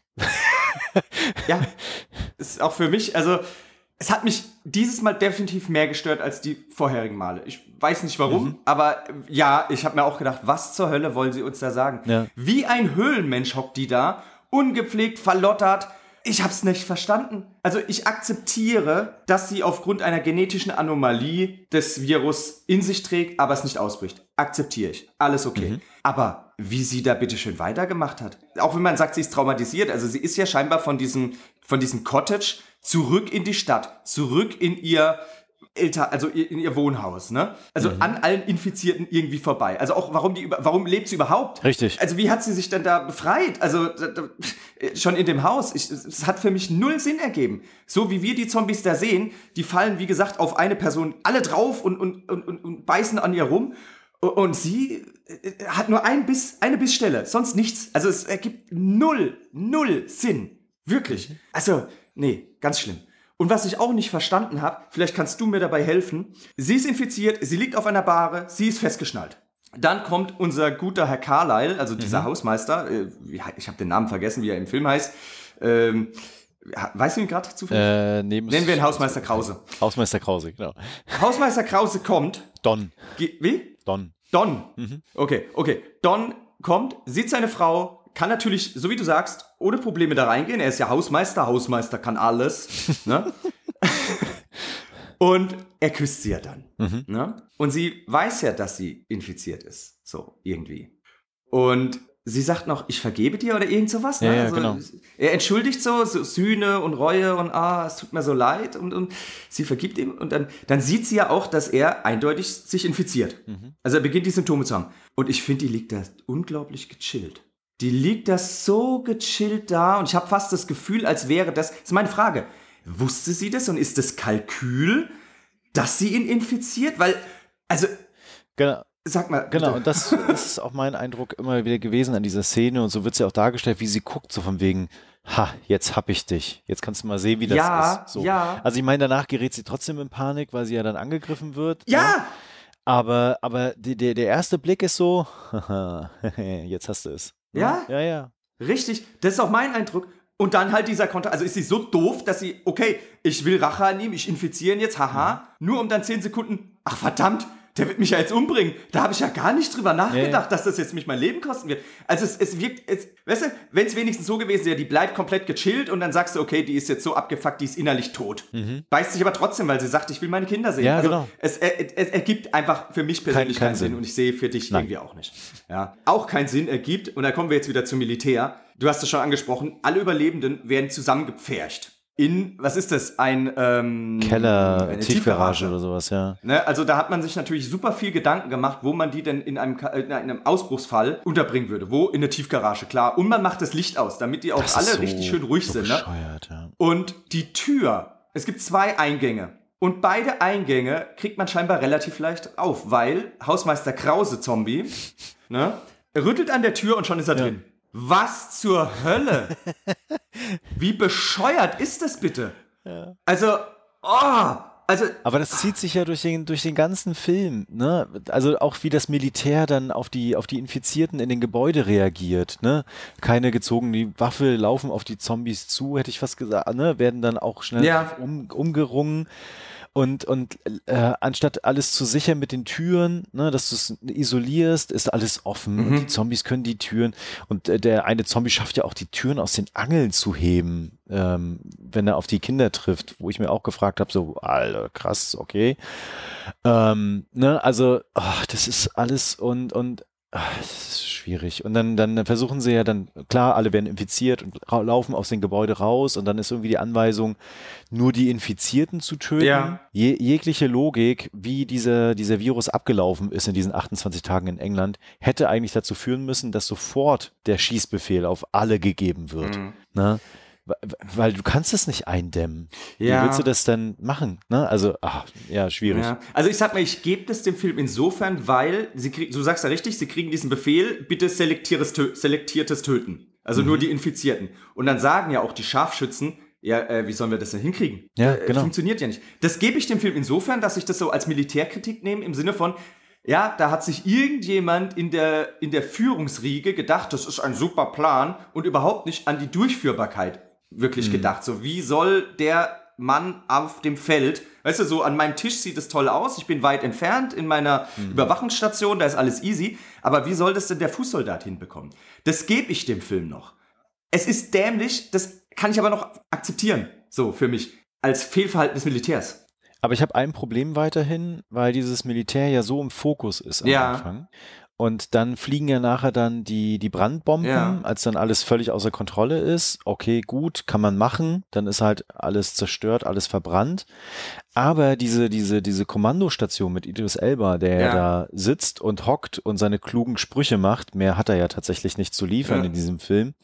Ja, ist auch für mich, also, es hat mich dieses Mal definitiv mehr gestört als die vorherigen Male. Ich weiß nicht warum, mhm. aber ja, ich habe mir auch gedacht, was zur Hölle wollen sie uns da sagen? Ja. Wie ein Höhlenmensch hockt die da, ungepflegt, verlottert. Ich habe es nicht verstanden. Also ich akzeptiere, dass sie aufgrund einer genetischen Anomalie das Virus in sich trägt, aber es nicht ausbricht. Akzeptiere ich. Alles okay. Mhm. Aber wie sie da bitte schön weitergemacht hat. Auch wenn man sagt, sie ist traumatisiert. Also sie ist ja scheinbar von diesem, von diesem Cottage zurück in die Stadt, zurück in ihr Eltern, also in ihr Wohnhaus, ne? Also mhm. an allen Infizierten irgendwie vorbei. Also auch, warum die, warum lebt sie überhaupt? Richtig. Also wie hat sie sich denn da befreit? Also da, da, schon in dem Haus. Ich, es hat für mich null Sinn ergeben. So wie wir die Zombies da sehen, die fallen, wie gesagt, auf eine Person alle drauf und, und, und, und, und beißen an ihr rum. Und sie hat nur ein Biss, eine Bissstelle, sonst nichts. Also es ergibt null, null Sinn. Wirklich. Also, nee, ganz schlimm. Und was ich auch nicht verstanden habe, vielleicht kannst du mir dabei helfen, sie ist infiziert, sie liegt auf einer Bahre, sie ist festgeschnallt. Dann kommt unser guter Herr Carlyle, also dieser mhm. Hausmeister, äh, ich habe den Namen vergessen, wie er im Film heißt, ähm, weißt du ihn gerade zufällig? Äh, nee, Nennen wir ihn Hausmeister Krause. Hausmeister Krause, genau. Hausmeister Krause kommt. Don. Ge- wie? Don. Don. Mhm. Okay, okay. Don kommt, sieht seine Frau, kann natürlich, so wie du sagst, ohne Probleme da reingehen. Er ist ja Hausmeister. Hausmeister kann alles. Ne? Und er küsst sie ja dann. Mhm. Ne? Und sie weiß ja, dass sie infiziert ist. So, irgendwie. Und sie sagt noch, ich vergebe dir oder irgend sowas. Ne? Ja, ja, also, genau. Er entschuldigt so, so Sühne und Reue und ah, es tut mir so leid. Und, und sie vergibt ihm. Und dann, dann sieht sie ja auch, dass er eindeutig sich infiziert. Mhm. Also er beginnt die Symptome zu haben. Und ich finde, die liegt da unglaublich gechillt. Die liegt da so gechillt da und ich habe fast das Gefühl, als wäre das, das ist meine Frage, wusste sie das und ist das Kalkül, dass sie ihn infiziert? Weil, also, genau. Sag mal. Genau, bitte. Und das, das ist auch mein Eindruck immer wieder gewesen an dieser Szene und so wird sie auch dargestellt, wie sie guckt, so von wegen, ha, jetzt hab ich dich. Jetzt kannst du mal sehen, wie das ja, ist. So. Ja, Also ich meine, danach gerät sie trotzdem in Panik, weil sie ja dann angegriffen wird. Ja! Ja. Aber, aber die, die, der erste Blick ist so, jetzt hast du es. Ja? Ja, ja. Richtig, das ist auch mein Eindruck. Und dann halt dieser Konter, also ist sie so doof, dass sie, okay, ich will Rache an ihm, ich infiziere ihn jetzt, haha, mhm. nur um dann zehn Sekunden, ach verdammt, der wird mich ja jetzt umbringen. Da habe ich ja gar nicht drüber nachgedacht, nee. dass das jetzt mich mein Leben kosten wird. Also es, es wirkt, es, weißt du, wenn es wenigstens so gewesen wäre, die bleibt komplett gechillt und dann sagst du, okay, die ist jetzt so abgefuckt, die ist innerlich tot. Mhm. Beißt sich aber trotzdem, weil sie sagt, ich will meine Kinder sehen. Ja, also genau. es, es, es ergibt einfach für mich persönlich kein, keinen Sinn. Sinn und ich sehe für dich Nein. irgendwie auch nicht. Ja. Auch keinen Sinn ergibt, und da kommen wir jetzt wieder zum Militär. Du hast es schon angesprochen, alle Überlebenden werden zusammengepfercht. In, was ist das? Ein ähm, Keller, eine Tiefgarage oder sowas, ja. Ne? Also da hat man sich natürlich super viel Gedanken gemacht, wo man die denn in einem, in einem Ausbruchsfall unterbringen würde. Wo? In der Tiefgarage, klar. Und man macht das Licht aus, damit die auch alle so, richtig schön ruhig so sind. Ne? Ja. Und die Tür, es gibt zwei Eingänge. Und beide Eingänge kriegt man scheinbar relativ leicht auf, weil Hausmeister Krause Zombie, ne, rüttelt an der Tür und schon ist er ja. drin. Was zur Hölle? Wie bescheuert ist das bitte? Ja. Also, oh, also. Aber das zieht sich ja durch den, durch den ganzen Film, ne? Also auch wie das Militär dann auf die, auf die Infizierten in den Gebäude reagiert, ne? Keine gezogene Waffe, laufen auf die Zombies zu, hätte ich fast gesagt, ne? Werden dann auch schnell ja. um, umgerungen. Und, und äh, anstatt alles zu sichern mit den Türen, ne, dass du es isolierst, ist alles offen Mhm. und die Zombies können die Türen und äh, der eine Zombie schafft ja auch die Türen aus den Angeln zu heben, ähm, wenn er auf die Kinder trifft, wo ich mir auch gefragt habe, so, Alter, krass, okay. Ähm, ne, also, ach, das ist alles und, und ach, das ist schwierig. Und dann, dann versuchen sie ja dann, klar, alle werden infiziert und ra- laufen aus dem Gebäude raus und dann ist irgendwie die Anweisung, nur die Infizierten zu töten. Ja. Je, jegliche Logik, wie dieser, dieser Virus abgelaufen ist in diesen achtundzwanzig Tagen in England, hätte eigentlich dazu führen müssen, dass sofort der Schießbefehl auf alle gegeben wird. Mhm. Ne? Weil- Weil du kannst es nicht eindämmen. Ja. Wie willst du das denn machen? Ne? Also, ach, ja, schwierig. Ja. Also ich sag mal, ich gebe das dem Film insofern, weil, sie krieg, du sagst ja richtig, sie kriegen diesen Befehl, bitte selektiertes, Tö- selektiertes Töten. Also Mhm. nur die Infizierten. Und dann sagen ja auch die Scharfschützen, ja, äh, wie sollen wir das denn hinkriegen? Ja, äh, genau. Funktioniert ja nicht. Das gebe ich dem Film insofern, dass ich das so als Militärkritik nehme, im Sinne von, ja, da hat sich irgendjemand in der, in der Führungsriege gedacht, das ist ein super Plan und überhaupt nicht an die Durchführbarkeit wirklich gedacht. So, wie soll der Mann auf dem Feld, weißt du, so an meinem Tisch sieht es toll aus, ich bin weit entfernt in meiner Überwachungsstation, da ist alles easy, aber wie soll das denn der Fußsoldat hinbekommen? Das gebe ich dem Film noch. Es ist dämlich, das kann ich aber noch akzeptieren, so für mich, als Fehlverhalten des Militärs. Aber ich habe ein Problem weiterhin, weil dieses Militär ja so im Fokus ist am Ja. Anfang. Und dann fliegen ja nachher dann die, die Brandbomben, Ja. als dann alles völlig außer Kontrolle ist. Okay, gut, kann man machen. Dann ist halt alles zerstört, alles verbrannt. Aber diese, diese, diese Kommandostation mit Idris Elba, der ja Ja. da sitzt und hockt und seine klugen Sprüche macht, mehr hat er ja tatsächlich nicht zu liefern Ja. in diesem Film.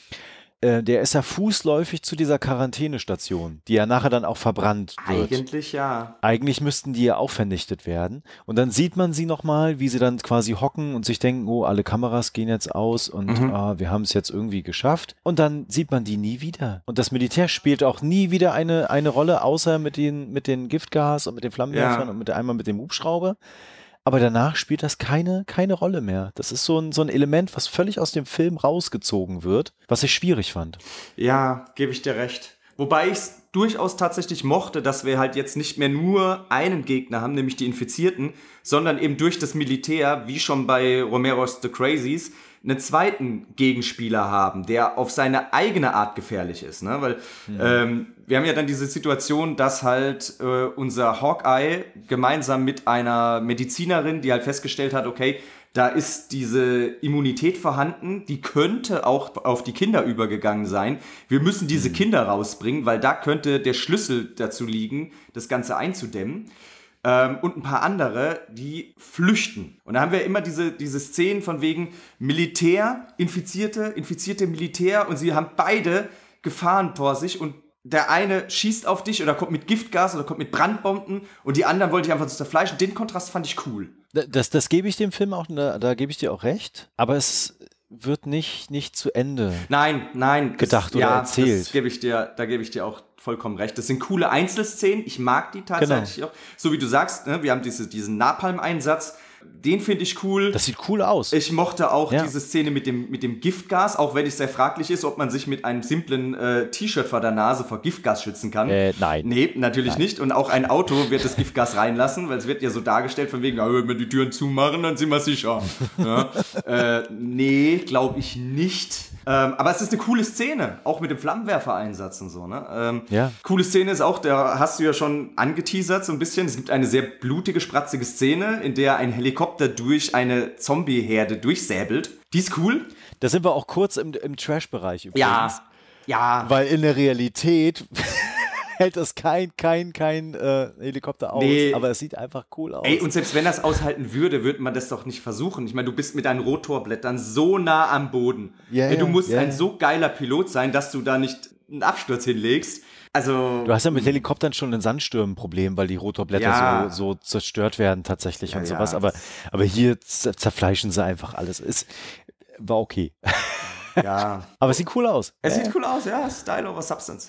Äh, der ist ja fußläufig zu dieser Quarantänestation, die ja nachher dann auch verbrannt wird. Eigentlich ja. Eigentlich müssten die ja auch vernichtet werden. Und dann sieht man sie nochmal, wie sie dann quasi hocken und sich denken, oh, alle Kameras gehen jetzt aus und Mhm. ah, wir haben es jetzt irgendwie geschafft. Und dann sieht man die nie wieder. Und das Militär spielt auch nie wieder eine, eine Rolle, außer mit den, mit den Giftgas und mit den Flammenwerfern Ja. und mit der, einmal mit dem Hubschrauber. Aber danach spielt das keine, keine Rolle mehr. Das ist so ein, so ein Element, was völlig aus dem Film rausgezogen wird, was ich schwierig fand. Ja, gebe ich dir recht. Wobei ich es durchaus tatsächlich mochte, dass wir halt jetzt nicht mehr nur einen Gegner haben, nämlich die Infizierten, sondern eben durch das Militär, wie schon bei Romero's The Crazies, einen zweiten Gegenspieler haben, der auf seine eigene Art gefährlich ist. Ne? Weil ähm, wir haben ja dann diese Situation, dass halt äh, unser Hawkeye gemeinsam mit einer Medizinerin, die halt festgestellt hat, okay, da ist diese Immunität vorhanden, die könnte auch auf die Kinder übergegangen sein. Wir müssen diese Kinder rausbringen, weil da könnte der Schlüssel dazu liegen, das Ganze einzudämmen. Ähm, und ein paar andere, die flüchten. Und da haben wir immer diese, diese Szenen von wegen Militär, Infizierte, infizierte Militär und sie haben beide Gefahren vor sich und der eine schießt auf dich oder kommt mit Giftgas oder kommt mit Brandbomben und die anderen wollte ich einfach zerfleischen. Den Kontrast fand ich cool. Das, das gebe ich dem Film auch, da, da gebe ich dir auch recht. Aber es wird nicht, nicht zu Ende. Nein, nein. Gedacht das, oder ja, erzählt. Das gebe ich dir, da gebe ich dir auch vollkommen recht. Das sind coole Einzelszenen. Ich mag die tatsächlich Genau. auch. So wie du sagst, ne, wir haben diese, diesen Napalm-Einsatz. Den finde ich cool. Das sieht cool aus. Ich mochte auch Ja. diese Szene mit dem, mit dem Giftgas, auch wenn es sehr fraglich ist, ob man sich mit einem simplen äh, T-Shirt vor der Nase vor Giftgas schützen kann. Äh, nein. Nee, natürlich nicht. Und auch ein Auto wird das Giftgas reinlassen, weil es wird ja so dargestellt von wegen, ja, wenn wir die Türen zumachen, dann sind wir sicher. Ja. äh, nee, glaube ich nicht. Ähm, aber es ist eine coole Szene, auch mit dem Flammenwerfer-Einsatz und so. Ne? Ähm, Ja. Coole Szene ist auch, da hast du ja schon angeteasert so ein bisschen, es gibt eine sehr blutige, spratzige Szene, in der ein Helikopter durch eine Zombie-Herde durchsäbelt. Die ist cool. Da sind wir auch kurz im, im Trash-Bereich übrigens. Ja, ja. Weil in der Realität hält das kein, kein, kein äh, Helikopter aus. Nee. Aber es sieht einfach cool aus. Ey, und selbst wenn das aushalten würde, würde man das doch nicht versuchen. Ich meine, du bist mit deinen Rotorblättern so nah am Boden. Ja, Ey, du ja, musst ja, ein ja. so geiler Pilot sein, dass du da nicht einen Absturz hinlegst. Also, Du hast ja mit Helikoptern schon ein Sandstürmen Problem, weil die Rotorblätter Ja. so, so zerstört werden tatsächlich und Ja, sowas. ja. Aber, aber hier zer- zerfleischen sie einfach alles. Ist, war okay. ja. Aber es sieht cool aus. Es Ja, sieht cool aus, ja. Style over Substance.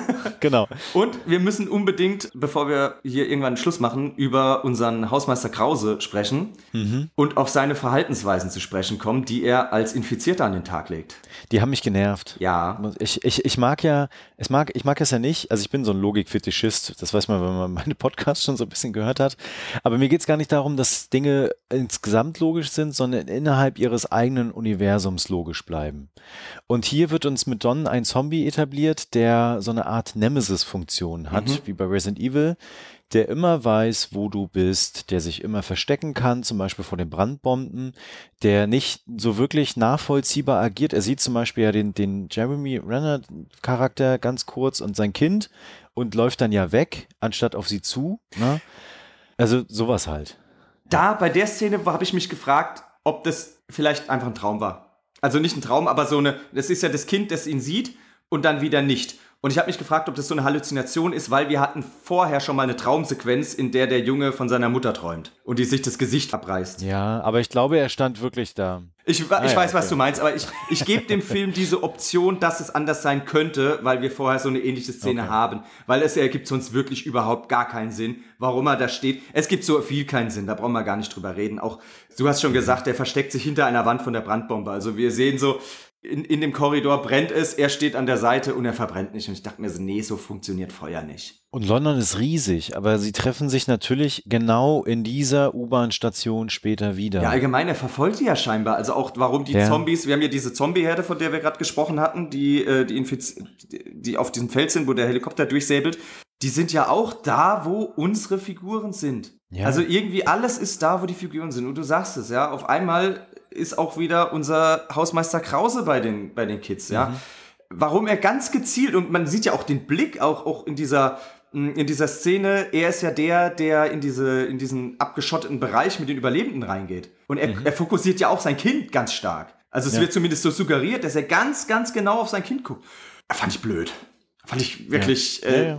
Genau. Und wir müssen unbedingt, bevor wir hier irgendwann einen Schluss machen, über unseren Hausmeister Krause sprechen mhm. und auf seine Verhaltensweisen zu sprechen kommen, die er als Infizierter an den Tag legt. Die haben mich genervt. Ja. Ich, ich, ich mag ja, ich mag, ich mag es ja nicht, also ich bin so ein Logikfetischist, das weiß man, wenn man meine Podcasts schon so ein bisschen gehört hat, aber mir geht es gar nicht darum, dass Dinge insgesamt logisch sind, sondern innerhalb ihres eigenen Universums logisch bleiben. Und hier wird uns mit Don ein Zombie etabliert, der so eine Art Nemesis-Funktion hat, mhm. wie bei Resident Evil, der immer weiß, wo du bist, der sich immer verstecken kann, zum Beispiel vor den Brandbomben, der nicht so wirklich nachvollziehbar agiert. Er sieht zum Beispiel ja den, den Jeremy Renner-Charakter ganz kurz und sein Kind und läuft dann ja weg, anstatt auf sie zu. Ne? Also sowas halt. Da, bei der Szene habe ich mich gefragt, ob das vielleicht einfach ein Traum war. Also nicht ein Traum, aber so eine, das ist ja das Kind, das ihn sieht und dann wieder nicht. Und ich habe mich gefragt, ob das so eine Halluzination ist, weil wir hatten vorher schon mal eine Traumsequenz, in der der Junge von seiner Mutter träumt und die sich das Gesicht abreißt. Ja, aber ich glaube, er stand wirklich da. Ich, ich ah, weiß, ja, okay. was du meinst, aber ich, ich gebe dem Film diese Option, dass es anders sein könnte, weil wir vorher so eine ähnliche Szene okay. haben. Weil es ergibt sonst wirklich überhaupt gar keinen Sinn, warum er da steht. Es gibt so viel keinen Sinn, da brauchen wir gar nicht drüber reden. Auch, du hast schon gesagt, der versteckt sich hinter einer Wand von der Brandbombe. Also wir sehen so, In, in dem Korridor brennt es, er steht an der Seite und er verbrennt nicht. Und ich dachte mir so, nee, so funktioniert Feuer nicht. Und London ist riesig, aber sie treffen sich natürlich genau in dieser U-Bahn-Station später wieder. Ja, allgemein, er verfolgt die ja scheinbar. Also auch, warum die ja. Zombies, wir haben ja diese Zombie-Herde, von der wir gerade gesprochen hatten, die, äh, die, Infiz- die auf diesem Feld sind, wo der Helikopter durchsäbelt. Die sind ja auch da, wo unsere Figuren sind. Ja. Also irgendwie alles ist da, wo die Figuren sind. Und du sagst es, ja, auf einmal ist auch wieder unser Hausmeister Krause bei den, bei den Kids, ja. Mhm. Warum er ganz gezielt, und man sieht ja auch den Blick auch, auch in dieser, in dieser Szene, er ist ja der, der in diese, in diesen abgeschotteten Bereich mit den Überlebenden reingeht. Und er, mhm. er fokussiert ja auch sein Kind ganz stark. Also es ja. wird zumindest so suggeriert, dass er ganz, ganz genau auf sein Kind guckt. Fand ich blöd. Fand ich wirklich, ja, äh, ja, ja.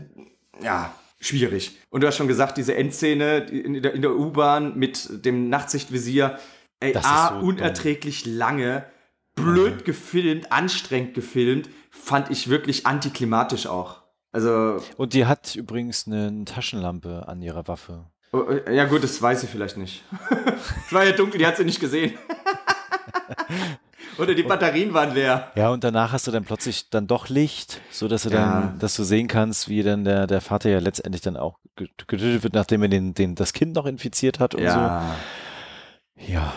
ja schwierig. Und du hast schon gesagt, diese Endszene in der, in der U-Bahn mit dem Nachtsichtvisier, ey, A, so unerträglich dumm. lange, blöd mhm. gefilmt, anstrengend gefilmt, fand ich wirklich antiklimatisch auch. Also. Und die hat übrigens eine Taschenlampe an ihrer Waffe. Oh, ja gut, das weiß sie vielleicht nicht. Es war ja dunkel, die hat sie nicht gesehen. Oder die Batterien waren leer. Ja, und danach hast du dann plötzlich dann doch Licht, so dass du ja. dann, dass du sehen kannst, wie dann der, der Vater ja letztendlich dann auch getötet wird, nachdem er den, den, das Kind noch infiziert hat und ja. so. Ja.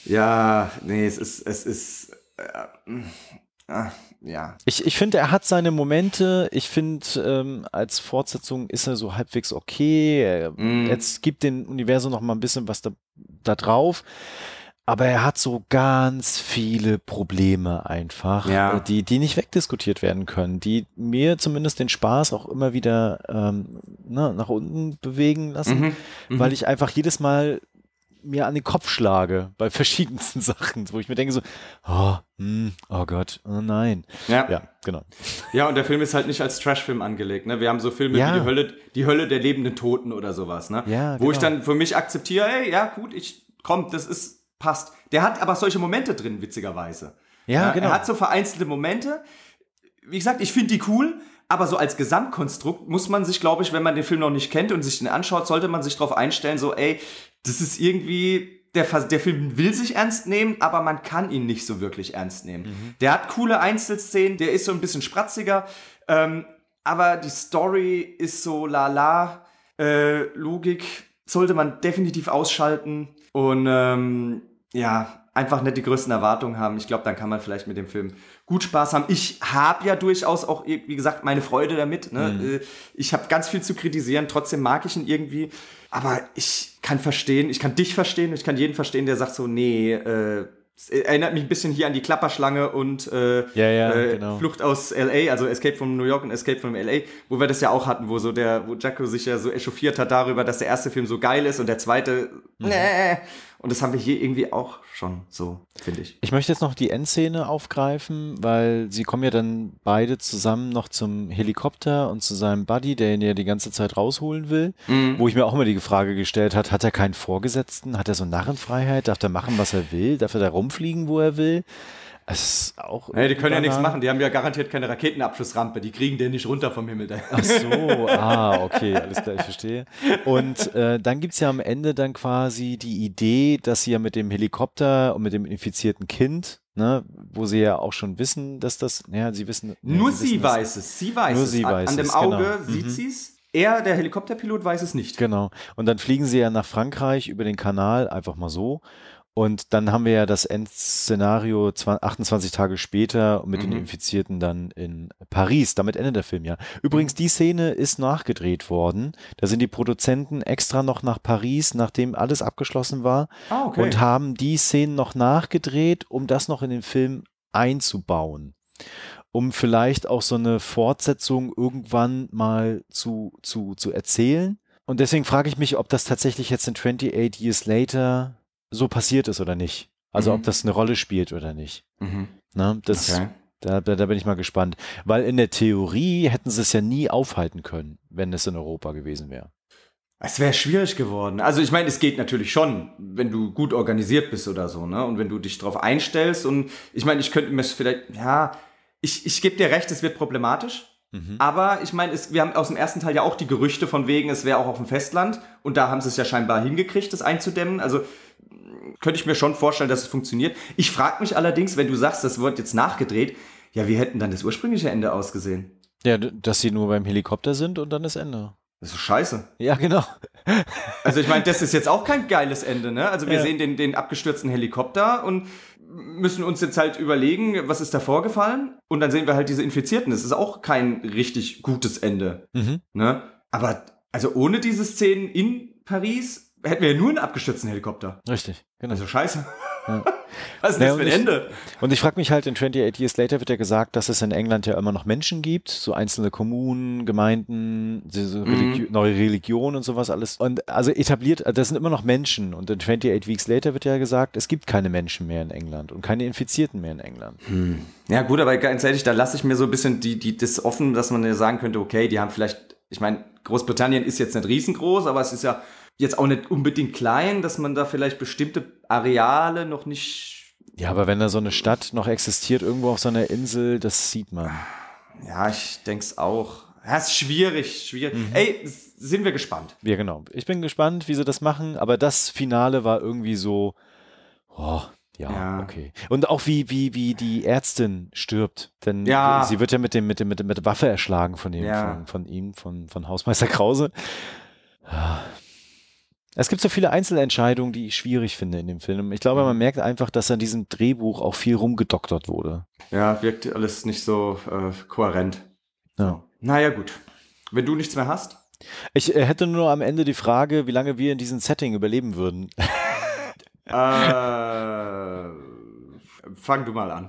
Ja, nee, es ist, es ist, äh, äh, ja. Ich, ich finde, er hat seine Momente. Ich finde, ähm, als Fortsetzung ist er so halbwegs okay. Er, mm. Jetzt gibt dem Universum noch mal ein bisschen was da, da drauf. Aber er hat so ganz viele Probleme einfach, ja. die, die nicht wegdiskutiert werden können, die mir zumindest den Spaß auch immer wieder ähm, na, nach unten bewegen lassen, mhm. Mhm. weil ich einfach jedes Mal mir an den Kopf schlage bei verschiedensten Sachen, wo ich mir denke so, oh, hm, oh Gott, oh nein. Ja. ja, genau. Ja, und der Film ist halt nicht als Trashfilm angelegt, ne? Wir haben so Filme ja. wie die Hölle, die Hölle der lebenden Toten oder sowas, ne? Ja, wo genau. ich dann für mich akzeptiere, ey, ja gut, ich komm, das ist passt. Der hat aber solche Momente drin, witzigerweise. Ja, ja, genau. Er hat so vereinzelte Momente. Wie gesagt, ich finde die cool, aber so als Gesamtkonstrukt muss man sich, glaube ich, wenn man den Film noch nicht kennt und sich den anschaut, sollte man sich darauf einstellen, so, ey, das ist irgendwie, der, der Film will sich ernst nehmen, aber man kann ihn nicht so wirklich ernst nehmen. Mhm. Der hat coole Einzelszenen, der ist so ein bisschen spratziger, ähm, aber die Story ist so lala, äh, Logik sollte man definitiv ausschalten und ähm, ja, einfach nicht die größten Erwartungen haben. Ich glaube, dann kann man vielleicht mit dem Film gut Spaß haben. Ich habe ja durchaus auch, wie gesagt, meine Freude damit. Ne? Mhm. Ich habe ganz viel zu kritisieren, trotzdem mag ich ihn irgendwie. Aber ich kann verstehen, ich kann dich verstehen, ich kann jeden verstehen, der sagt so, nee, äh, es erinnert mich ein bisschen hier an die Klapperschlange und äh, ja, ja, äh, genau. Flucht aus L A, also Escape from New York und Escape from L A, wo wir das ja auch hatten, wo so der, wo Giaco sich ja so echauffiert hat darüber, dass der erste Film so geil ist und der zweite, mhm. nee. Und das haben wir hier irgendwie auch schon so, finde ich. Ich möchte jetzt noch die Endszene aufgreifen, weil sie kommen ja dann beide zusammen noch zum Helikopter und zu seinem Buddy, der ihn ja die ganze Zeit rausholen will, mhm. wo ich mir auch immer die Frage gestellt habe, hat er keinen Vorgesetzten? Hat er so Narrenfreiheit? Darf er machen, was er will? Darf er da rumfliegen, wo er will? Es ist auch Ja, die können ja nichts Banane. machen, die haben ja garantiert keine Raketenabschussrampe, die kriegen den nicht runter vom Himmel. Ach so, ah, okay, alles klar, ich verstehe. Und äh, dann gibt's ja am Ende dann quasi die Idee, dass sie ja mit dem Helikopter und mit dem infizierten Kind, ne, wo sie ja auch schon wissen, dass das, ja, sie wissen. Nur ja, sie, sie wissen weiß es, sie weiß Nur es. sie an, weiß an dem es, Auge genau. sieht Mhm. sie es. Er, der Helikopterpilot, weiß es nicht. Genau. Und dann fliegen sie ja nach Frankreich über den Kanal, einfach mal so. Und dann haben wir ja das Endszenario achtundzwanzig Tage später mit Mhm. den Infizierten dann in Paris. Damit endet der Film ja. Übrigens, die Szene ist nachgedreht worden. Da sind die Produzenten extra noch nach Paris, nachdem alles abgeschlossen war, Ah, okay. und haben die Szenen noch nachgedreht, um das noch in den Film einzubauen. Um vielleicht auch so eine Fortsetzung irgendwann mal zu, zu, zu erzählen. Und deswegen frage ich mich, ob das tatsächlich jetzt in twenty-eight Years Later so passiert ist oder nicht. Also Mhm. ob das eine Rolle spielt oder nicht. Mhm. Ne? Das, Okay. da, da, da bin ich mal gespannt. Weil in der Theorie hätten sie es ja nie aufhalten können, wenn es in Europa gewesen wäre. Es wäre schwierig geworden. Also ich meine, es geht natürlich schon, wenn du gut organisiert bist oder so, ne? Und wenn du dich drauf einstellst. Und ich meine, ich könnte mir vielleicht, ja, ich, ich gebe dir recht, es wird problematisch. Mhm. Aber ich meine, es, wir haben aus dem ersten Teil ja auch die Gerüchte von wegen, es wäre auch auf dem Festland. Und da haben sie es ja scheinbar hingekriegt, das einzudämmen. Also könnte ich mir schon vorstellen, dass es funktioniert. Ich frage mich allerdings, wenn du sagst, das wird jetzt nachgedreht, ja, wie hätten dann das ursprüngliche Ende ausgesehen? Ja, d- dass sie nur beim Helikopter sind und dann ist Ende. Das ist scheiße. Ja, genau. Also ich meine, das ist jetzt auch kein geiles Ende, ne? Also wir Ja. sehen den, den abgestürzten Helikopter und müssen uns jetzt halt überlegen, was ist da vorgefallen? Und dann sehen wir halt diese Infizierten. Das ist auch kein richtig gutes Ende, Mhm. ne? Aber also ohne diese Szenen in Paris hätten wir ja nur einen abgestürzten Helikopter. Richtig, genau. Also scheiße. Ja. Was ist Naja, das für ein und ich- Ende? Und ich frage mich halt, in twenty-eight Years Later wird ja gesagt, dass es in England ja immer noch Menschen gibt, so einzelne Kommunen, Gemeinden, diese Mhm. Religi- neue Religionen und sowas alles. Und also etabliert, das sind immer noch Menschen. Und in twenty-eight Weeks Later wird ja gesagt, es gibt keine Menschen mehr in England und keine Infizierten mehr in England. Ja gut, aber ganz ehrlich, da lasse ich mir so ein bisschen die, die, das offen, dass man ja sagen könnte, okay, die haben vielleicht, ich meine, Großbritannien ist jetzt nicht riesengroß, aber es ist ja jetzt auch nicht unbedingt klein, dass man da vielleicht bestimmte Areale noch nicht, Ja, aber wenn da so eine Stadt noch existiert, irgendwo auf so einer Insel, das sieht man. ja, ich denke es auch. Ja, ist schwierig, schwierig. Mhm. Ey, s- sind wir gespannt. Ja, genau. Ich bin gespannt, wie sie das machen, aber das Finale war irgendwie so, oh, ja, Ja. okay. Und auch wie, wie, wie die Ärztin stirbt. Denn Ja. sie wird ja mit dem, mit dem, mit, dem, mit der Waffe erschlagen von dem, Ja. von, von ihm, von, von Hausmeister Krause. Es gibt so viele Einzelentscheidungen, die ich schwierig finde in dem Film. Ich glaube, man merkt einfach, dass an diesem Drehbuch auch viel rumgedoktert wurde. Ja, wirkt alles nicht so äh, kohärent. Ja. Naja, gut. Wenn du nichts mehr hast. Ich äh, hätte nur am Ende die Frage, wie lange wir in diesem Setting überleben würden. äh, fang du mal an.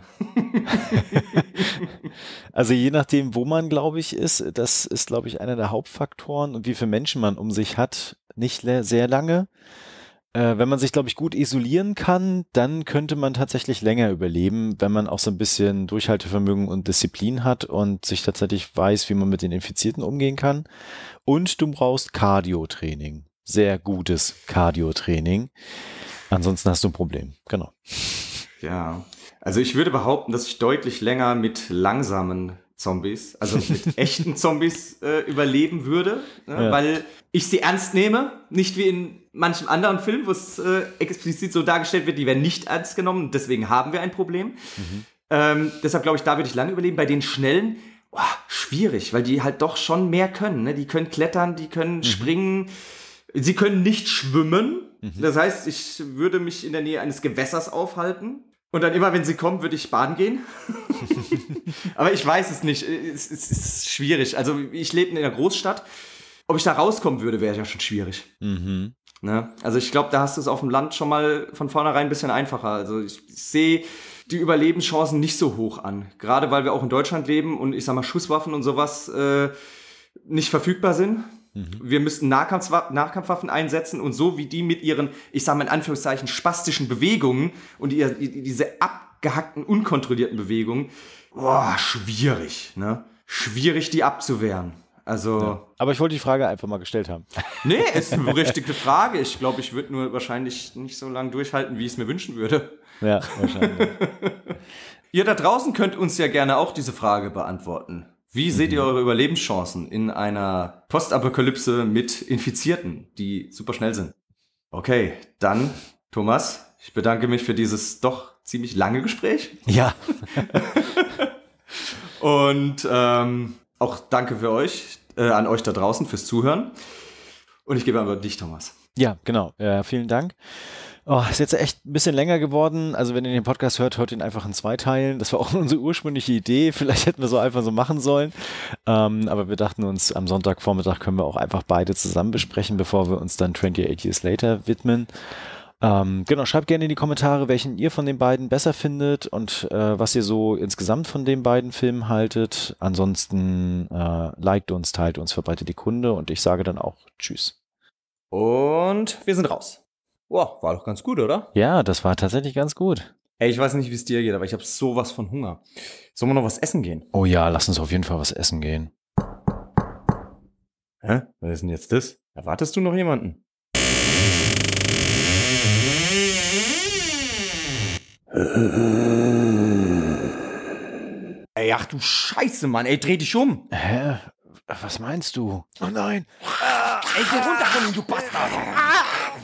Also je nachdem, wo man, glaube ich, ist, das ist, glaube ich, einer der Hauptfaktoren und wie viele Menschen man um sich hat, nicht le- sehr lange. Äh, wenn man sich, glaube ich, gut isolieren kann, dann könnte man tatsächlich länger überleben, wenn man auch so ein bisschen Durchhaltevermögen und Disziplin hat und sich tatsächlich weiß, wie man mit den Infizierten umgehen kann. Und du brauchst Cardio-Training. Sehr gutes Cardio-Training. Ansonsten hast du ein Problem. Genau. Ja, also ich würde behaupten, dass ich deutlich länger mit langsamen Zombies, also mit echten Zombies äh, überleben würde, ne? Ja. Weil ich sie ernst nehme, nicht wie in manchem anderen Film, wo es äh, explizit so dargestellt wird, die werden nicht ernst genommen, deswegen haben wir ein Problem. Mhm. Ähm, deshalb glaube ich, da würde ich lange überleben. Bei den Schnellen, boah, schwierig, weil die halt doch schon mehr können. Ne? Die können klettern, die können springen, sie können nicht schwimmen. Das heißt, ich würde mich in der Nähe eines Gewässers aufhalten. Und dann immer, wenn sie kommen, würde ich baden gehen. Aber ich weiß es nicht. Es, es ist schwierig. Also ich lebe in einer Großstadt. Ob ich da rauskommen würde, wäre ja schon schwierig. Mhm. Ne? Also ich glaube, da hast du es auf dem Land schon mal von vornherein ein bisschen einfacher. Also ich, ich sehe die Überlebenschancen nicht so hoch an. Gerade weil wir auch in Deutschland leben und ich sag mal Schusswaffen und sowas äh, nicht verfügbar sind. Mhm. Wir müssten Nahkampfwa- Nahkampfwaffen einsetzen und so wie die mit ihren, ich sag mal in Anführungszeichen, spastischen Bewegungen und ihr, diese abgehackten, unkontrollierten Bewegungen, boah, schwierig, ne? Schwierig, die abzuwehren. Also. Ja. Aber ich wollte die Frage einfach mal gestellt haben. Nee, ist eine berechtigte Frage. Ich glaube, ich würde nur wahrscheinlich nicht so lange durchhalten, wie ich es mir wünschen würde. Ja, wahrscheinlich. Ihr da draußen könnt uns ja gerne auch diese Frage beantworten. Wie seht ihr eure Überlebenschancen in einer Postapokalypse mit Infizierten, die super schnell sind? Okay, dann, Thomas, ich bedanke mich für dieses doch ziemlich lange Gespräch. Ja. Und ähm, auch danke für euch, äh, an euch da draußen fürs Zuhören. Und ich gebe aber dich, Thomas. Ja, genau. Ja, vielen Dank. Oh, ist jetzt echt ein bisschen länger geworden. Also wenn ihr den Podcast hört, hört ihn einfach in zwei Teilen. Das war auch unsere ursprüngliche Idee. Vielleicht hätten wir so einfach so machen sollen. Ähm, aber wir dachten uns, am Sonntagvormittag können wir auch einfach beide zusammen besprechen, bevor wir uns dann twenty-eight Years Later widmen. Ähm, genau, schreibt gerne in die Kommentare, welchen ihr von den beiden besser findet und äh, was ihr so insgesamt von den beiden Filmen haltet. Ansonsten äh, liked uns, teilt uns, verbreitet die Kunde und ich sage dann auch Tschüss. Und wir sind raus. Wow, war doch ganz gut, oder? Ja, das war tatsächlich ganz gut. Ey, ich weiß nicht, wie es dir geht, aber ich habe sowas von Hunger. Sollen wir noch was essen gehen? Oh ja, lass uns auf jeden Fall was essen gehen. Hä? Was ist denn jetzt das? Erwartest du noch jemanden? Ey, ach du Scheiße, Mann. Ey, dreh dich um. Hä? Was meinst du? Oh nein. Ey, geh runter von ihm, du Bastard.